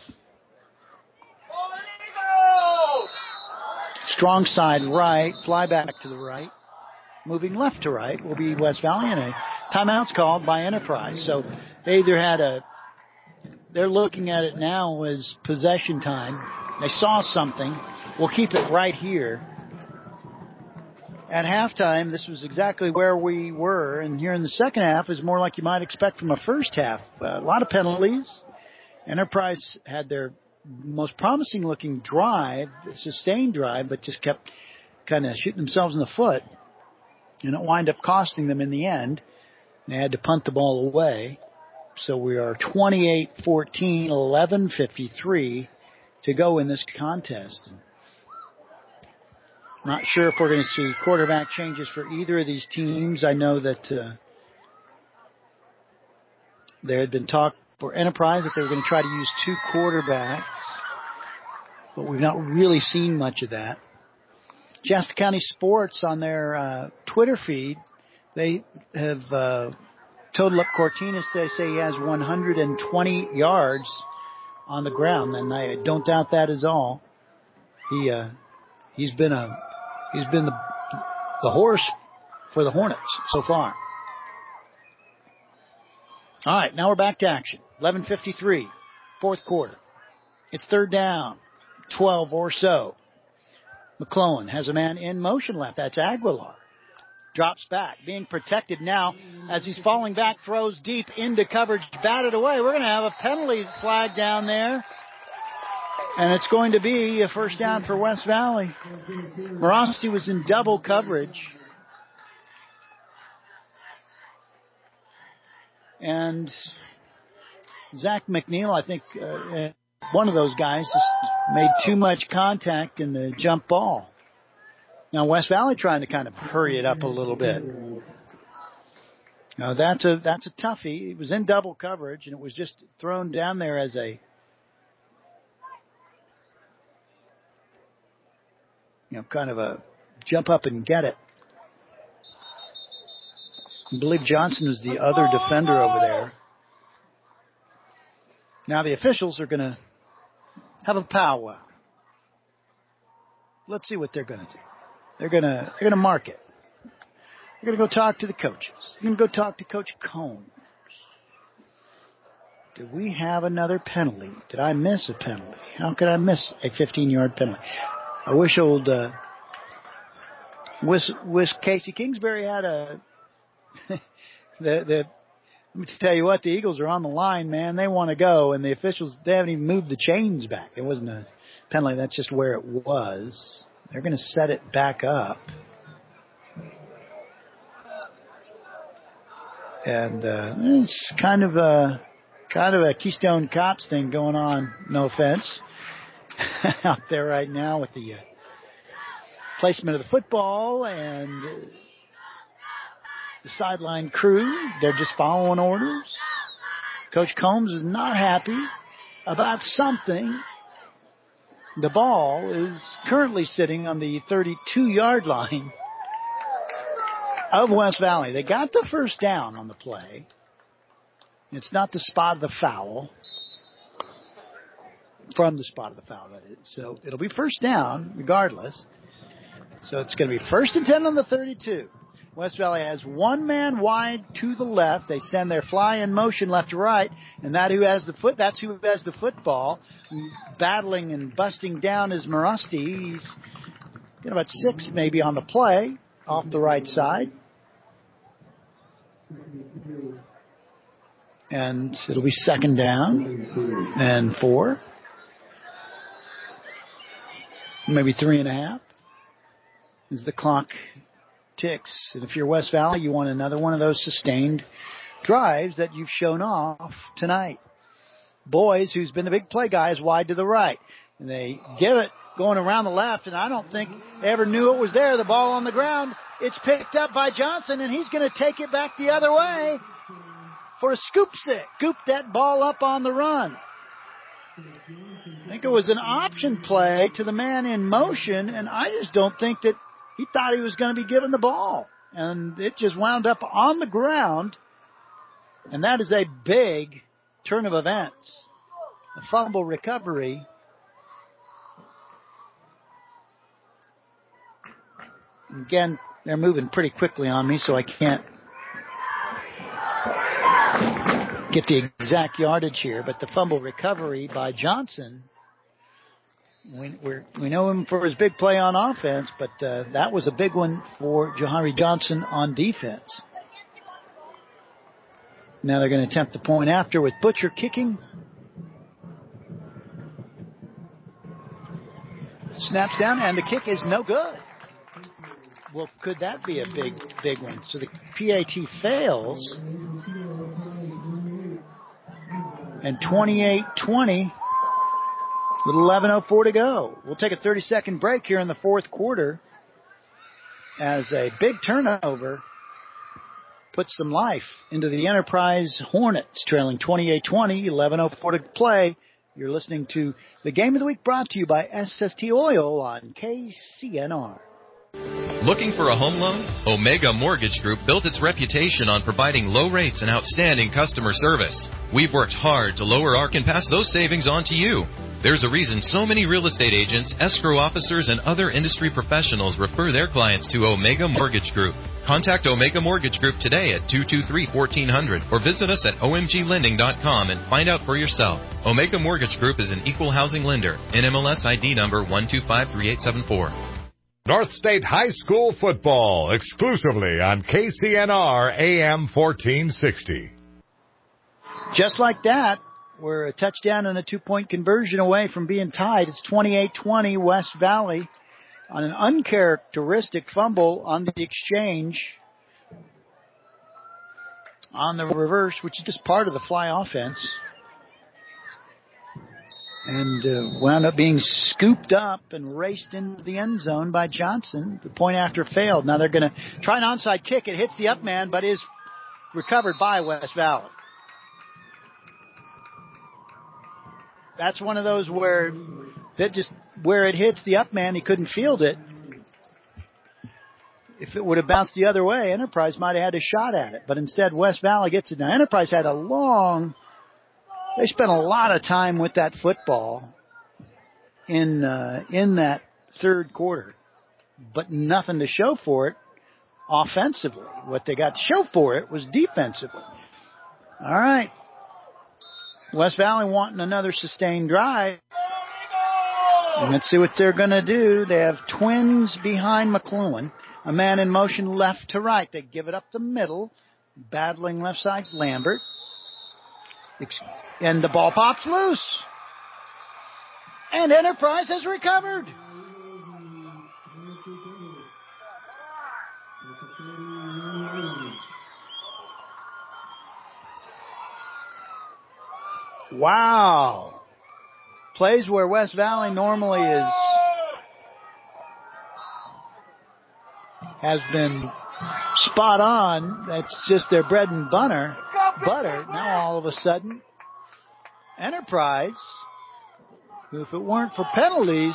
Speaker 10: Strong side right, fly back to the right. Moving left to right will be West Valley, and a timeout's called by Enterprise. So they either had a, they're looking at it now as possession time. They saw something. We'll keep it right here. At halftime, this was exactly where we were, and here in the second half is more like you might expect from a first half. Uh, a lot of penalties. Enterprise had their most promising looking drive, sustained drive, but just kept kind of shooting themselves in the foot. And it wound up costing them in the end. They had to punt the ball away. So we are twenty-eight fourteen, eleven fifty-three to go in this contest. Not sure if we're going to see quarterback changes for either of these teams. I know that uh, there had been talk for Enterprise that they were going to try to use two quarterbacks, but we've not really seen much of that. Shasta County Sports on their uh, Twitter feed, they have uh, totaled up Cortinas. They say he has one hundred twenty yards on the ground, and I don't doubt that is all. He uh, he's been a he's been the the horse for the Hornets so far. All right, now we're back to action. eleven fifty-three, fourth quarter. It's third down, twelve or so. McClellan has a man in motion left. That's Aguilar. Drops back, being protected now as he's falling back, throws deep into coverage, batted away. We're going to have a penalty flag down there, and it's going to be a first down for West Valley. Morosty was in double coverage. And Zach McNeil, I think, uh, one of those guys just made too much contact in the jump ball. Now West Valley trying to kind of hurry it up a little bit. Now that's a that's a toughie. It was in double coverage, and it was just thrown down there as a, you know, kind of a jump up and get it. I believe Johnson is the other defender over there. Now the officials are going to have a powwow. Let's see what they're going to do. They're going to they're going to mark it. They're going to go talk to the coaches. They're going to go talk to Coach Combs. Did we have another penalty? Did I miss a penalty? How could I miss a fifteen-yard penalty? I wish old uh, wish, wish Casey Kingsbury had a the the. Let me tell you what, the Eagles are on the line, man. They want to go, and the officials, they haven't even moved the chains back. It wasn't a penalty. That's just where it was. They're going to set it back up. And uh, it's kind of a kind of a Keystone Cops thing going on, no offense, out there right now with the uh, placement of the football and uh, the sideline crew. They're just following orders. Coach Combs is not happy about something. The ball is currently sitting on the thirty-two-yard line of West Valley. They got the first down on the play. It's not the spot of the foul. From the spot of the foul, that is. So it'll be first down regardless. So it's going to be first and ten on the thirty-two. West Valley has one man wide to the left. They send their fly in motion left to right, and that who has the foot, that's who has the football. Battling and busting down is Morosty. He's got about six maybe on the play off the right side. And it'll be second down and four. Maybe three and a half as the clock ticks. And if you're West Valley, you want another one of those sustained drives that you've shown off tonight. Boys, who's been the big play guy, is wide to the right. And they give it going around the left, and I don't think they ever knew it was there. The ball on the ground. It's picked up by Johnson, and he's going to take it back the other way for a scoop sit. Scoop that ball up on the run. I think it was an option play to the man in motion, and I just don't think that he thought he was going to be given the ball. And it just wound up on the ground, and that is a big turn of events. A fumble recovery. Again, they're moving pretty quickly on me, so I can't get the exact yardage here. But the fumble recovery by Johnson, we, we're, we know him for his big play on offense, but uh, that was a big one for Jahari Johnson on defense. Now they're going to attempt the point after with Butcher kicking. Snaps down, and the kick is no good. Well, could that be a big, big one? So the P A T fails. And twenty-eight twenty with eleven oh four to go. We'll take a thirty-second break here in the fourth quarter as a big turnover puts some life into the Enterprise Hornets, trailing twenty-eight twenty, eleven oh four to play. You're listening to the Game of the Week brought to you by S S T Oil on K C N R.
Speaker 3: Looking for a home loan? Omega Mortgage Group built its reputation on providing low rates and outstanding customer service. We've worked hard to lower our and pass those savings on to you. There's a reason so many real estate agents, escrow officers, and other industry professionals refer their clients to Omega Mortgage Group. Contact Omega Mortgage Group today at two two three, one four zero zero or visit us at O M G lending dot com and find out for yourself. Omega Mortgage Group is an equal housing lender. N M L S I D number one two five three eight seven four.
Speaker 15: North State High School football exclusively on K C N R A M fourteen sixty.
Speaker 10: Just like that, we're a touchdown and a two-point conversion away from being tied. It's twenty-eight twenty West Valley on an uncharacteristic fumble on the exchange on the reverse, which is just part of the fly offense. And uh, wound up being scooped up and raced into the end zone by Johnson. The point after failed. Now they're going to try an onside kick. It hits the up man, but is recovered by West Valley. That's one of those where that just where it hits the up man, he couldn't field it. If it would have bounced the other way, Enterprise might have had a shot at it. But instead, West Valley gets it. Now Enterprise had a long. They spent a lot of time with that football in uh, in that third quarter, but nothing to show for it offensively. What they got to show for it was defensively. All right. West Valley wanting another sustained drive. And let's see what they're going to do. They have twins behind McLuhan. A man in motion left to right. They give it up the middle. Battling left side's Lambert. And the ball pops loose. And Enterprise has recovered. Wow. Plays where West Valley normally is, has been spot on. That's just their bread and butter. Butter. Now all of a sudden, Enterprise, who if it weren't for penalties,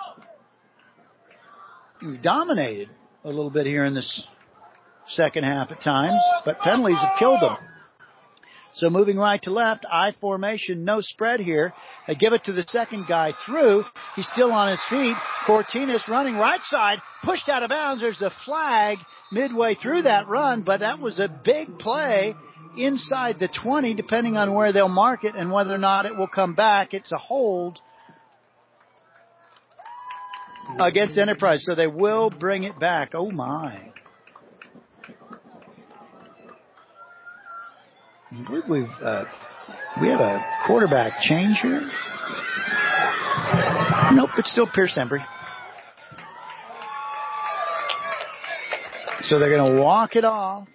Speaker 10: he's dominated a little bit here in this second half at times, but penalties have killed them. So moving right to left, I formation, no spread here. They give it to the second guy through. He's still on his feet. Cortinas running right side, pushed out of bounds. There's a flag midway through that run, but that was a big play inside the twenty, depending on where they'll mark it and whether or not it will come back. It's a hold against Enterprise, so they will bring it back. Oh, my. I believe we've, uh, we have a quarterback change here. Nope, it's still Pierce Embry. So they're going to walk it off.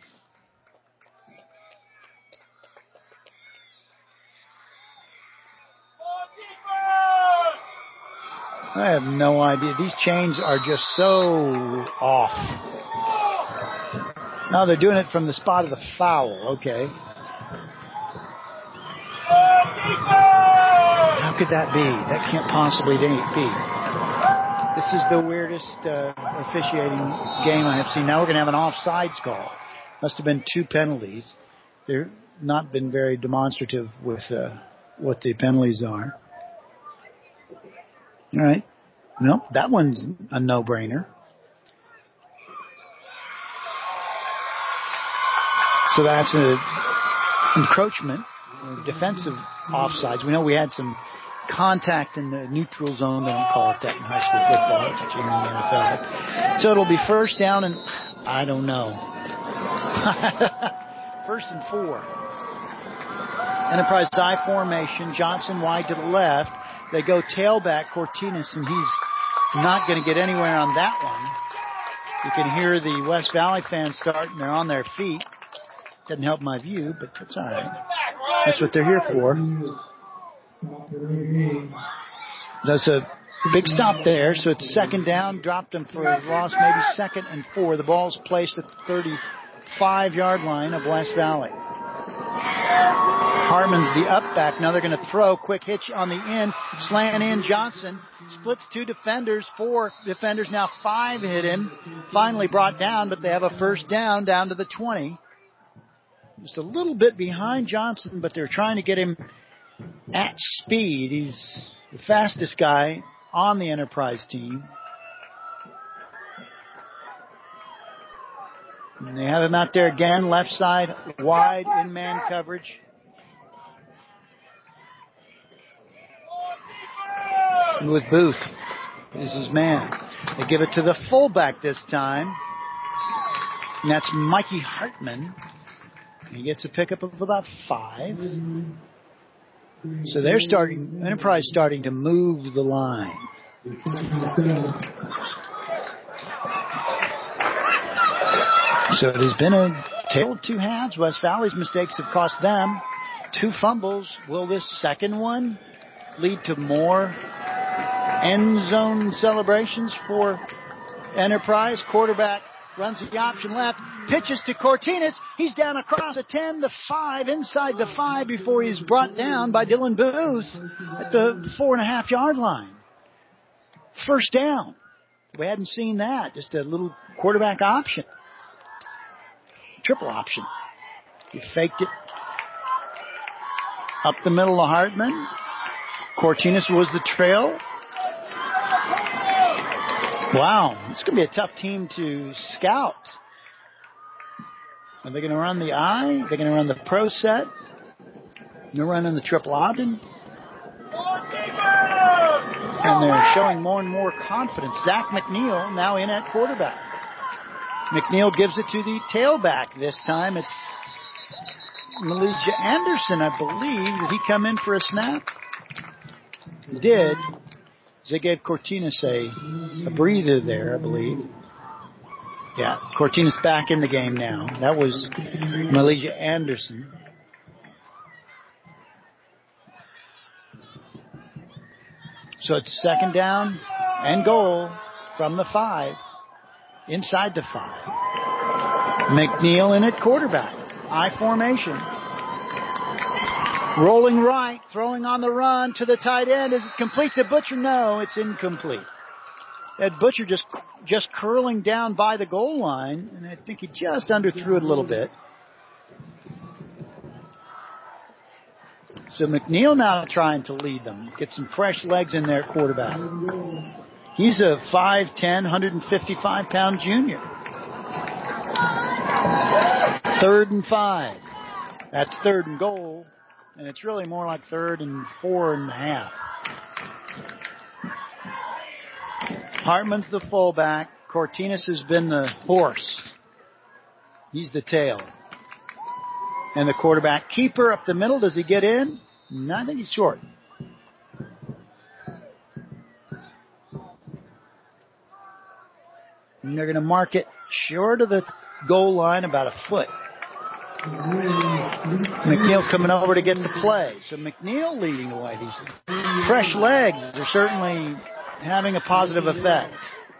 Speaker 10: I have no idea. These chains are just so off. Now they're doing it from the spot of the foul. Okay. How could that be? That can't possibly be. This is the weirdest uh, officiating game I have seen. Now we're going to have an offsides call. Must have been two penalties. They're not been very demonstrative with uh, what the penalties are. All right. Nope, that one's a no-brainer. So that's an encroachment, defensive offsides. We know we had some contact in the neutral zone. They don't call it that in high school football. That's what you hear in the N F L. So it'll be first down and, I don't know. First and four. Enterprise I formation. Johnson wide to the left. They go tailback Cortinas, and he's not going to get anywhere on that one. You can hear the West Valley fans starting. They're on their feet. Doesn't help my view, but that's all right. That's what they're here for. That's a big stop there, so it's second down. Dropped them for a loss, maybe second and four. The ball's placed at the thirty-five-yard line of West Valley. Hartman's the up back. Now they're going to throw. Quick hitch on the end. Slant in. Johnson splits two defenders. Four defenders. Now five hit him. Finally brought down, but they have a first down down to the twenty. Just a little bit behind Johnson, but they're trying to get him at speed. He's the fastest guy on the Enterprise team. And they have him out there again, left side, wide in man coverage. And with Booth is his man. They give it to the fullback this time. And that's Mikey Hartman. He gets a pickup of about five. So they're starting, Enterprise starting to move the line. So it has been a tale of two halves. West Valley's mistakes have cost them two fumbles. Will this second one lead to more end zone celebrations for Enterprise? Quarterback runs the option left, pitches to Cortinas. He's down across the ten, the five, inside the five before he's brought down by Dylan Booth at the four and a half yard line. First down. We hadn't seen that. Just a little quarterback option. Triple option. He faked it up the middle of Hartman. Cortinas was the trail. Wow, it's going to be a tough team to scout. Are they going to run the I? Are they going to run the pro set? They're running the triple option. And they're showing more and more confidence. Zach McNeil now in at quarterback. McNeil gives it to the tailback. This time it's Malaysia Anderson, I believe. Did he come in for a snap? He did. They gave Cortinas a, a breather there, I believe. Yeah, Cortinas back in the game now. That was Malaysia Anderson. So it's second down and goal from the five. Inside the five. McNeil in at quarterback. I formation. Rolling right, throwing on the run to the tight end. Is it complete to Butcher? No, it's incomplete. Ed Butcher just just curling down by the goal line, and I think he just underthrew it a little bit. So McNeil now trying to lead them. Get some fresh legs in there, quarterback. He's a five ten, one fifty-five pound junior. Third and five. That's third and goal. And it's really more like third and four and a half. Hartman's the fullback. Cortinas has been the horse. He's the tail. And the quarterback keeper up the middle. Does he get in? No, I think he's short. And they're going to mark it short of the goal line, about a foot. McNeil coming over to get the play. So McNeil leading the way. These fresh legs are certainly having a positive effect.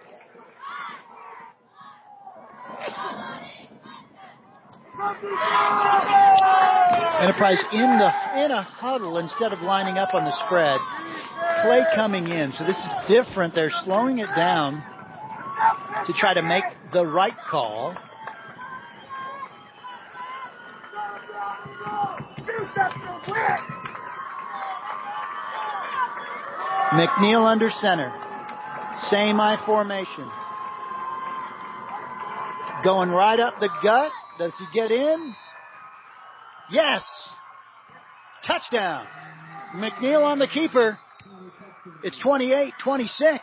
Speaker 10: Enterprise in the in a huddle instead of lining up on the spread. Play coming in, so this is different. They're slowing it down to try to make the right call. McNeil under center. Same I formation. Going right up the gut. Does he get in? Yes. Touchdown. McNeil on the keeper. It's twenty-eight twenty-six.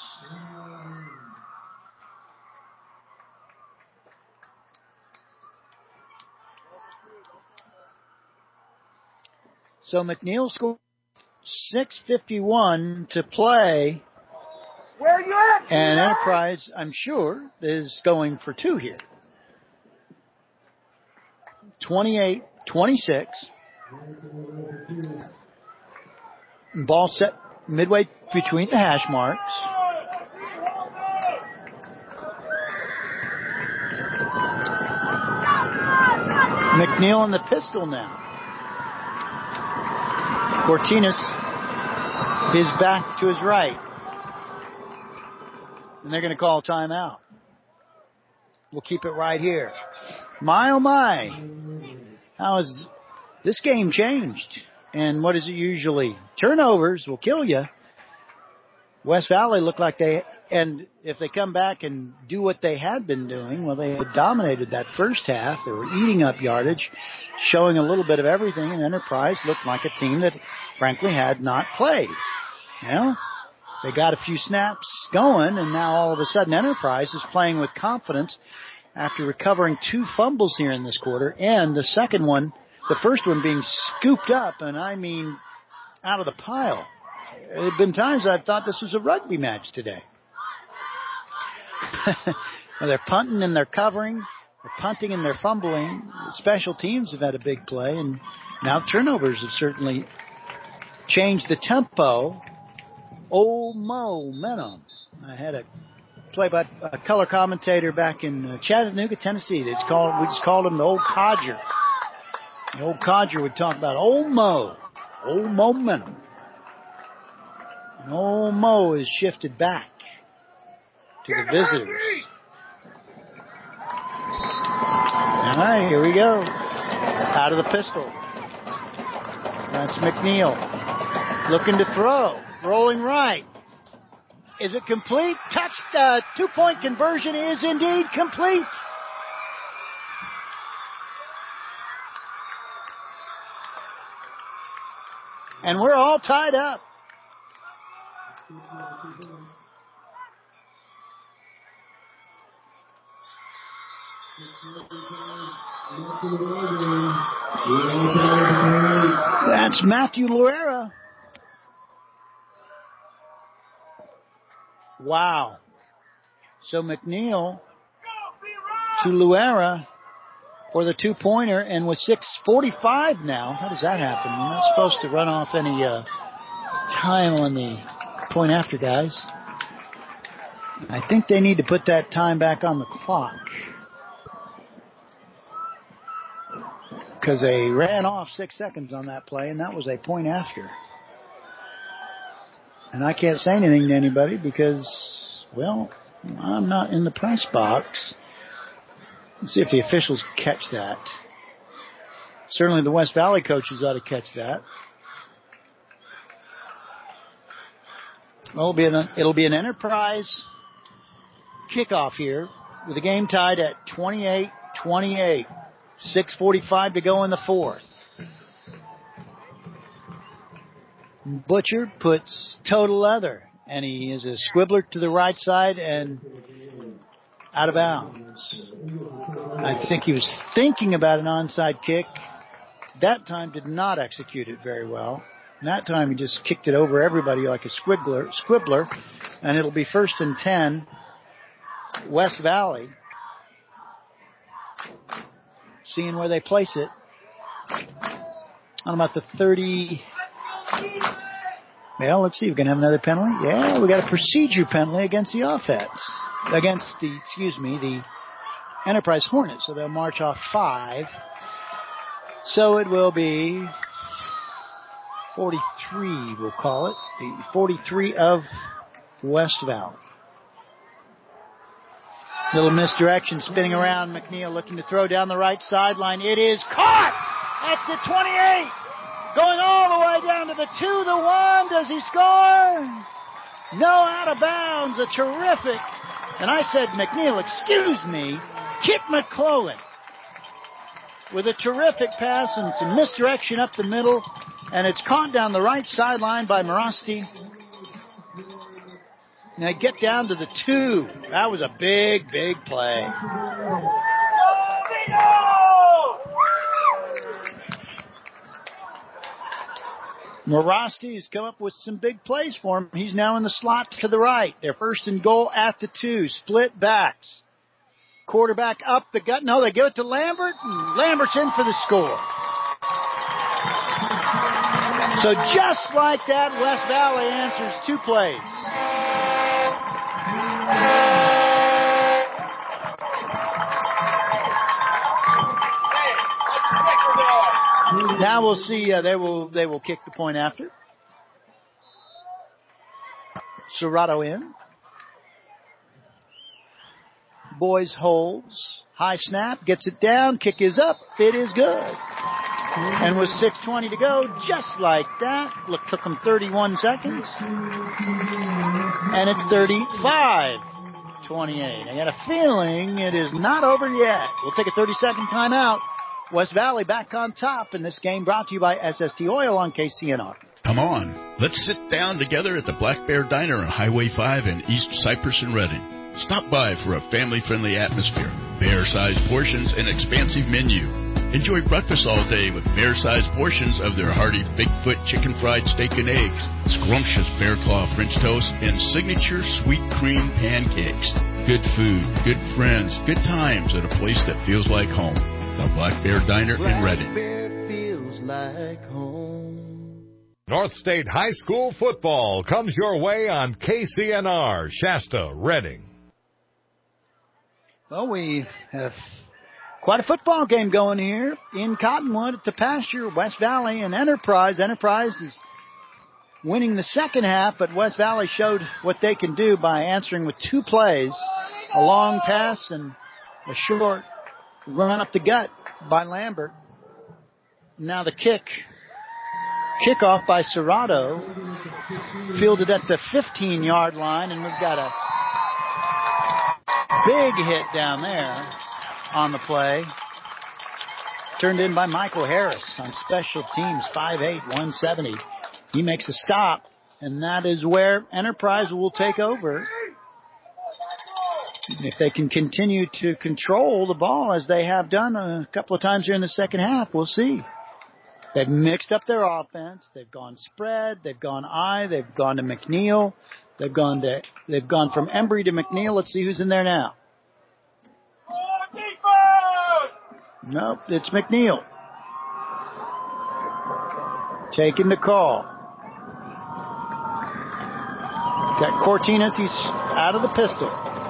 Speaker 10: So McNeil scored six fifty-one to play.
Speaker 12: Where you at?
Speaker 10: And Enterprise, I'm sure, is going for two here. twenty-eight twenty-six. Ball set midway between the hash marks. McNeil on the pistol now. Cortinas is back to his right. And they're going to call timeout. We'll keep it right here. My, oh my. How has this game changed? And what is it usually? Turnovers will kill you. West Valley looked like they, and if they come back and do what they had been doing, well, they had dominated that first half. They were eating up yardage, showing a little bit of everything, and Enterprise looked like a team that, frankly, had not played. You know, they got a few snaps going, and now all of a sudden Enterprise is playing with confidence after recovering two fumbles here in this quarter, and the second one, the first one being scooped up, and I mean out of the pile. There have been times I've thought this was a rugby match today. They're punting and they're covering, they're punting and they're fumbling. Special teams have had a big play, and now turnovers have certainly changed the tempo. Old momentum. I had a play by a color commentator back in Chattanooga, Tennessee. It's called, we just called him the old codger. The old codger would talk about old Mo, old momentum. And old Mo is shifted back to the visitors. All right, here we go. Out of the pistol. That's McNeil. Looking to throw. Rolling right. Is it complete? Touch, uh, two-point conversion is indeed complete. And we're all tied up. That's Matthew Luera. Wow. So McNeil to Luera for the two-pointer, and with six forty-five now, how does that happen? You're not supposed to run off any uh, time on the point after, guys. I think they need to put that time back on the clock, because they ran off six seconds on that play, and that was a point after. And I can't say anything to anybody because, well, I'm not in the press box. Let's see if the officials catch that. Certainly the West Valley coaches ought to catch that. Well, it'll be an, it'll be an Enterprise kickoff here with the game tied at twenty-eight twenty-eight. six forty-five to go in the fourth. Butcher puts total leather, and he is a squibbler to the right side and out of bounds. I think he was thinking about an onside kick. That time did not execute it very well. And that time he just kicked it over everybody like a squibbler, squibbler, and it'll be first and ten, West Valley. Seeing where they place it. On about the thirty, Well, let's see. We're going to have another penalty. Yeah, we got a procedure penalty against the offense. Against the, excuse me, the Enterprise Hornets. So they'll march off five. So it will be forty-three, we'll call it. The forty-three of West Valley. Little misdirection, spinning around. McNeil looking to throw down the right sideline. It is caught at the twenty-eight. Going all the way down to the two, the one. Does he score? No, out of bounds. A terrific. And I said, McNeil, excuse me, Kit McClellan with a terrific pass and some misdirection up the middle. And it's caught down the right sideline by Morasti. Now get down to the two. That was a big, big play. Morasti has come up with some big plays for him. He's now in the slot to the right. They're first and goal at the two. Split backs. Quarterback up the gut. No, they give it to Lambert. And Lambert's in for the score. So just like that, West Valley answers two plays. Now we'll see. Uh, they will. They will kick the point after. Serrato in. Boys holds. High snap. Gets it down. Kick is up. It is good. And with six twenty to go, just like that. Look, took them thirty-one seconds. And it's thirty-five twenty-eight. I got a feeling it is not over yet. We'll take a thirty-second timeout. West Valley back on top in this game, brought to you by S S T Oil on K C N R.
Speaker 27: Come on, let's sit down together at the Black Bear Diner on Highway five in East Cypress and Redding. Stop by for a family-friendly atmosphere, bear-sized portions, and expansive menu. Enjoy breakfast all day with bear-sized portions of their hearty Bigfoot chicken fried steak and eggs, scrumptious bear claw French toast, and signature sweet cream pancakes. Good food, good friends, good times at a place that feels like home. The Black Bear Diner in Redding.
Speaker 12: Black Bear feels like home.
Speaker 15: North State High School football comes your way on K C N R, Shasta, Redding.
Speaker 10: Well, we have quite a football game going here in Cottonwood at the pasture. West Valley and Enterprise. Enterprise is winning the second half, but West Valley showed what they can do by answering with two plays, a long pass and a short run up the gut by Lambert. Now the kick. Kickoff by Serrato. Fielded at the fifteen-yard line, and we've got a big hit down there on the play. Turned in by Michael Harris on special teams, five eight, one seventy. He makes a stop, and that is where Enterprise will take over. If they can continue to control the ball as they have done a couple of times here in the second half, we'll see. They've mixed up their offense. They've gone spread. They've gone I. They've gone to McNeil. They've gone to. They've gone from Embry to McNeil. Let's see who's in there now. Nope, it's McNeil. Taking the call. Got Cortinas. He's out of the pistol.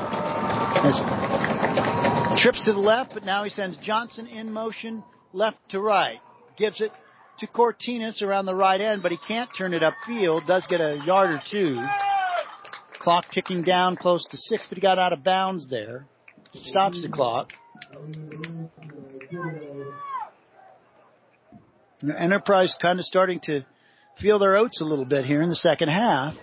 Speaker 10: As trips to the left, but now he sends Johnson in motion left to right. Gives it to Cortinas around the right end, but he can't turn it upfield. Does get a yard or two. Clock ticking down close to six, but he got out of bounds there. Stops the clock. Enterprise kind of starting to feel their oats a little bit here in the second half.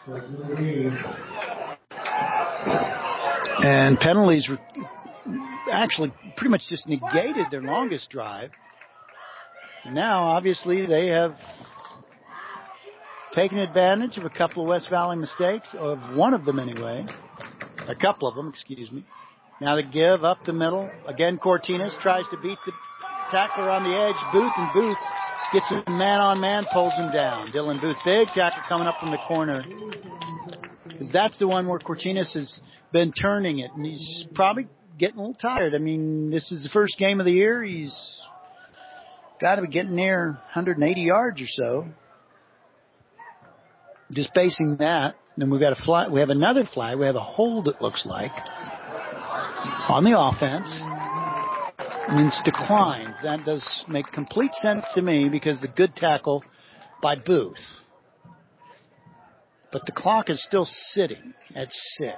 Speaker 10: And penalties were actually pretty much just negated their longest drive. Now, obviously, they have taken advantage of a couple of West Valley mistakes, of one of them anyway. A couple of them, excuse me. Now the give up the middle. Again, Cortinas tries to beat the tackler on the edge. Booth, and Booth gets a man-on-man, pulls him down. Dylan Booth, big tackle coming up from the corner. Because that's the one where Cortinas has been turning it, and he's probably getting a little tired. I mean, this is the first game of the year. He's got to be getting near one hundred eighty yards or so. just basing that. Then we've got a flag. We have another flag. We have a hold, it looks like, on the offense. Means declined. That does make complete sense to me because the good tackle by Booth. But the clock is still sitting at six.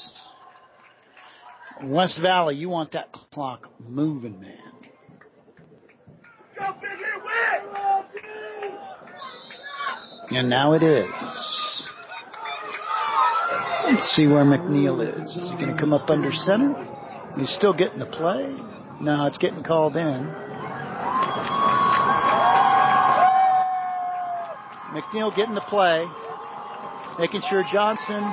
Speaker 10: West Valley, you want that clock moving, man. And now it is. Let's see where McNeil is. Is he going to come up under center? He's still getting the play. No, it's getting called in. McNeil getting the play. Making sure Johnson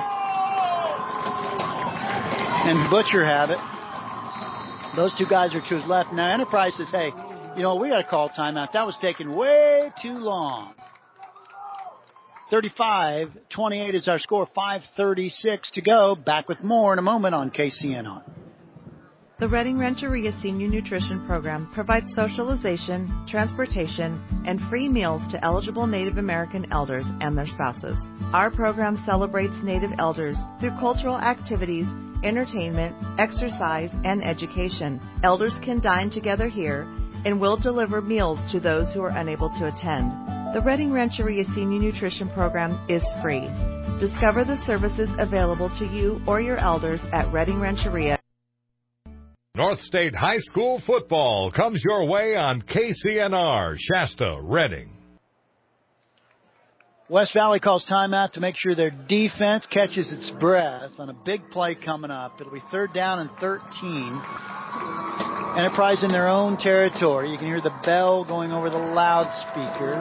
Speaker 10: and Butcher have it. Those two guys are to his left. Now Enterprise says, hey, you know, we got to call timeout. That was taking way too long. thirty-five twenty-eight is our score. five thirty-six to go. Back with more in a moment on K C N R.
Speaker 26: The Redding Rancheria Senior Nutrition Program provides socialization, transportation, and free meals to eligible Native American elders and their spouses. Our program celebrates Native elders through cultural activities, entertainment, exercise, and education. Elders can dine together here and will deliver meals to those who are unable to attend. The Redding Rancheria Senior Nutrition Program is free. Discover the services available to you or your elders at Redding Rancheria.
Speaker 15: North State High School football comes your way on K C N R, Shasta, Redding.
Speaker 10: West Valley calls timeout to make sure their defense catches its breath on a big play coming up. It'll be third down and thirteen. Enterprise in their own territory. You can hear the bell going over the loudspeaker.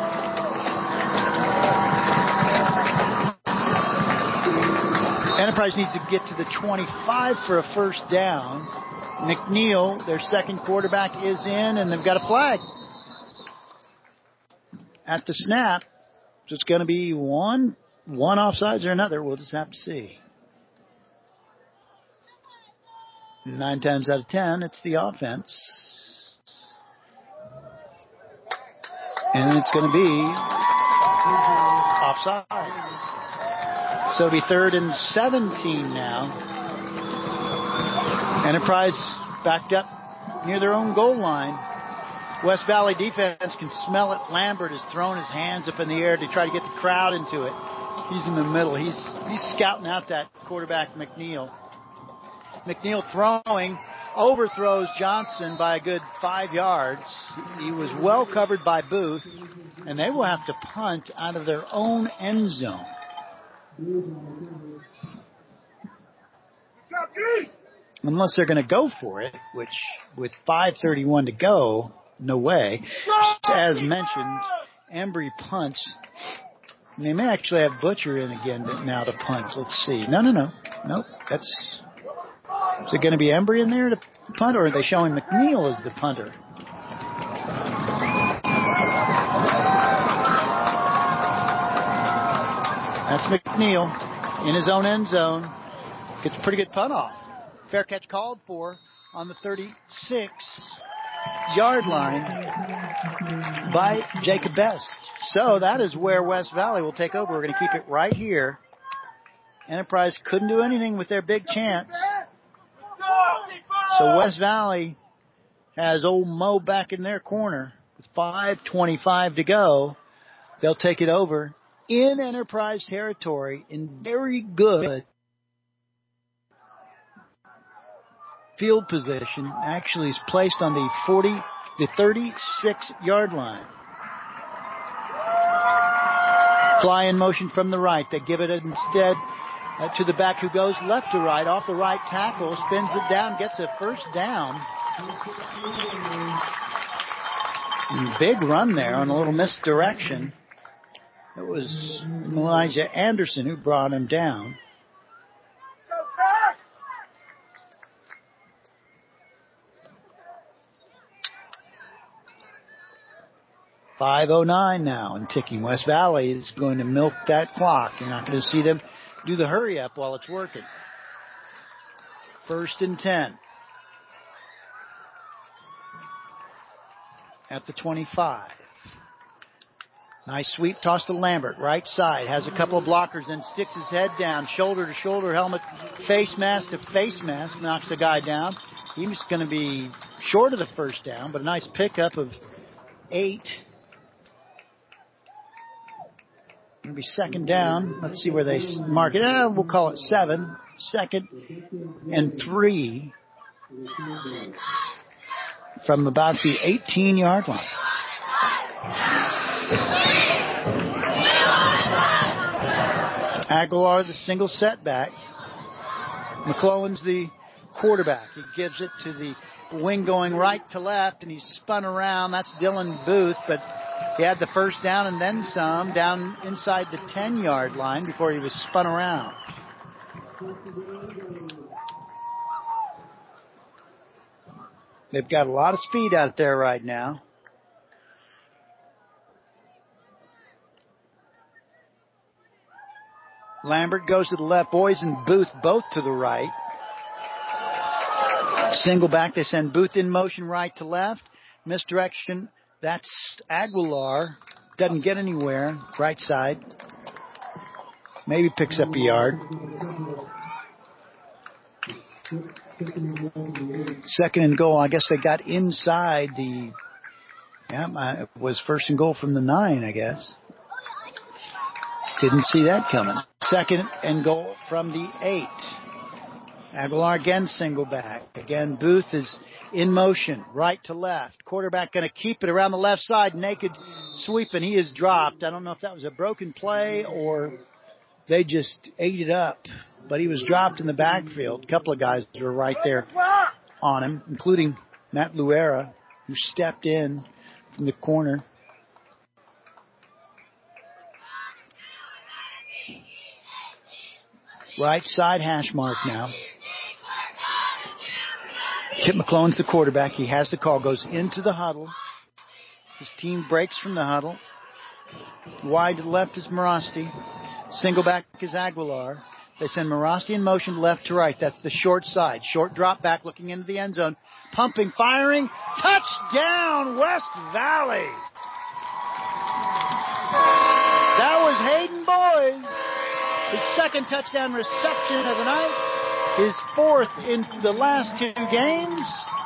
Speaker 10: Enterprise needs to get to the twenty-five for a first down. McNeil, their second quarterback, is in, and they've got a flag at the snap. So it's going to be one, one offsides or another. We'll just have to see. Nine times out of ten, it's the offense. And it's going to be offside. So it'll be third and seventeen now. Enterprise backed up near their own goal line. West Valley defense can smell it. Lambert has thrown his hands up in the air to try to get the crowd into it. He's in the middle. He's he's scouting out that quarterback, McNeil. McNeil throwing, overthrows Johnson by a good five yards. He was well covered by Booth, and they will have to punt out of their own end zone. Unless they're going to go for it, which with five thirty-one to go, no way. As mentioned, Embry punts. And they may actually have Butcher in again now to punt. Let's see. No, no, no. Nope. That's. Is it going to be Embry in there to punt, or are they showing McNeil as the punter? That's McNeil in his own end zone. Gets a pretty good punt off. Fair catch called for on the thirty-six yard line by Jacob Best. So that is where West Valley will take over. We're going to keep it right here. Enterprise couldn't do anything with their big chance. So West Valley has old Mo back in their corner with five twenty-five to go. They'll take it over in Enterprise territory in very good field position. Actually is placed on the forty, the thirty-six yard line. Fly in motion from the right. They give it instead uh, to the back who goes left to right, off the right tackle, spins it down, gets a first down. Big run there on a little misdirection. It was Elijah Anderson who brought him down. five oh nine now and ticking. West Valley is going to milk that clock. You're not going to see them do the hurry up while it's working. First and ten. At the twenty-five. Nice sweep toss to Lambert, right side, has a couple of blockers, then sticks his head down, shoulder to shoulder, helmet, face mask to face mask, knocks the guy down. He's going to be short of the first down, but a nice pickup of eight. Going to be second down. Let's see where they mark it. Eh, we'll call it seven. Second and three from about the eighteen-yard line. Aguilar, the single setback. McClellan's the quarterback. He gives it to the wing going right to left, and he's spun around. That's Dylan Booth, but he had the first down and then some down inside the ten-yard line before he was spun around. They've got a lot of speed out there right now. Lambert goes to the left. Boys and Booth both to the right. Single back. They send Booth in motion right to left. Misdirection. That's Aguilar. Doesn't get anywhere. Right side. Maybe picks up a yard. Second and goal. I guess they got inside the... Yeah, it was first and goal from the nine, I guess. Didn't see that coming. Second and goal from the eight. Aguilar again single back. Again, Booth is in motion, right to left. Quarterback going to keep it around the left side, naked sweep, and he is dropped. I don't know if that was a broken play or they just ate it up, but he was dropped in the backfield. A couple of guys were right there on him, including Matt Luera, who stepped in from the corner. Right side hash mark now. Chip McClellan's the quarterback. He has the call, goes into the huddle. His team breaks from the huddle. Wide to the left is Morasti. Single back is Aguilar. They send Morasti in motion left to right. That's the short side. Short drop back looking into the end zone. Pumping, firing. Touchdown, West Valley. That was Hayden Boys. His second touchdown reception of the night. His fourth in the last two games.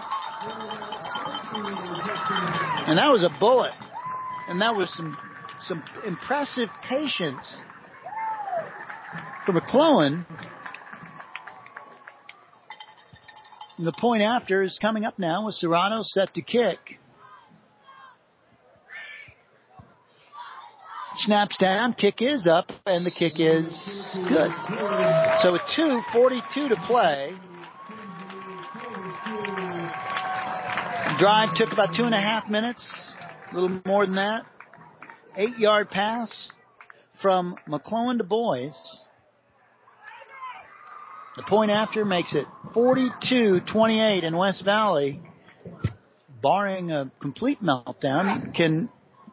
Speaker 10: And that was a bullet. And that was some some impressive patience for McClellan. And the point after is coming up now with Serrano set to kick. Snaps down, kick is up, and the kick is good. So with two forty-two to play. Drive took about two and a half minutes, a little more than that. Eight-yard pass from McClellan to Boys. The point after makes it forty-two twenty-eight, and West Valley, barring a complete meltdown, can...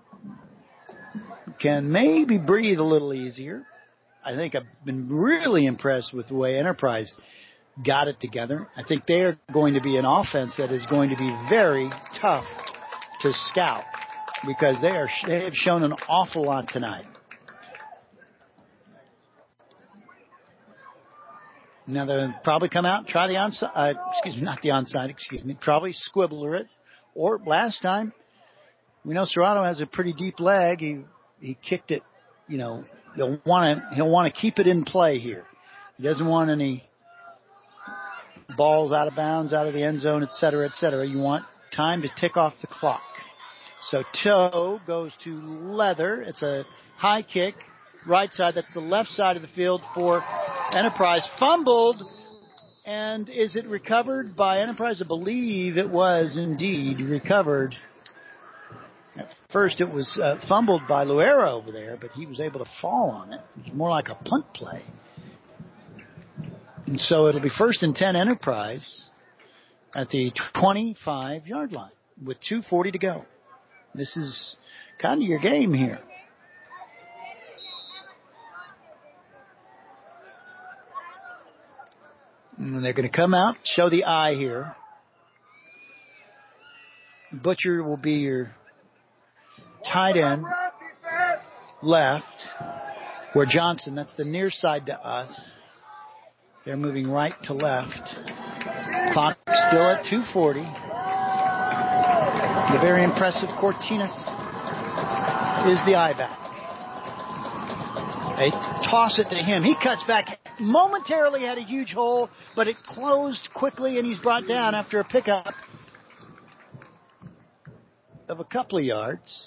Speaker 10: can maybe breathe a little easier. I think I've been really impressed with the way Enterprise got it together. I think they are going to be an offense that is going to be very tough to scout because they are they have shown an awful lot tonight. Now they'll probably come out and try the onside, uh, excuse me, not the onside, excuse me, probably squibbler it. Or last time, we know Serrano has a pretty deep leg. He He kicked it, you know, he'll want to, he'll want to keep it in play here. He doesn't want any balls out of bounds, out of the end zone, et cetera, et cetera. You want time to tick off the clock. So toe goes to Leather. It's a high kick, right side. That's the left side of the field for Enterprise. Fumbled. And is it recovered by Enterprise? I believe it was indeed recovered. At first it was uh, fumbled by Luera over there, but he was able to fall on it. It was more like a punt play. And so it'll be first and ten Enterprise at the twenty-five-yard line with two forty to go. This is kind of your game here. And they're going to come out, show the eye here. Butcher will be your tight end. left, where Johnson, that's the near side to us. They're moving right to left. Clock still at two forty. The very impressive Cortinas is the I-back. They toss it to him. He cuts back. Momentarily had a huge hole, but it closed quickly, and he's brought down after a pickup of a couple of yards.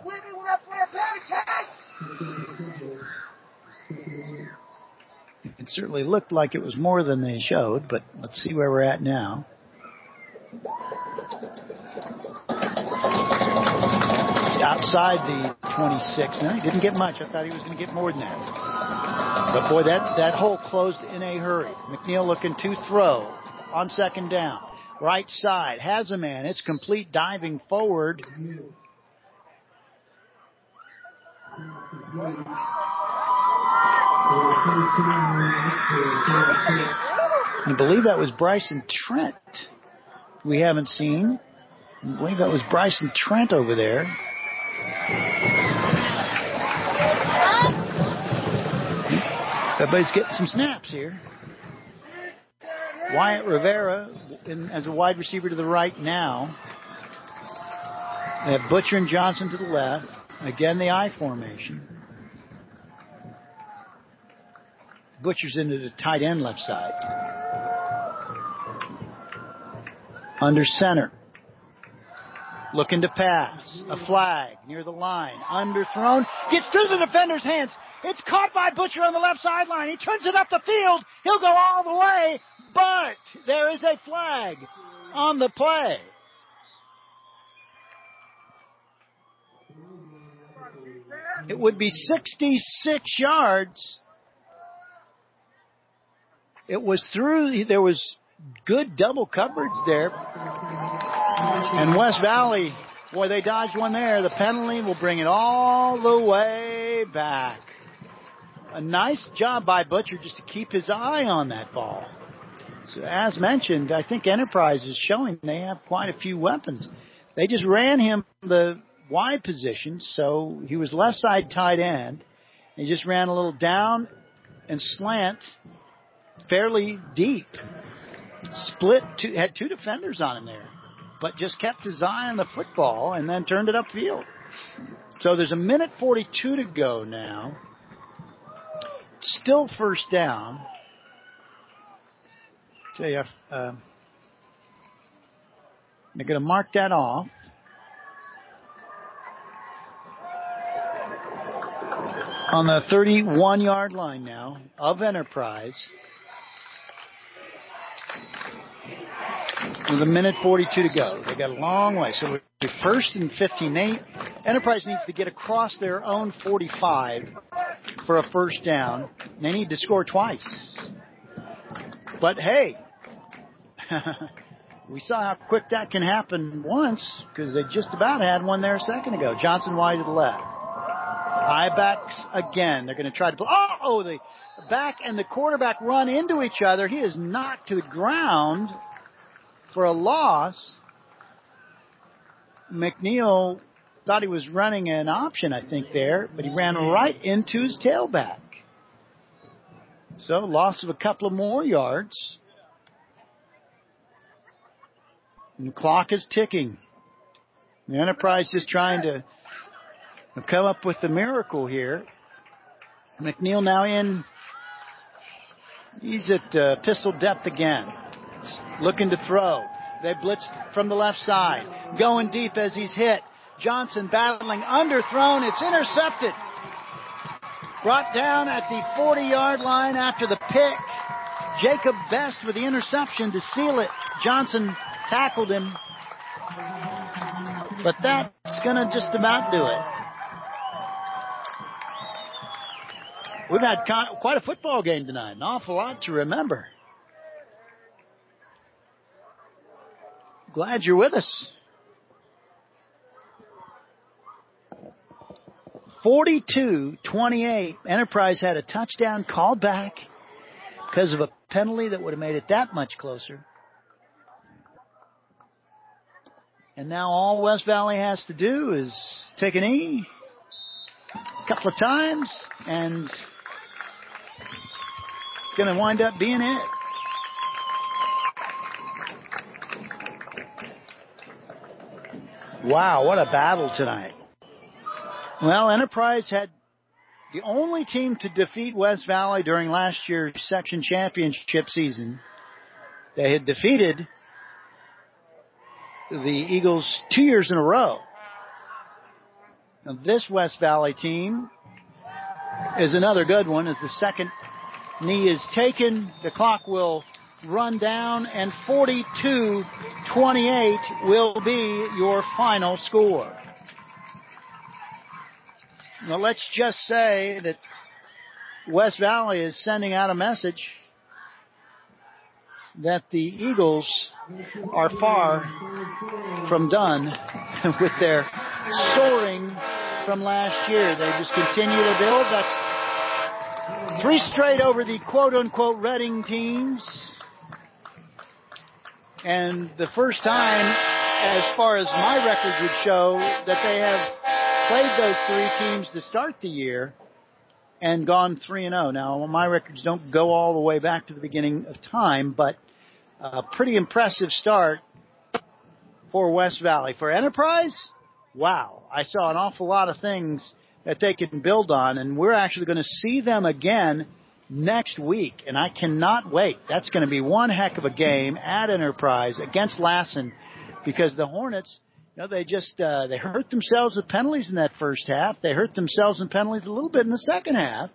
Speaker 10: It certainly looked like it was more than they showed, but let's see where we're at now. Outside the twenty-six. No, he didn't get much. I thought he was going to get more than that. But boy, that, that hole closed in a hurry. McNeil looking to throw on second down. Right side, has a man. It's complete, diving forward. I believe that was Bryson Trent. We haven't seen. I believe that was Bryson Trent over there. Everybody's getting some snaps here. Wyatt Rivera in, as a wide receiver to the right now. They have Butcher and Johnson to the left. Again, the I formation. Butcher's into the tight end left side. Under center. Looking to pass. A flag near the line. Underthrown. Gets through the defender's hands. It's caught by Butcher on the left sideline. He turns it up the field. He'll go all the way. But there is a flag on the play. It would be sixty-six yards. It was through, there was good double coverage there. And West Valley, boy, they dodged one there. The penalty will bring it all the way back. A nice job by Butcher just to keep his eye on that ball. So as mentioned, I think Enterprise is showing they have quite a few weapons. They just ran him the wide position, so he was left side tight end. He just ran a little down and slant fairly deep. Split, two, had two defenders on him there, but just kept his eye on the football and then turned it upfield. So there's a minute forty-two to go now. Still first down. Tell you, uh, they're going to mark that off. On the thirty-one yard line now of Enterprise. With a minute forty-two to go. They got a long way. So we're first and fifteen. They, Enterprise needs to get across their own forty-five for a first down. They need to score twice. But hey, we saw how quick that can happen once because they just about had one there a second ago. Johnson wide to the left. High backs again. They're going to try to. Oh, oh, the back and the quarterback run into each other. He is knocked to the ground for a loss. McNeil thought he was running an option, I think, there, but he ran right into his tailback. So, loss of a couple of more yards. And the clock is ticking. The Enterprise just trying to come up with the miracle here. McNeil now in. He's at uh, pistol depth again. Looking to throw. They blitzed from the left side. Going deep as he's hit. Johnson battling, underthrown. It's intercepted. Brought down at the forty yard line after the pick. Jacob Best with the interception to seal it. Johnson tackled him. But that's going to just about do it. We've had quite a football game tonight. An awful lot to remember. Glad you're with us. forty-two twenty-eight. Enterprise had a touchdown called back because of a penalty that would have made it that much closer. And now all West Valley has to do is take an E, couple of times, and it's going to wind up being it. Wow, what a battle tonight. Well, Enterprise had the only team to defeat West Valley during last year's section championship season. They had defeated the Eagles two years in a row. Now, this West Valley team is another good one as the second knee is taken. The clock will run down, and forty-two twenty-eight will be your final score. Now, let's just say that West Valley is sending out a message that the Eagles are far from done with their soaring from last year. They just continue to build. That's three straight over the quote-unquote Reading teams. And the first time, as far as my records would show, that they have played those three teams to start the year and gone three and oh. Now, my records don't go all the way back to the beginning of time, but a pretty impressive start for West Valley. For Enterprise, wow, I saw an awful lot of things that they can build on, and we're actually going to see them again next week, and I cannot wait. That's going to be one heck of a game at Enterprise against Lassen, because the Hornets, you know, they just uh, they hurt themselves with penalties in that first half. They hurt themselves in penalties a little bit in the second half.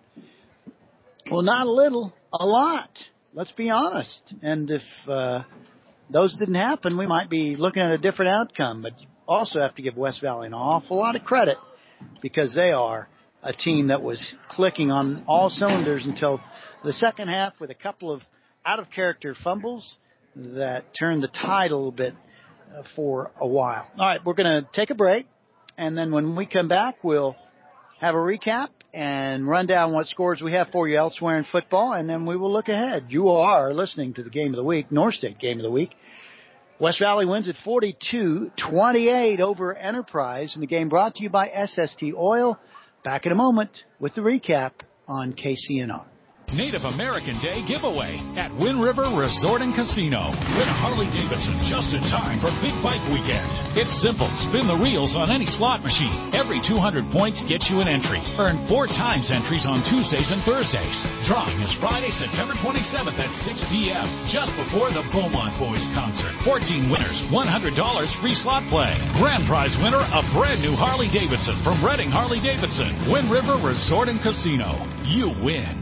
Speaker 10: Well, not a little, a lot. Let's be honest. And if uh, those didn't happen, we might be looking at a different outcome. But you also have to give West Valley an awful lot of credit, because they are a team that was clicking on all cylinders until the second half with a couple of out-of-character fumbles that turned the tide a little bit uh, for a while. All right, we're going to take a break, and then when we come back, we'll have a recap and run down what scores we have for you elsewhere in football, and then we will look ahead. You are listening to the Game of the Week, North State Game of the Week. West Valley wins at forty-two twenty-eight over Enterprise, and the game brought to you by S S T Oil. Back in a moment with the recap on K C N R.
Speaker 1: Native American Day giveaway at Wind River Resort and Casino. Win a Harley Davidson just in time for Big Bike Weekend. It's simple. Spin the reels on any slot machine. Every two hundred points gets you an entry. Earn four times entries on Tuesdays and Thursdays. Drawing is Friday, September twenty-seventh at six p.m. just before the Beaumont Boys concert. fourteen winners, one hundred dollars free slot play. Grand prize winner, a brand new Harley Davidson from Reading Harley Davidson. Wind River Resort and Casino. You win.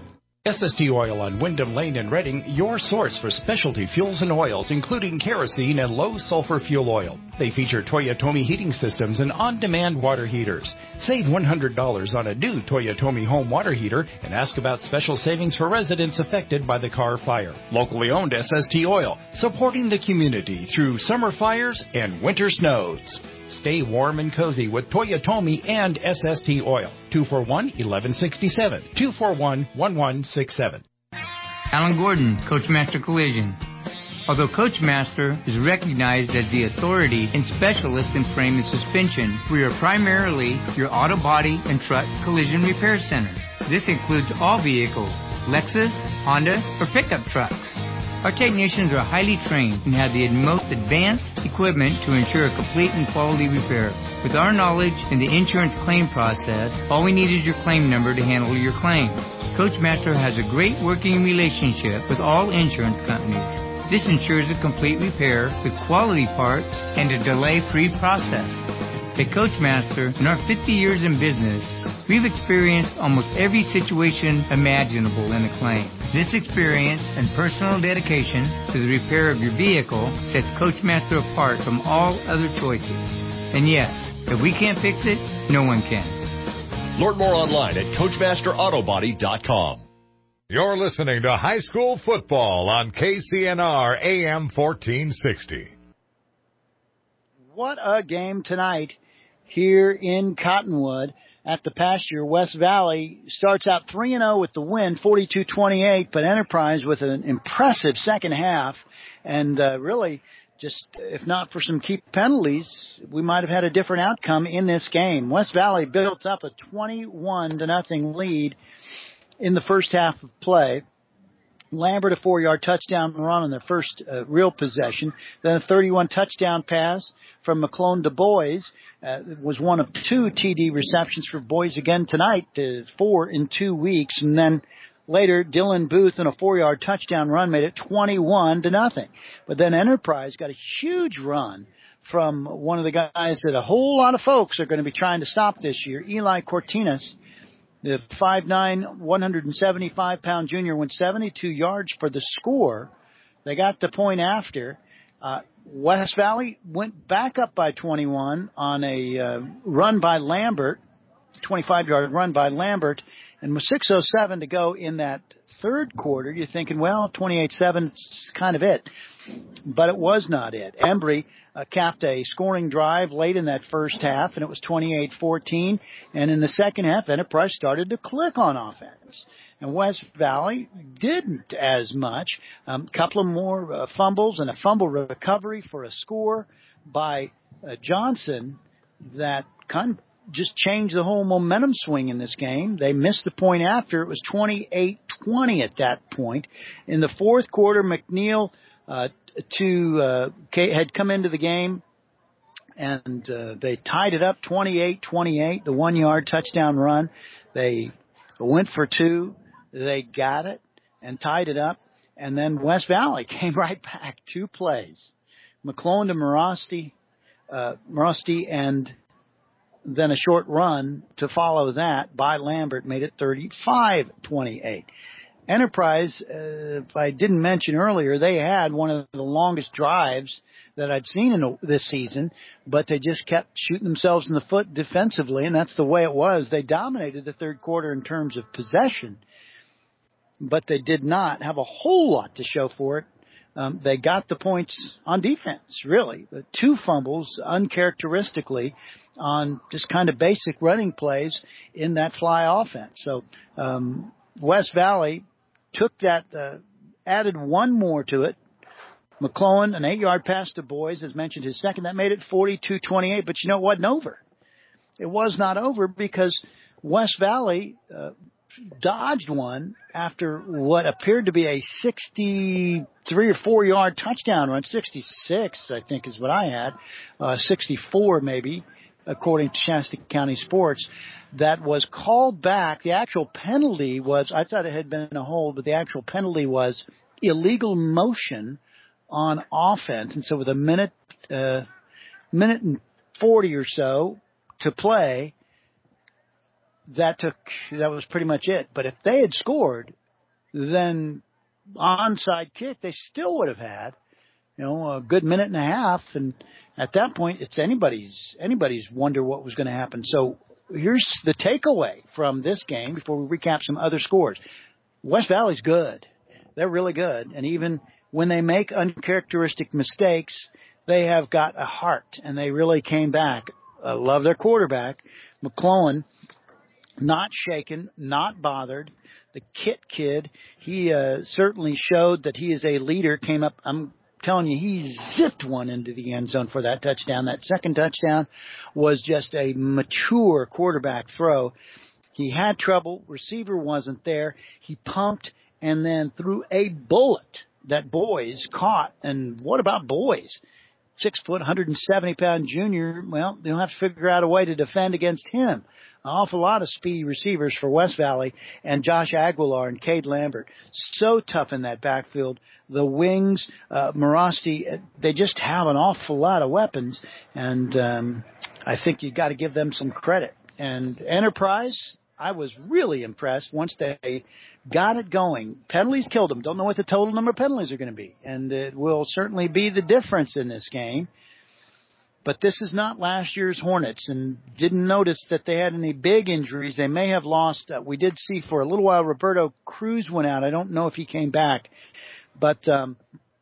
Speaker 14: S S T Oil on Wyndham Lane in Reading, your source for specialty fuels and oils, including kerosene and low-sulfur fuel oil. They feature Toyotomi heating systems and on-demand water heaters. Save one hundred dollars on a new Toyotomi home water heater and ask about special savings for residents affected by the Carr fire. Locally owned S S T Oil, supporting the community through summer fires and winter snows. Stay warm and cozy with Toyotomi and S S T Oil. two four one, one one six seven. two four one, one one six seven.
Speaker 4: Alan Gordon, Coachmaster Collision. Although Coachmaster is recognized as the authority and specialist in frame and suspension, we are primarily your auto body and truck collision repair center. This includes all vehicles, Lexus, Honda, or pickup trucks. Our technicians are highly trained and have the most advanced equipment to ensure a complete and quality repair. With our knowledge in the insurance claim process, all we need is your claim number to handle your claim. Coachmaster has a great working relationship with all insurance companies. This ensures a complete repair with quality parts and a delay-free process. At Coachmaster, in our fifty years in business, we've experienced almost every situation imaginable in a claim. This experience and personal dedication to the repair of your vehicle sets Coachmaster apart from all other choices. And yes, if we can't fix it, no one can.
Speaker 20: Learn more online at Coachmaster Auto Body dot com.
Speaker 15: You're listening to High School Football on K C N R A M fourteen sixty.
Speaker 10: What a game tonight here in Cottonwood at the pasture. West Valley starts out three and oh with the win, forty-two twenty-eight, but Enterprise with an impressive second half and uh, really just if not for some key penalties, we might have had a different outcome in this game. West Valley built up a twenty-one to nothing lead in the first half of play. Lambert, a four-yard touchdown run on their first uh, real possession. Then a thirty-one touchdown pass from McClone to Boys. Uh, it was one of two T D receptions for Boys again tonight, uh, four in two weeks. And then later, Dylan Booth in a four-yard touchdown run made it twenty-one to nothing. But then Enterprise got a huge run from one of the guys that a whole lot of folks are going to be trying to stop this year, Eli Cortinas. The five nine, one hundred seventy-five pound junior went seventy-two yards for the score. They got the point after. Uh, West Valley went back up by twenty-one on a uh, run by Lambert, twenty-five-yard run by Lambert, and with six oh seven to go in that third quarter, you're thinking, well, twenty-eight seven is kind of it. But it was not it. Embry uh, capped a scoring drive late in that first half, and it was twenty-eight fourteen. And in the second half, Enterprise started to click on offense. And West Valley didn't as much. A um, couple of more uh, fumbles and a fumble recovery for a score by uh, Johnson that kind of just changed the whole momentum swing in this game. They missed the point after. It was twenty-eight twenty at that point. In the fourth quarter, McNeil uh, to uh, had come into the game, and uh, they tied it up twenty-eight twenty-eight, the one-yard touchdown run. They went for two. They got it and tied it up. And then West Valley came right back, two plays. McClone to Morosty, uh, Morosty and then a short run to follow that by Lambert made it thirty-five twenty-eight. Enterprise, uh, if I didn't mention earlier, they had one of the longest drives that I'd seen in a, this season, but they just kept shooting themselves in the foot defensively, and that's the way it was. They dominated the third quarter in terms of possession, but they did not have a whole lot to show for it. Um, they got the points on defense, really. The two fumbles, uncharacteristically, on just kind of basic running plays in that fly offense. So um, West Valley took that, uh, added one more to it. McClellan, an eight-yard pass to Boys, as mentioned, his second. That made it forty-two twenty-eight, but you know, it wasn't over. It was not over because West Valley uh, dodged one after what appeared to be a sixty-three or four-yard touchdown run. sixty-six, I think, is what I had. Uh, sixty-four, maybe, according to Shasta County Sports. That was called back. The actual penalty was, I thought it had been a hold, but the actual penalty was illegal motion on offense. And so with a minute, uh, minute and forty or so to play, that took, that was pretty much it. But if they had scored, then onside kick, they still would have had, you know, a good minute and a half. And at that point, it's anybody's, anybody's wonder what was going to happen. So here's the takeaway from this game before we recap some other scores. West Valley's good. They're really good. And even when they make uncharacteristic mistakes, they have got a heart, and they really came back. I love their quarterback, McClellan, not shaken, not bothered. The Kit kid, he uh, certainly showed that he is a leader, came up, I'm telling you, he zipped one into the end zone for that touchdown. That second touchdown was just a mature quarterback throw. He had trouble. Receiver wasn't there. He pumped and then threw a bullet that Boys caught. And what about Boys? Six foot, one hundred seventy pound junior. Well, they'll have to figure out a way to defend against him. An awful lot of speedy receivers for West Valley, and Josh Aguilar and Cade Lambert. So tough in that backfield. The wings, uh, Morosty, they just have an awful lot of weapons, and um, I think you got to give them some credit. And Enterprise, I was really impressed once they got it going. Penalties killed them. Don't know what the total number of penalties are going to be, and it will certainly be the difference in this game. But this is not last year's Hornets, and didn't notice that they had any big injuries. They may have lost. Uh, we did see for a little while Roberto Cruz went out. I don't know if he came back. But um,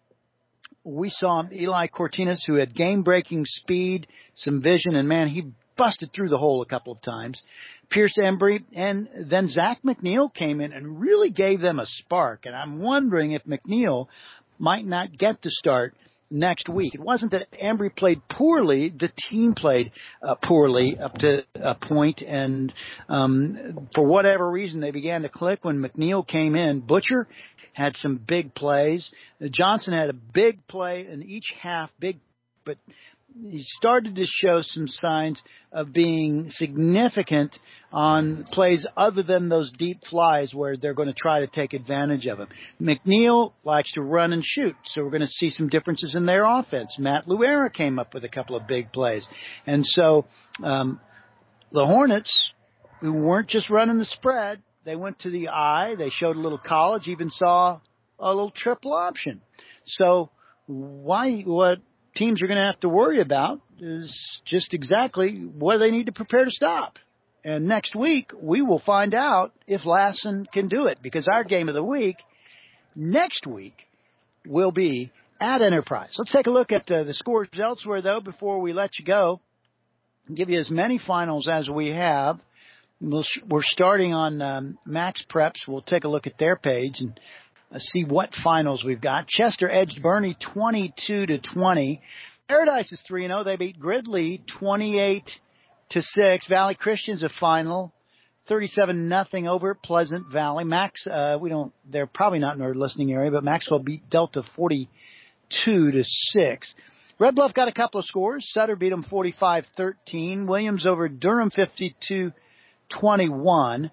Speaker 10: we saw Eli Cortinas, who had game-breaking speed, some vision, and, man, he busted through the hole a couple of times. Pierce Embry, and then Zach McNeil came in and really gave them a spark. And I'm wondering if McNeil might not get the start next week. It wasn't that Embry played poorly. The team played uh, poorly up to a point, and um, for whatever reason, they began to click when McNeil came in. Butcher had some big plays. Johnson had a big play in each half, big, but he started to show some signs of being significant on plays other than those deep flies where they're going to try to take advantage of him. McNeil likes to run and shoot, so we're going to see some differences in their offense. Matt Luera came up with a couple of big plays. And so um, the Hornets, who weren't just running the spread, they went to the eye. They showed a little college, even saw a little triple option. So why what teams are going to have to worry about is just exactly what they need to prepare to stop. And next week, we will find out if Lassen can do it, because our game of the week next week will be at Enterprise. Let's take a look at uh, the scores elsewhere, though, before we let you go. I'll give you as many finals as we have. We'll, we're starting on um, Max Preps. We'll take a look at their page and uh, see what finals we've got. Chester edged Bernie twenty-two to twenty. Paradise is three and oh. They beat Gridley twenty-eight to six. Valley Christian's a final, thirty-seven nothing over Pleasant Valley. Max, uh, we don't. They're probably not in our listening area, but Maxwell beat Delta forty-two to six. Red Bluff got a couple of scores. Sutter beat them forty-five thirteen. Williams over Durham fifty-two twenty-one.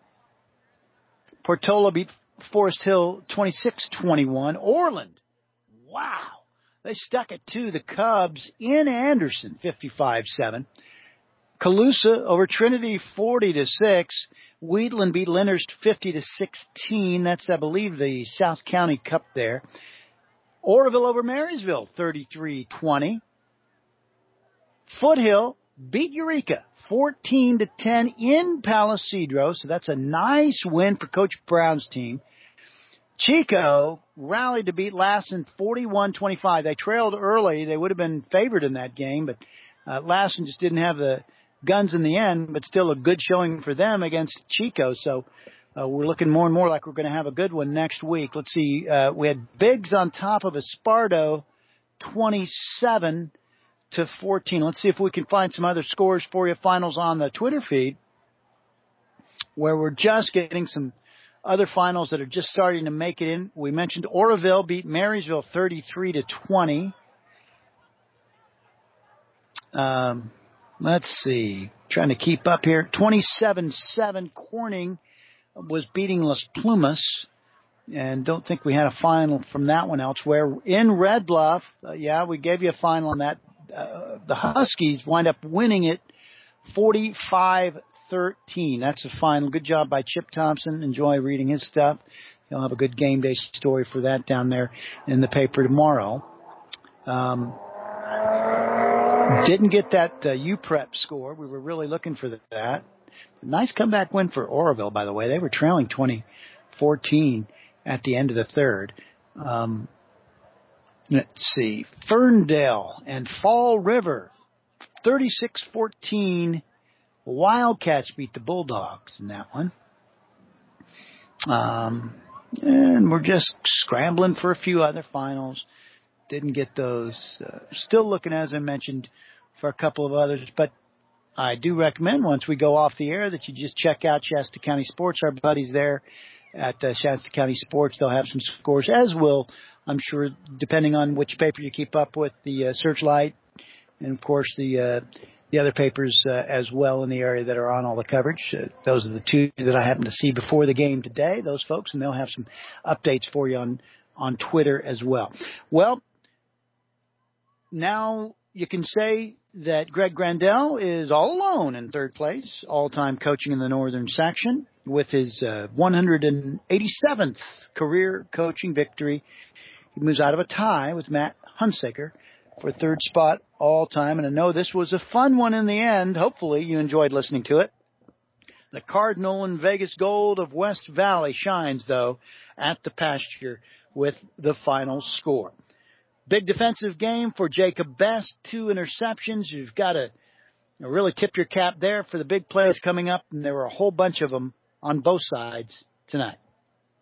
Speaker 10: Portola beat Forest Hill twenty-six twenty-one. Orland, wow, they stuck it to the Cubs in Anderson, fifty-five seven. Colusa over Trinity forty to six. Wheatland beat Lyndhurst fifty to sixteen. That's, I believe, the South County Cup there. Oroville over Marysville thirty-three twenty. Foothill beat Eureka fourteen to ten in Palisadro, so that's a nice win for Coach Brown's team. Chico rallied to beat Lassen forty-one twenty-five. They trailed early. They would have been favored in that game, but uh, Lassen just didn't have the guns in the end, but still a good showing for them against Chico. So uh, we're looking more and more like we're going to have a good one next week. Let's see. Uh, we had Biggs on top of Esparto, twenty-seven to fourteen. Let's see if we can find some other scores for you. Finals on the Twitter feed, where we're just getting some other finals that are just starting to make it in. We mentioned Oroville beat Marysville thirty-three to twenty. Um, let's see. Trying to keep up here. twenty-seven seven. Corning was beating Las Plumas. And don't think we had a final from that one elsewhere. In Red Bluff, uh, yeah, we gave you a final on that. Uh, the Huskies wind up winning it forty-five thirteen. That's a final. Good job by Chip Thompson. Enjoy reading his stuff. He'll have a good game day story for that down there in the paper tomorrow. Um, didn't get that uh, U P R E P score. We were really looking for that. Nice comeback win for Oroville, by the way. They were trailing twenty fourteen at the end of the third. Um, let's see. Ferndale and Fall River, thirty-six fourteen. Wildcats beat the Bulldogs in that one. Um, and we're just scrambling for a few other finals. Didn't get those. Uh, still looking, as I mentioned, for a couple of others. But I do recommend once we go off the air that you just check out Shasta County Sports. Our buddies there at uh, Shasta County Sports, they'll have some scores, as will, I'm sure, depending on which paper you keep up with, the uh, Searchlight and, of course, the uh, the other papers uh, as well in the area that are on all the coverage. Uh, those are the two that I happened to see before the game today, those folks, and they'll have some updates for you on, on Twitter as well. Well, now you can say that Greg Grandel is all alone in third place, all-time coaching in the Northern section, with his uh, one hundred eighty-seventh career coaching victory. He moves out of a tie with Matt Hunsaker for third spot all-time. And I know this was a fun one in the end. Hopefully you enjoyed listening to it. The Cardinal and Vegas Gold of West Valley shines, though, at the pasture with the final score. Big defensive game for Jacob Best. Two interceptions. You've got to really tip your cap there for the big plays coming up, and there were a whole bunch of them on both sides tonight.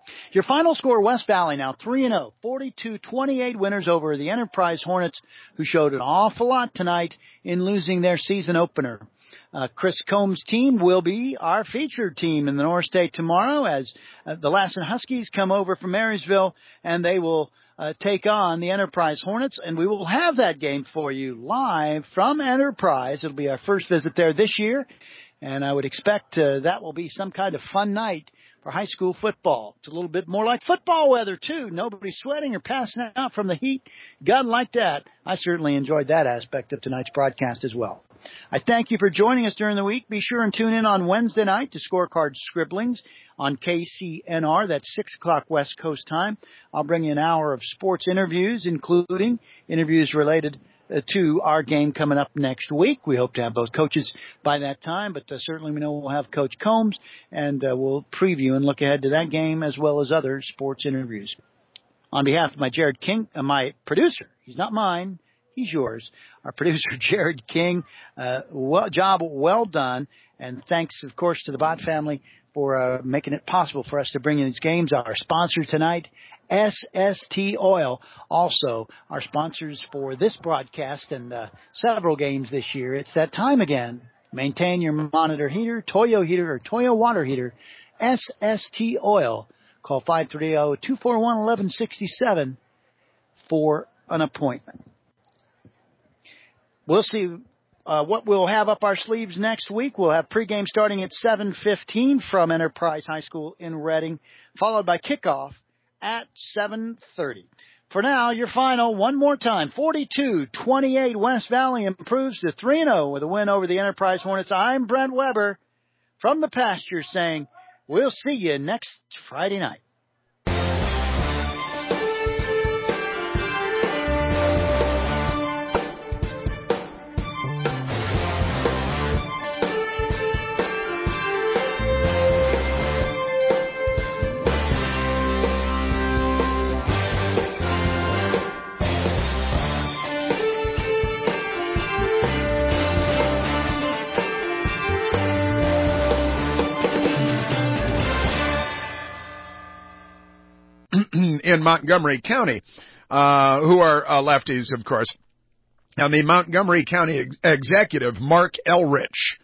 Speaker 10: Your final score, West Valley now three and oh, forty-two twenty-eight winners over the Enterprise Hornets, who showed an awful lot tonight in losing their season opener. Uh, Chris Combs' team will be our featured team in the North State tomorrow as uh, the Lassen Huskies come over from Marysville, and they will uh, take on the Enterprise Hornets, and we will have that game for you live from Enterprise. It'll be our first visit there this year, and I would expect uh, that will be some kind of fun night for high school football. It's a little bit more like football weather, too. Nobody's sweating or passing out from the heat. God like that. I certainly enjoyed that aspect of tonight's broadcast as well. I thank you for joining us during the week. Be sure and tune in on Wednesday night to Scorecard Scribblings on K C N R. That's six o'clock West Coast time. I'll bring you an hour of sports interviews, including interviews related to our game coming up next week. We hope to have both coaches by that time, but uh, certainly we know we'll have Coach Combs, and uh, we'll preview and look ahead to that game as well as other sports interviews. On behalf of my Jared King, uh, my producer, he's not mine, he's yours, our producer Jared King, uh, well, job well done, and thanks, of course, to the Bott family for uh, making it possible for us to bring in these games. Our sponsor tonight, S S T Oil, also our sponsors for this broadcast and uh, several games this year. It's that time again. Maintain your monitor heater, Toyo heater, or Toyo water heater. S S T Oil. Call five three zero, two four one, one one six seven for an appointment. We'll see uh, what we'll have up our sleeves next week. We'll have pregame starting at seven fifteen from Enterprise High School in Reading, followed by kickoff at seven thirty. For now, your final one more time. forty-two twenty-eight West Valley improves to three and oh with a win over the Enterprise Hornets. I'm Brent Weber from the pasture saying we'll see you next Friday night.
Speaker 5: In Montgomery County, uh, who are uh, lefties, of course. And the Montgomery County ex- executive, Mark Elrich,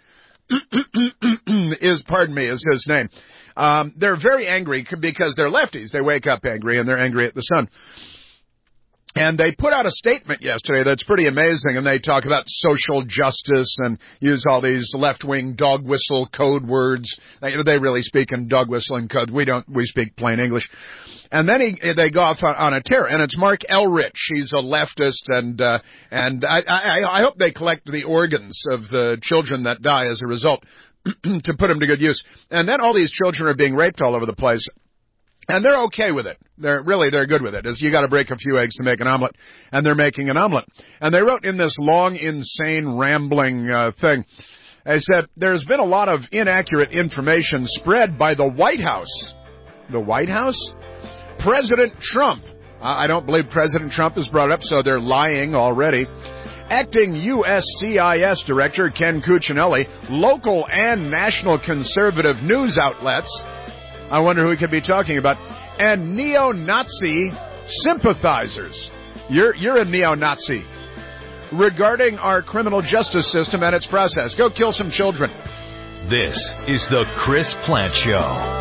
Speaker 5: is, pardon me, is his name. Um, they're very angry because they're lefties. They wake up angry, and they're angry at the sun. And they put out a statement yesterday that's pretty amazing, and they talk about social justice and use all these left-wing dog whistle code words. They, they really speak in dog whistling code. We don't. We speak plain English. And then he, they go off on, on a tear, and it's Mark Elrich. He's a leftist, and uh, and I, I, I hope they collect the organs of the children that die as a result to put them to good use. And then all these children are being raped all over the place. And they're okay with it. They're really, they're good with it. Is you got to break a few eggs to make an omelet, and they're making an omelet. And they wrote in this long, insane, rambling uh, thing. They said there's been a lot of inaccurate information spread by the White House. The White House? President Trump. Uh, I don't believe President Trump has brought it up, so they're lying already. Acting U S C I S Director Ken Cuccinelli, local and national conservative news outlets. I wonder who we could be talking about. And neo-Nazi sympathizers. You're, you're a neo-Nazi. Regarding our criminal justice system and its process. Go kill some children.
Speaker 20: This is the Chris Plant Show.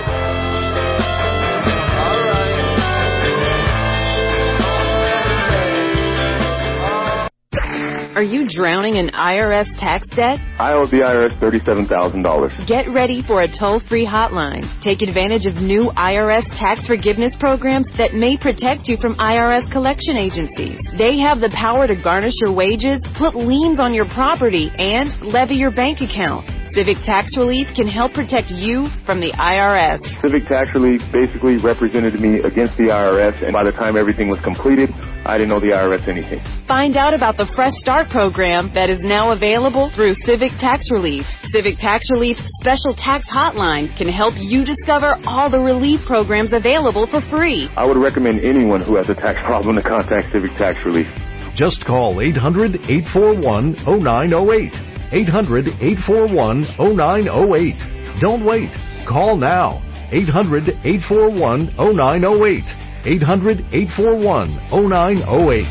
Speaker 7: Are you drowning in I R S tax debt?
Speaker 21: I owe the I R S thirty-seven thousand dollars.
Speaker 7: Get ready for a toll-free hotline. Take advantage of new I R S tax forgiveness programs that may protect you from I R S collection agencies. They have the power to garnish your wages, put liens on your property, and levy your bank account. Civic Tax Relief can help protect you from the I R S.
Speaker 21: Civic Tax Relief basically represented me against the I R S, and by the time everything was completed, I didn't know the I R S anything.
Speaker 7: Find out about the Fresh Start program that is now available through Civic Tax Relief. Civic Tax Relief's special tax hotline can help you discover all the relief programs available for free.
Speaker 21: I would recommend anyone who has a tax problem to contact Civic Tax Relief.
Speaker 20: Just call eight hundred, eight four one, oh nine oh eight. eight hundred, eight four one, oh nine oh eight. Don't wait. Call now.
Speaker 6: eight hundred, eight four one, oh nine oh eight. eight hundred, eight four one, oh nine oh eight.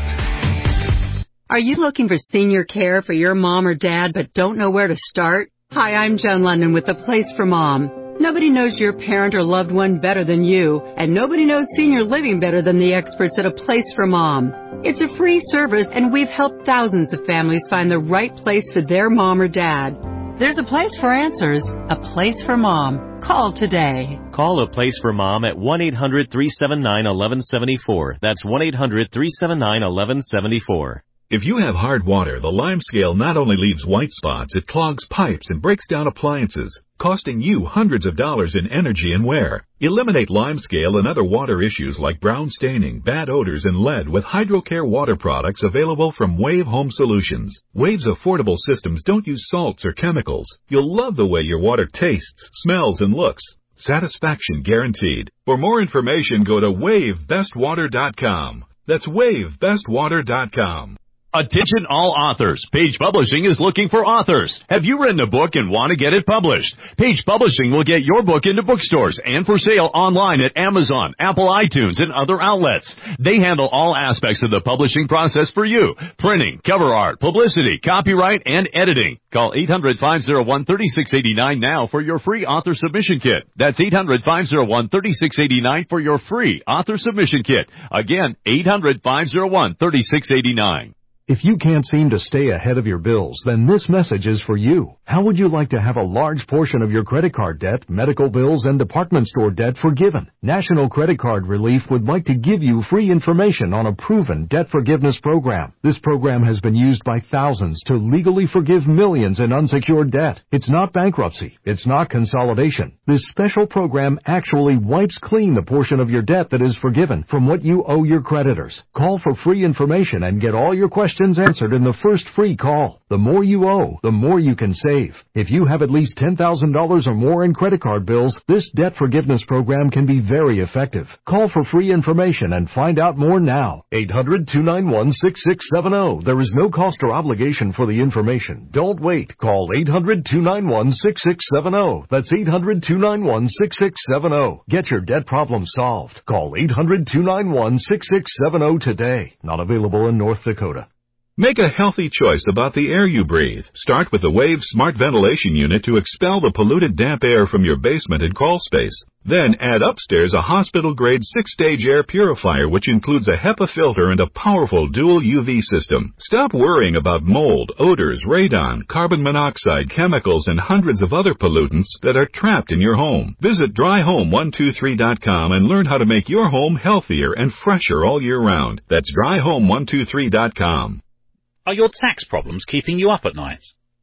Speaker 11: Are you looking for senior care for your mom or dad but don't know where to start? Hi, I'm Joan London with The Place for Mom. Nobody knows your parent or loved one better than you, and nobody knows senior living better than the experts at A Place for Mom. It's a free service, and we've helped thousands of families find the right place for their mom or dad. There's a place for answers, a place for mom. Call today.
Speaker 13: Call A Place for Mom at one eight hundred, three seven nine, one one seven four. That's one eight hundred, three seven nine, one one seven four.
Speaker 22: If you have hard water, the Lime Scale not only leaves white spots, it clogs pipes and breaks down appliances, costing you hundreds of dollars in energy and wear. Eliminate Lime Scale and other water issues like brown staining, bad odors, and lead with HydroCare water products available from Wave Home Solutions. Wave's affordable systems don't use salts or chemicals. You'll love the way your water tastes, smells, and looks. Satisfaction guaranteed. For more information, go to wave best water dot com. That's wave best water dot com.
Speaker 20: Attention all authors. Page Publishing is looking for authors. Have you written a book and want to get it published? Page Publishing will get your book into bookstores and for sale online at Amazon, Apple iTunes, and other outlets. They handle all aspects of the publishing process for you. Printing, cover art, publicity, copyright, and editing. Call eight hundred, five oh one, three six eight nine now for your free author submission kit. That's eight hundred, five oh one, three six eight nine for your free author submission kit. Again, eight hundred, five oh one, three six eight nine.
Speaker 6: If you can't seem to stay ahead of your bills, then this message is for you. How would you like to have a large portion of your credit card debt, medical bills, and department store debt forgiven? National Credit Card Relief would like to give you free information on a proven debt forgiveness program. This program has been used by thousands to legally forgive millions in unsecured debt. It's not bankruptcy. It's not consolidation. This special program actually wipes clean the portion of your debt that is forgiven from what you owe your creditors. Call for free information and get all your questions answered in the first free call. The more you owe, the more you can save. If you have at least ten thousand dollars or more in credit card bills, this debt forgiveness program can be very effective. Call for free information and find out more now. eight hundred, two nine one, six six seven zero. There is no cost or obligation for the information. Don't wait. Call eight hundred, two nine one, six six seven zero. That's eight hundred, two nine one, six six seven zero. Get your debt problem solved. Call eight hundred, two nine one, six six seven zero today. Not available in North Dakota.
Speaker 22: Make a healthy choice about the air you breathe. Start with the Wave Smart Ventilation Unit to expel the polluted damp air from your basement and crawl space. Then add upstairs a hospital-grade six-stage air purifier which includes a HEPA filter and a powerful dual U V system. Stop worrying about mold, odors, radon, carbon monoxide, chemicals, and hundreds of other pollutants that are trapped in your home. Visit dry home one two three dot com and learn how to make your home healthier and fresher all year round. That's dry home one two three dot com.
Speaker 23: Are your tax problems keeping you up at night?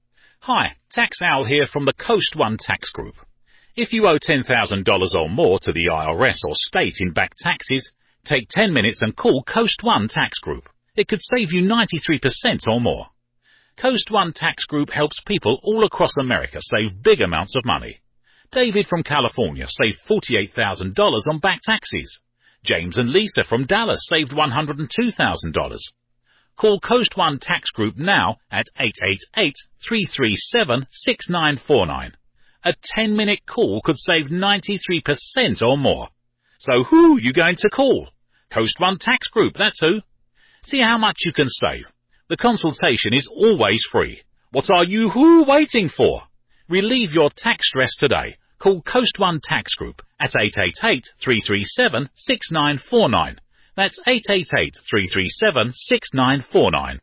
Speaker 23: Hi, Tax Owl here from the Coast One Tax Group. If you owe ten thousand dollars or more to the I R S or state in back taxes, take ten minutes and call Coast One Tax Group. It could save you ninety-three percent or more. Coast One Tax Group helps people all across America save big amounts of money. David from California saved forty-eight thousand dollars on back taxes. James and Lisa from Dallas saved one hundred two thousand dollars. Call Coast One Tax Group now at eight eight eight, three three seven, six nine four nine. A ten-minute call could save ninety-three percent or more. So who are you going to call? Coast One Tax Group, that's who. See how much you can save. The consultation is always free. What are you who waiting for? Relieve your tax stress today. Call Coast One Tax Group at eight eight eight, three three seven, six nine four nine. That's eight eight eight, three three seven, six nine four nine.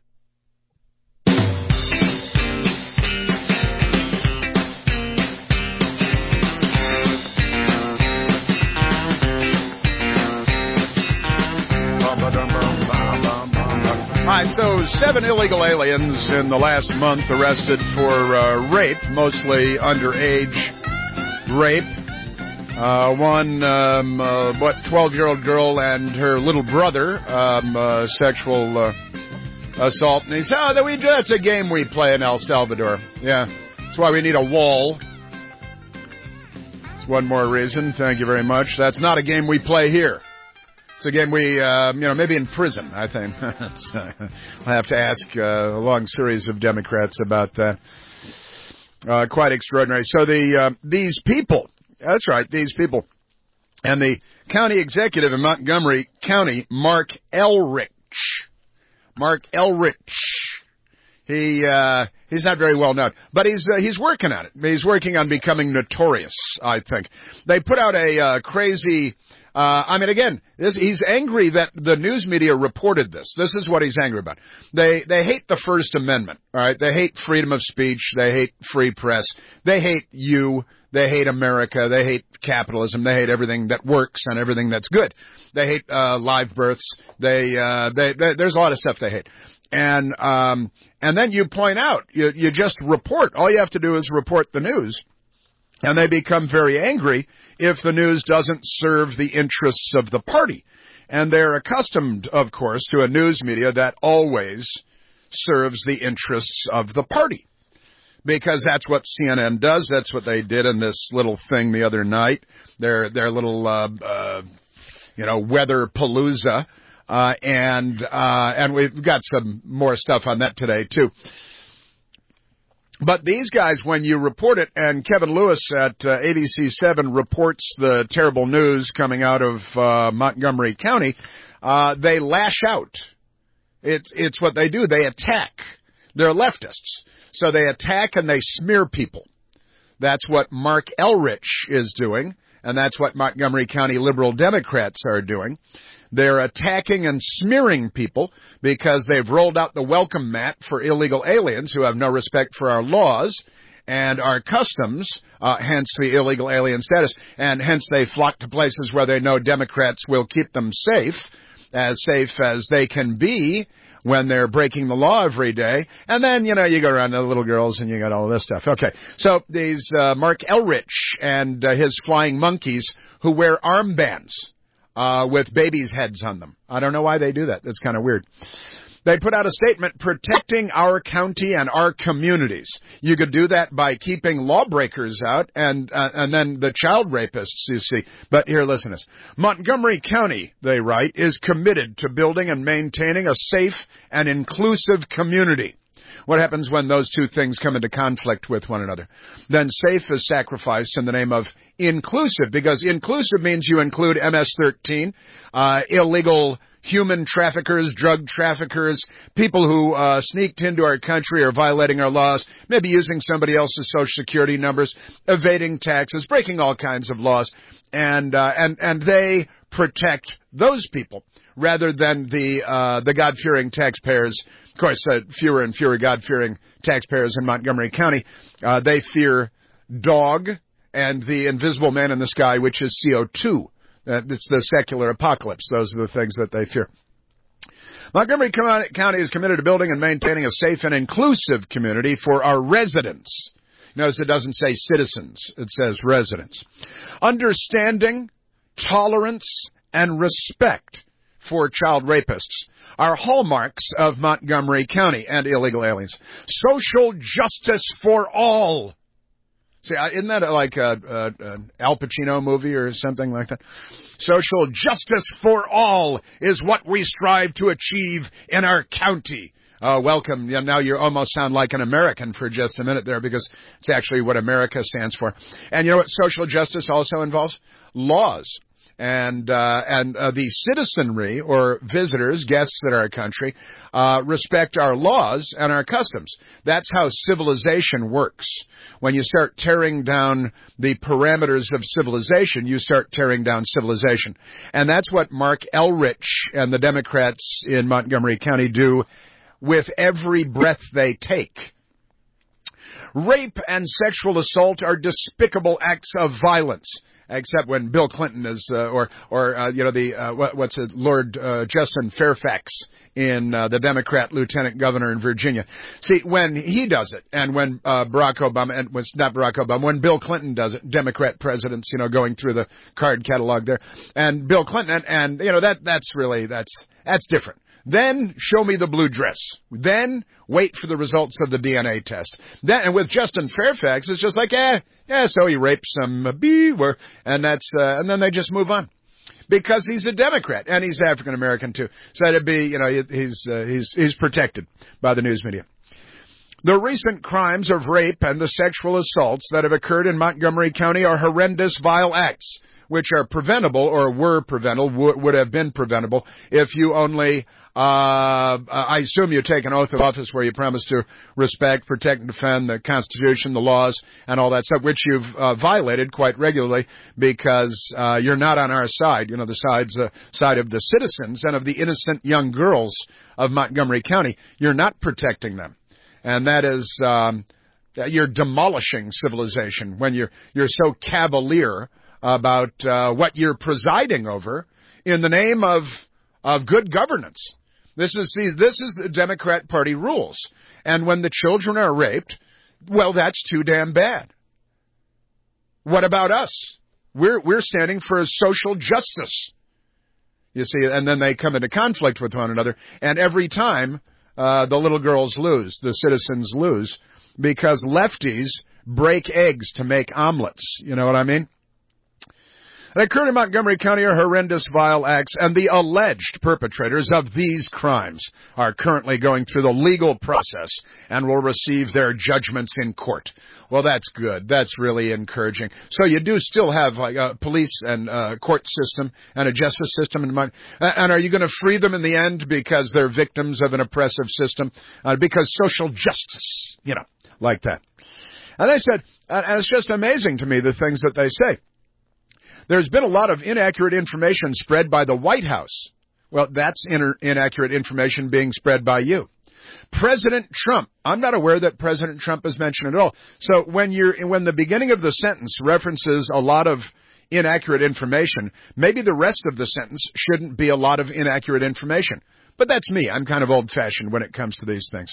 Speaker 5: All right, so seven illegal aliens in the last month arrested for uh, rape, mostly underage rape. Uh, one, um, uh, what, twelve-year-old girl and her little brother, um, uh, sexual uh, assault. And he said, oh, that we, that's a game we play in El Salvador. Yeah, that's why we need a wall. That's one more reason. Thank you very much. That's not a game we play here. It's a game we, uh, you know, maybe in prison, I think. I'll have to ask uh, a long series of Democrats about that. Uh, quite extraordinary. So the uh, these people, that's right, these people And the county executive in Montgomery County, Mark Elrich, Mark Elrich, he uh, he's not very well known, but he's uh, he's working on it. He's working on becoming notorious, I think. They put out a uh, crazy. Uh, I mean, again, this, he's angry that the news media reported this. This is what he's angry about. They they hate the First Amendment, all right? They hate freedom of speech. They hate free press. They hate you. They hate America. They hate capitalism. They hate everything that works and everything that's good. They hate uh, live births. They, uh, they, they there's a lot of stuff they hate. And um, and then you point out, you you just report. All you have to do is report the news. And they become very angry if the news doesn't serve the interests of the party. And they're accustomed, of course, to a news media that always serves the interests of the party. Because that's what C N N does. That's what they did in this little thing the other night. Their their little, uh, uh, you know, weather palooza. Uh, and uh, and we've got some more stuff on that today, too. But these guys, when you report it, and Kevin Lewis at uh, A B C seven reports the terrible news coming out of uh, Montgomery County, uh, they lash out. It's, it's what they do. They attack. They're leftists. So they attack and they smear people. That's what Mark Elrich is doing, and that's what Montgomery County liberal Democrats are doing. They're attacking and smearing people because they've rolled out the welcome mat for illegal aliens who have no respect for our laws and our customs, uh, hence the illegal alien status, and hence they flock to places where they know Democrats will keep them safe, as safe as they can be when they're breaking the law every day. And then, you know, you go around to the little girls and you got all this stuff. Okay, so these uh, Mark Elrich and uh, his flying monkeys who wear armbands Uh, with babies' heads on them. I don't know why they do that. That's kind of weird. They put out a statement protecting our county and our communities. You could do that by keeping lawbreakers out and uh, and then the child rapists, you see. But here, listen to this. Montgomery County, they write, is committed to building and maintaining a safe and inclusive community. What happens when those two things come into conflict with one another? Then safe is sacrificed in the name of inclusive, because inclusive means you include M S thirteen, uh, illegal human traffickers, drug traffickers, people who uh, sneaked into our country or violating our laws, maybe using somebody else's social security numbers, evading taxes, breaking all kinds of laws, and uh, and and they protect those people rather than the uh, the God-fearing taxpayers. Of course, uh, fewer and fewer God-fearing taxpayers in Montgomery County. Uh, they fear dog and the invisible man in the sky, which is C O two. Uh, it's the secular apocalypse. Those are the things that they fear. Montgomery County is committed to building and maintaining a safe and inclusive community for our residents. Notice it doesn't say citizens. It says residents. Understanding, tolerance, and respect for child rapists are hallmarks of Montgomery County and illegal aliens. Social justice for all. See, isn't that like a, a, an Al Pacino movie or something like that? Social justice for all is what we strive to achieve in our county. Uh, welcome. Yeah, now you almost sound like an American for just a minute there, because it's actually what America stands for. And you know what social justice also involves? Laws. And, uh, and, uh, the citizenry or visitors, guests at our country, uh, respect our laws and our customs. That's how civilization works. When you start tearing down the parameters of civilization, you start tearing down civilization. And that's what Mark Elrich and the Democrats in Montgomery County do with every breath they take. Rape and sexual assault are despicable acts of violence. Except when Bill Clinton is, uh, or, or, uh, you know, the, uh, what, what's it, Lord, uh, Justin Fairfax in, uh, the Democrat lieutenant governor in Virginia. See, when he does it, and when, uh, Barack Obama, and was not Barack Obama, when Bill Clinton does it, Democrat presidents, you know, going through the card catalog there, and Bill Clinton, and, and you know, that, that's really, that's, that's different. Then show me the blue dress. Then wait for the results of the D N A test. Then, and with Justin Fairfax, it's just like, eh, yeah, so he raped some uh, bee, and that's, uh, and then they just move on. Because he's a Democrat, and he's African American too. So it'd be, you know, he's, uh, he's, he's protected by the news media. The recent crimes of rape and the sexual assaults that have occurred in Montgomery County are horrendous, vile acts. which are preventable or were preventable, w- would have been preventable if you only, uh, I assume you take an oath of office where you promise to respect, protect, and defend the Constitution, the laws, and all that stuff, which you've uh, violated quite regularly because uh, you're not on our side, you know, the sides, uh, side of the citizens and of the innocent young girls of Montgomery County. You're not protecting them. And that is, um, you're demolishing civilization when you're, you're so cavalier about uh, what you're presiding over in the name of of good governance. This is see, this is Democrat Party rules. And when the children are raped, well, that's too damn bad. What about us? We're we're standing for social justice. You see, and then they come into conflict with one another, and every time uh, the little girls lose, the citizens lose, because lefties break eggs to make omelets. You know what I mean? That occurred in Montgomery County are horrendous, vile acts, and the alleged perpetrators of these crimes are currently going through the legal process and will receive their judgments in court. Well, that's good. That's really encouraging. So you do still have like a police and uh, court system and a justice system in mind. And are you going to free them in the end because they're victims of an oppressive system? Uh, because social justice, you know, like that. And they said, and it's just amazing to me the things that they say. There's been a lot of inaccurate information spread by the White House. Well, that's in- inaccurate information being spread by you. President Trump. I'm not aware that President Trump is mentioned at all. So when you're, when the beginning of the sentence references a lot of inaccurate information, maybe the rest of the sentence shouldn't be a lot of inaccurate information. But that's me. I'm kind of old-fashioned when it comes to these things.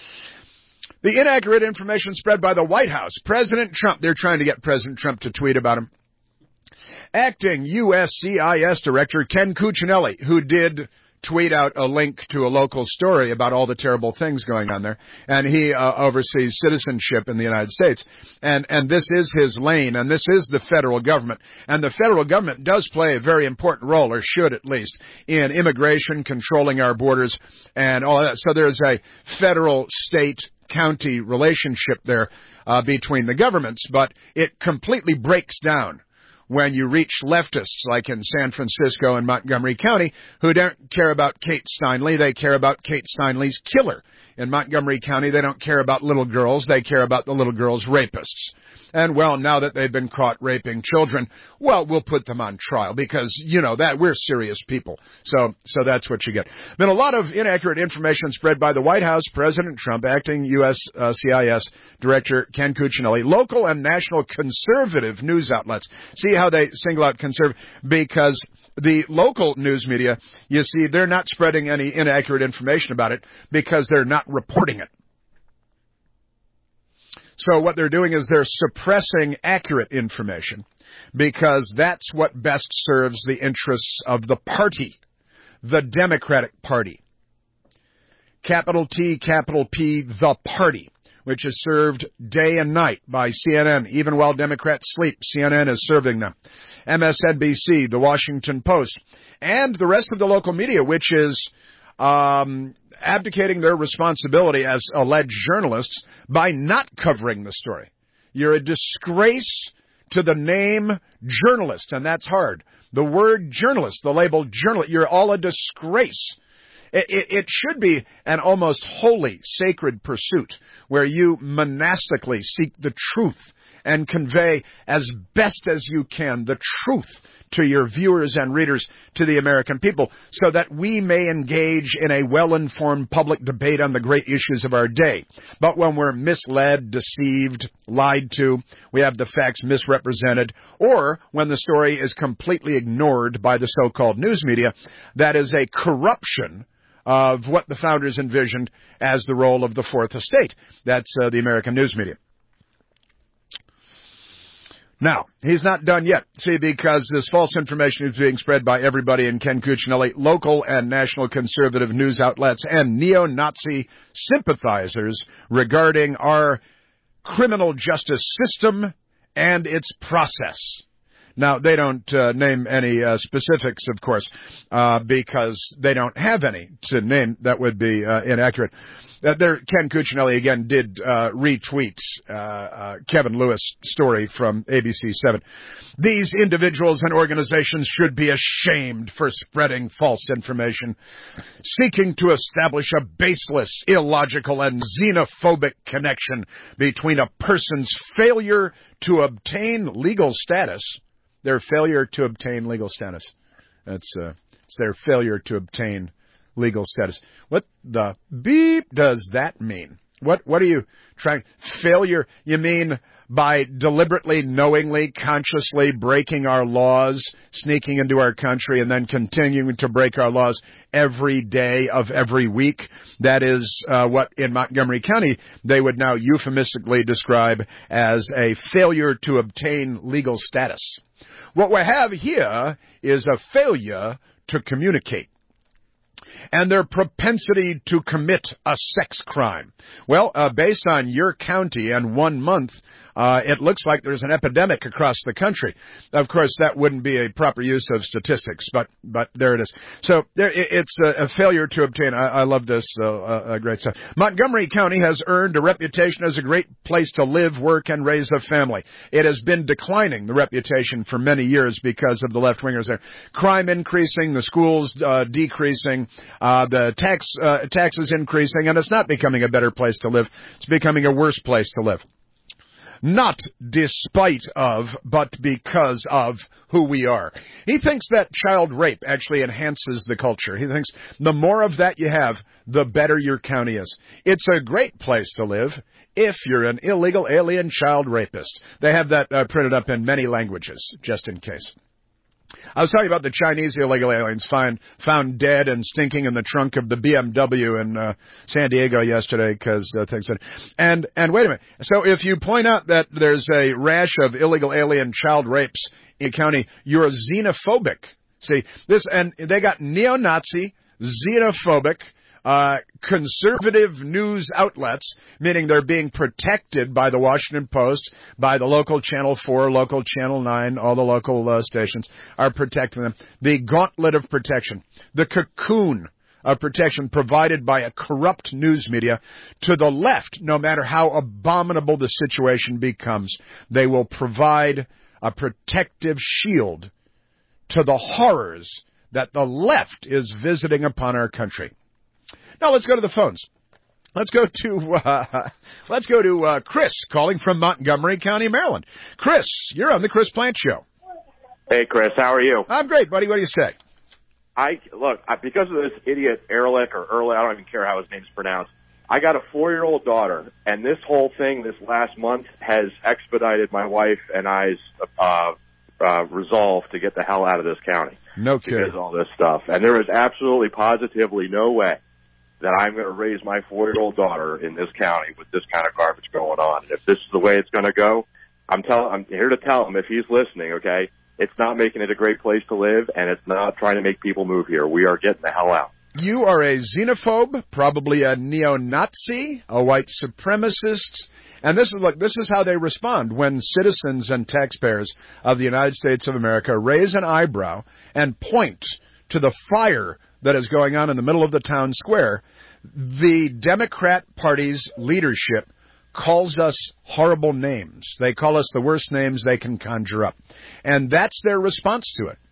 Speaker 5: The inaccurate information spread by the White House. President Trump. They're trying to get President Trump to tweet about him. Acting U S C I S Director Ken Cuccinelli, who did tweet out a link to a local story about all the terrible things going on there, and he uh, oversees citizenship in the United States, and and this is his lane, and this is the federal government, and the federal government does play a very important role, or should at least, in immigration, controlling our borders, and all that. So there's a federal, state, county relationship there uh, between the governments, but it completely breaks down when you reach leftists like in San Francisco and Montgomery County who don't care about Kate Steinle, they care about Kate Steinle's killer. In Montgomery County, they don't care about little girls, they care about the little girls' rapists. And, well, now that they've been caught raping children, well, we'll put them on trial because, you know, that we're serious people. So, so that's what you get. Been a lot of inaccurate information spread by the White House, President Trump, acting U S uh, C I S Director Ken Cuccinelli, local and national conservative news outlets. See how they single out conservative? Because the local news media, you see, they're not spreading any inaccurate information about it because they're not reporting it. So what they're doing is they're suppressing accurate information because that's what best serves the interests of the party, the Democratic Party. Capital T, capital P, the party, which is served day and night by C N N. Even while Democrats sleep, C N N is serving them. M S N B C, The Washington Post, and the rest of the local media, which is um abdicating their responsibility as alleged journalists by not covering the story. You're a disgrace to the name journalist, and that's hard. The word journalist, the label journalist, you're all a disgrace. It, it, it should be an almost holy, sacred pursuit where you monastically seek the truth and convey as best as you can the truth to your viewers and readers, to the American people, so that we may engage in a well-informed public debate on the great issues of our day. But when we're misled, deceived, lied to, we have the facts misrepresented, or when the story is completely ignored by the so-called news media, that is a corruption of what the founders envisioned as the role of the Fourth Estate. That's uh, the American news media. Now, he's not done yet. See, because this false information is being spread by everybody in Ken Cuccinelli, local and national conservative news outlets, and neo-Nazi sympathizers regarding our criminal justice system and its process. Now, they don't uh, name any uh, specifics, of course, uh, because they don't have any to name. That would be uh, inaccurate. Uh, there, Ken Cuccinelli, again, did uh, retweet uh, uh, Kevin Lewis' story from A B C seven. These individuals and organizations should be ashamed for spreading false information, seeking to establish a baseless, illogical, and xenophobic connection between a person's failure to obtain legal status. Their failure to obtain legal status. That's uh, it's their failure to obtain legal status. What the beep does that mean? What what are you trying? Failure? You mean by deliberately, knowingly, consciously breaking our laws, sneaking into our country, and then continuing to break our laws every day of every week? That is uh, what in Montgomery County they would now euphemistically describe as a failure to obtain legal status. What we have here is a failure to communicate and their propensity to commit a sex crime. Well, uh, based on your county and one month, uh, it looks like there's an epidemic across the country. Of course, that wouldn't be a proper use of statistics, but but there it is. So there, it's a, a failure to obtain. I, I love this. Uh, uh, great stuff. Montgomery County has earned a reputation as a great place to live, work, and raise a family. It has been declining, the reputation, for many years because of the left-wingers there. Crime increasing, the schools uh, decreasing, uh, the tax uh, taxes increasing, and it's not becoming a better place to live. It's becoming a worse place to live. Not despite of, but because of who we are. He thinks that child rape actually enhances the culture. He thinks the more of that you have, the better your county is. It's a great place to live if you're an illegal alien child rapist. They have that uh, printed up in many languages, just in case. I was talking about the Chinese illegal aliens find, found dead and stinking in the trunk of the B M W in uh, San Diego yesterday because uh, things went. And, and wait a minute. So if you point out that there's a rash of illegal alien child rapes in the county, you're xenophobic. See, this, and they got neo-Nazi, xenophobic, Uh, conservative news outlets, meaning they're being protected by the Washington Post, by the local Channel four, local Channel nine, all the local uh, stations are protecting them. The gauntlet of protection, the cocoon of protection provided by a corrupt news media to the left, no matter how abominable the situation becomes, they will provide a protective shield to the horrors that the left is visiting upon our country. Now let's go to the phones. Let's go to uh, let's go to uh, Chris calling from Montgomery County, Maryland. Chris, you're on the Chris Plant Show.
Speaker 9: Hey, Chris, how are you?
Speaker 5: I'm great, buddy. What do you say?
Speaker 9: I look I, because of this idiot Ehrlich or Ehrlich, I don't even care how his name's pronounced. I got a four-year-old daughter, and this whole thing this last month has expedited my wife and I's uh, uh, resolve to get the hell out of this county.
Speaker 5: No kidding.
Speaker 9: Because of all this stuff, and there is absolutely, positively no way that I'm going to raise my four-year-old daughter in this county with this kind of garbage going on. And if this is the way it's going to go, I'm tell I'm here to tell him if he's listening, okay, it's not making it a great place to live, and it's not trying to make people move here. We are getting the hell out.
Speaker 5: You are a xenophobe, probably a neo-Nazi, a white supremacist, and this is look, this is how they respond when citizens and taxpayers of the United States of America raise an eyebrow and point to the fire that is going on in the middle of the town square. The Democrat Party's leadership calls us horrible names. They call us the worst names they can conjure up. And that's their response to it.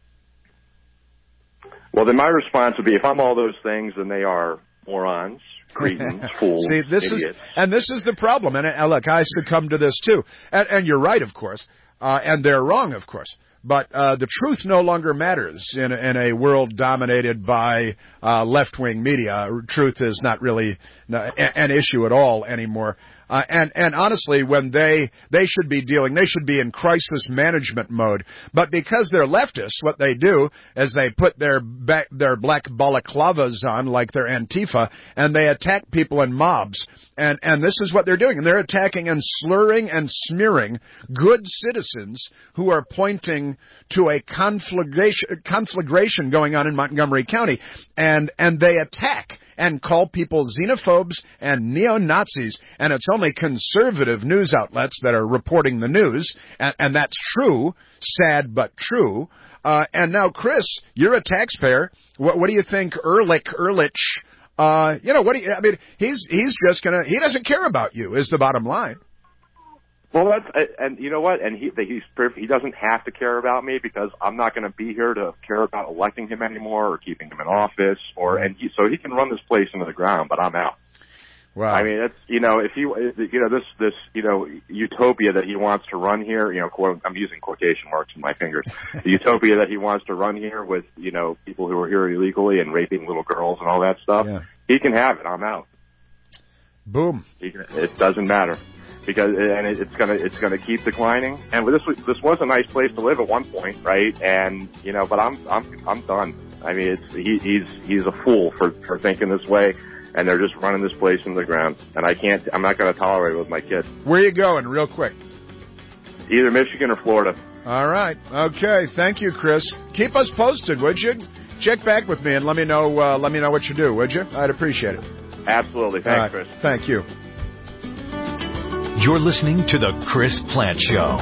Speaker 9: Well, then my response would be, if I'm all those things, then they are morons, cretins, fools,
Speaker 5: See, this
Speaker 9: idiots.
Speaker 5: is, and this is the problem. And uh, look, I succumb to this too. And, and you're right, of course. Uh, and they're wrong, of course. But uh, the truth no longer matters in, in a world dominated by uh, left-wing media. Truth is not really an issue at all anymore. Uh, and, and honestly, when they, they should be dealing, they should be in crisis management mode. But because they're leftists, what they do is they put their back, their black balaclavas on like they're Antifa, and they attack people in mobs. And, and this is what they're doing. And they're attacking and slurring and smearing good citizens who are pointing to a conflagration, conflagration going on in Montgomery County. And, and they attack and call people xenophobes and neo-Nazis, and it's only conservative news outlets that are reporting the news, and, and that's true, sad but true. Uh, and now, Chris, you're a taxpayer. What, what do you think Ehrlich, Ehrlich, uh, you know, what do you, I mean, he's, he's just gonna, he doesn't care about you, is the bottom line.
Speaker 9: Well, that's, and you know what? And he, he's, he doesn't have to care about me because I'm not going to be here to care about electing him anymore or keeping him in office or, and he, so he can run this place into the ground, but I'm out.
Speaker 5: Wow.
Speaker 9: I mean, it's, you know, if he, you know, this, this, you know, utopia that he wants to run here, you know, quote, I'm using quotation marks in my fingers, the utopia that he wants to run here with, you know, people who are here illegally and raping little girls and all that stuff, yeah. He can have it. I'm out.
Speaker 5: Boom.
Speaker 9: He can, it doesn't matter. Because and it's gonna it's gonna keep declining. And this was this was a nice place to live at one point, right? And you know, but I'm I'm I'm done. I mean, it's he, he's he's a fool for for thinking this way, and they're just running this place into the ground. And I can't. I'm not going to tolerate it with my kids.
Speaker 5: Where are you going, real quick?
Speaker 9: Either Michigan or Florida.
Speaker 5: All right. Okay. Thank you, Chris. Keep us posted, would you? Check back with me and let me know. Uh, let me know what you do, would you? I'd appreciate it.
Speaker 9: Absolutely. Thanks, right. Chris.
Speaker 5: Thank you.
Speaker 1: You're listening to The Chris Plante Show.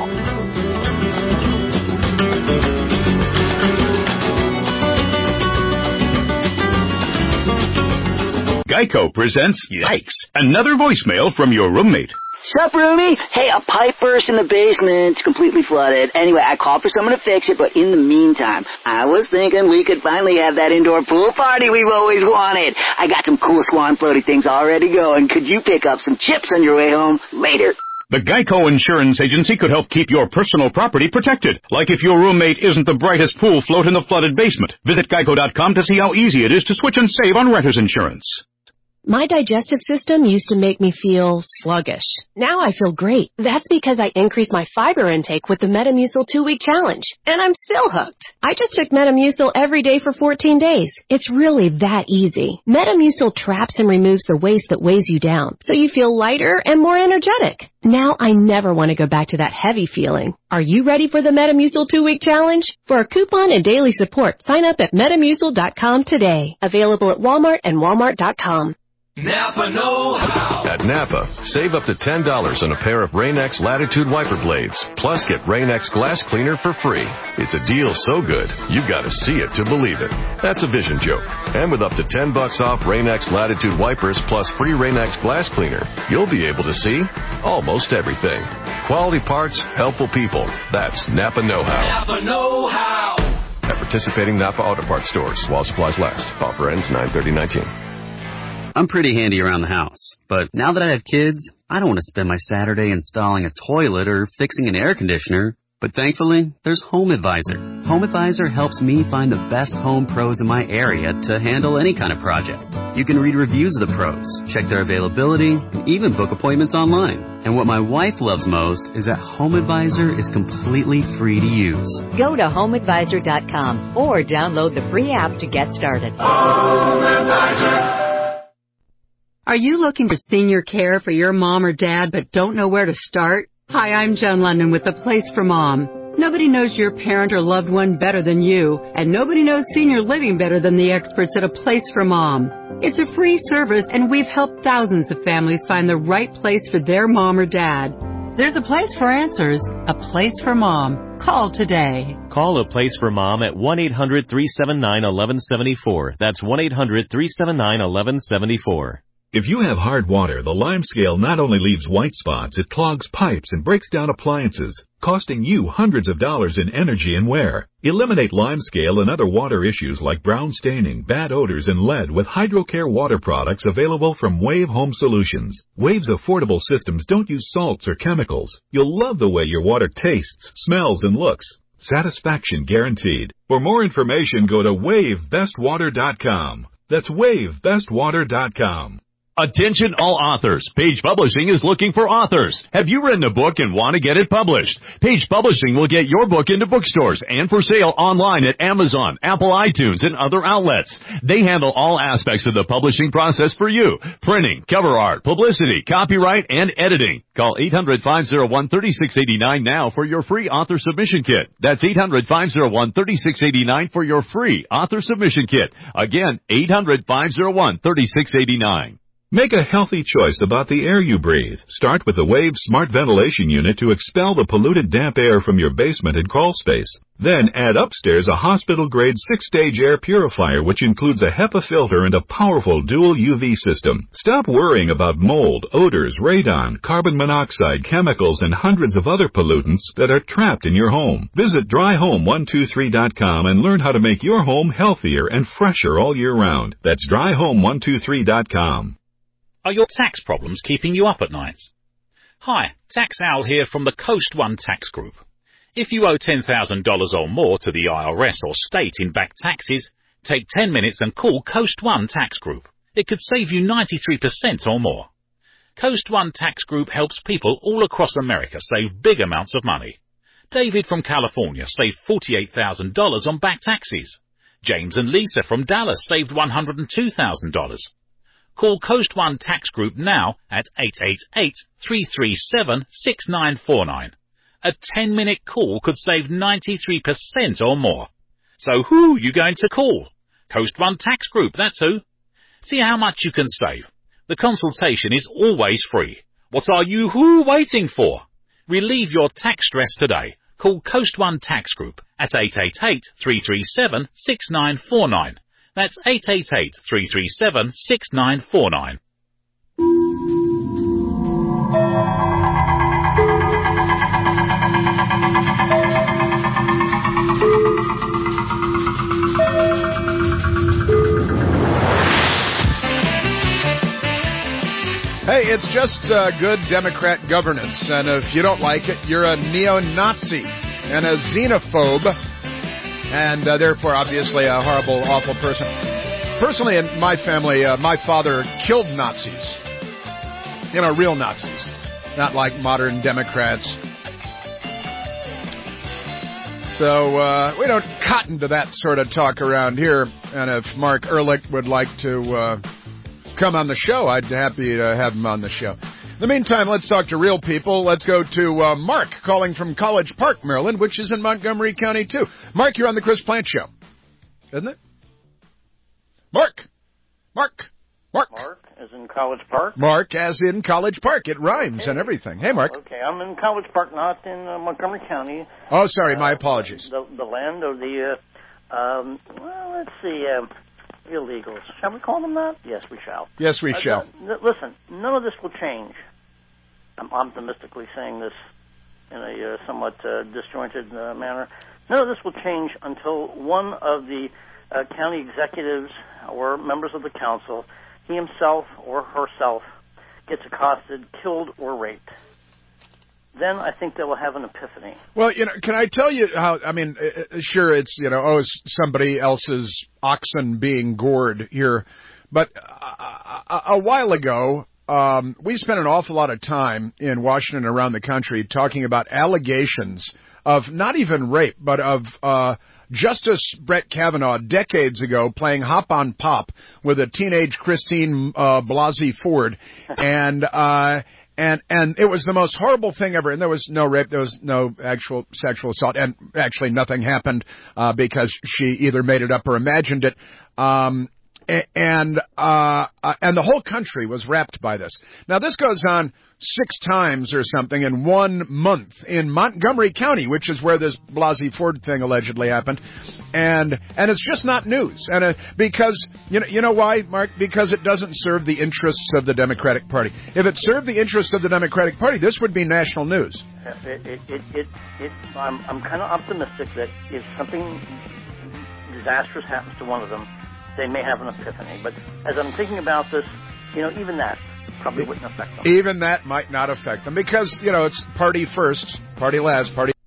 Speaker 20: Geico presents Yikes! Another voicemail from your roommate.
Speaker 2: Sup, roomie? Hey, a pipe burst in the basement. It's completely flooded. Anyway, I called for someone to fix it, but in the meantime, I was thinking we could finally have that indoor pool party we've always wanted. I got some cool swan floaty things already going. Could you pick up some chips on your way home? Later.
Speaker 20: The Geico Insurance Agency could help keep your personal property protected, like if your roommate isn't the brightest pool float in the flooded basement. Visit geico dot com to see how easy it is to switch and save on renter's insurance.
Speaker 16: My digestive system used to make me feel sluggish. Now I feel great. That's because I increased my fiber intake with the Metamucil two-week challenge. And I'm still hooked. I just took Metamucil every day for fourteen days. It's really that easy. Metamucil traps and removes the waste that weighs you down, so you feel lighter and more energetic. Now I never want to go back to that heavy feeling. Are you ready for the Metamucil two-week challenge? For a coupon and daily support, sign up at Metamucil dot com today. Available at Walmart and Walmart dot com.
Speaker 17: Napa know-how. At Napa, save up to ten dollars on a pair of Rain-X Latitude wiper blades. Plus, get Rain-X glass cleaner for free. It's a deal so good, you've got to see it to believe it. That's a vision joke. And with up to ten bucks off Rain-X Latitude wipers plus free Rain-X glass cleaner, you'll be able to see almost everything. Quality parts, helpful people. That's Napa know-how. Napa know-how. At participating Napa Auto Parts stores while supplies last. Offer ends nine thirty nineteen.
Speaker 18: I'm pretty handy around the house, but now that I have kids, I don't want to spend my Saturday installing a toilet or fixing an air conditioner. But thankfully, there's HomeAdvisor. HomeAdvisor helps me find the best home pros in my area to handle any kind of project. You can read reviews of the pros, check their availability, and even book appointments online. And what my wife loves most is that HomeAdvisor is completely free to use.
Speaker 19: Go to home advisor dot com or download the free app to get started.
Speaker 11: HomeAdvisor. Are you looking for senior care for your mom or dad but don't know where to start? Hi, I'm Jen London with The Place for Mom. Nobody knows your parent or loved one better than you, and nobody knows senior living better than the experts at A Place for Mom. It's a free service, and we've helped thousands of families find the right place for their mom or dad. There's a place for answers, A Place for Mom. Call today.
Speaker 13: Call A Place for Mom at one eight hundred three seven nine one one seven four. That's one eight hundred three seven nine one one seven four.
Speaker 22: If you have hard water, the Lime Scale not only leaves white spots, it clogs pipes and breaks down appliances, costing you hundreds of dollars in energy and wear. Eliminate Lime Scale and other water issues like brown staining, bad odors, and lead with HydroCare water products available from Wave Home Solutions. Wave's affordable systems don't use salts or chemicals. You'll love the way your water tastes, smells, and looks. Satisfaction guaranteed. For more information, go to wave best water dot com. That's wave best water dot com.
Speaker 20: Attention all authors. Page Publishing is looking for authors. Have you written a book and want to get it published? Page Publishing will get your book into bookstores and for sale online at Amazon, Apple iTunes, and other outlets. They handle all aspects of the publishing process for you. Printing, cover art, publicity, copyright, and editing. Call eight hundred, five oh one, three six eight nine now for your free author submission kit. That's eight hundred, five oh one, three six eight nine for your free author submission kit. Again, eight hundred, five oh one, three six eight nine.
Speaker 22: Make a healthy choice about the air you breathe. Start with the Wave Smart Ventilation Unit to expel the polluted damp air from your basement and crawl space. Then add upstairs a hospital-grade six-stage air purifier which includes a HEPA filter and a powerful dual U V system. Stop worrying about mold, odors, radon, carbon monoxide, chemicals, and hundreds of other pollutants that are trapped in your home. Visit dry home one two three dot com and learn how to make your home healthier and fresher all year round. That's dry home one two three dot com.
Speaker 23: Are your tax problems keeping you up at night? Hi, Tax Al here from the Coast One Tax Group. If you owe ten thousand dollars or more to the I R S or state in back taxes, take ten minutes and call Coast One Tax Group. It could save you ninety-three percent or more. Coast One Tax Group helps people all across America save big amounts of money. David from California saved forty-eight thousand dollars on back taxes. James and Lisa from Dallas saved one hundred two thousand dollars. Call Coast One Tax Group now at eight eight eight, three three seven, six nine four nine. A ten-minute call could save ninety-three percent or more. So who are you going to call? Coast One Tax Group, that's who. See how much you can save. The consultation is always free. What are you who waiting for? Relieve your tax stress today. Call Coast One Tax Group at eight eight eight, three three seven, six nine four nine. That's eight eight eight, three three seven, six nine four nine.
Speaker 5: Hey, it's just uh, good Democrat governance, and if you don't like it, you're a neo-Nazi and a xenophobe. And uh, therefore, obviously, a horrible, awful person. Personally, in my family, uh, my father killed Nazis. You know, real Nazis. Not like modern Democrats. So uh, we don't cotton to that sort of talk around here. And if Mark Ehrlich would like to uh, come on the show, I'd be happy to have him on the show. In the meantime, let's talk to real people. Let's go to uh, Mark, calling from College Park, Maryland, which is in Montgomery County, too. Mark, you're on the Chris Plant Show, isn't it? Mark! Mark! Mark!
Speaker 3: Mark, as in College Park?
Speaker 5: Mark, as in College Park. It rhymes
Speaker 3: okay.
Speaker 5: and everything. Hey, Mark.
Speaker 3: Okay, I'm in College Park, not in uh, Montgomery County.
Speaker 5: Oh, sorry, my
Speaker 3: uh,
Speaker 5: apologies.
Speaker 3: The, the land of the, uh, um, well, let's see, uh, illegals. Shall we call them that? Yes, we shall.
Speaker 5: Yes, we
Speaker 3: uh,
Speaker 5: shall.
Speaker 3: Uh, listen, none of this will change. I'm optimistically saying this in a uh, somewhat uh, disjointed uh, manner. None of this will change until one of the uh, county executives or members of the council, he himself or herself, gets accosted, killed, or raped. Then I think they will have an epiphany.
Speaker 5: Well, you know, can I tell you how, I mean, sure, it's, you know, oh, it's somebody else's oxen being gored here. But a, a, a while ago, Um, we spent an awful lot of time in Washington and around the country talking about allegations of not even rape, but of uh, Justice Brett Kavanaugh decades ago playing hop on pop with a teenage Christine uh, Blasey Ford, and uh, and and it was the most horrible thing ever. And there was no rape, there was no actual sexual assault, and actually nothing happened uh, because she either made it up or imagined it. Um, And uh, uh, and the whole country was wrapped by this. Now, this goes on six times or something in one month in Montgomery County, which is where this Blasey Ford thing allegedly happened. And and it's just not news. And uh, because, you know, you know why, Mark? Because it doesn't serve the interests of the Democratic Party. If it served the interests of the Democratic Party, this would be national news.
Speaker 3: It, it, it, it, it, I'm, I'm kind of optimistic that if something disastrous happens to one of them, they may have an epiphany. But as I'm thinking about this, you know, even that probably wouldn't affect them.
Speaker 5: Even that might not affect them because, you know, it's party first, party last, party...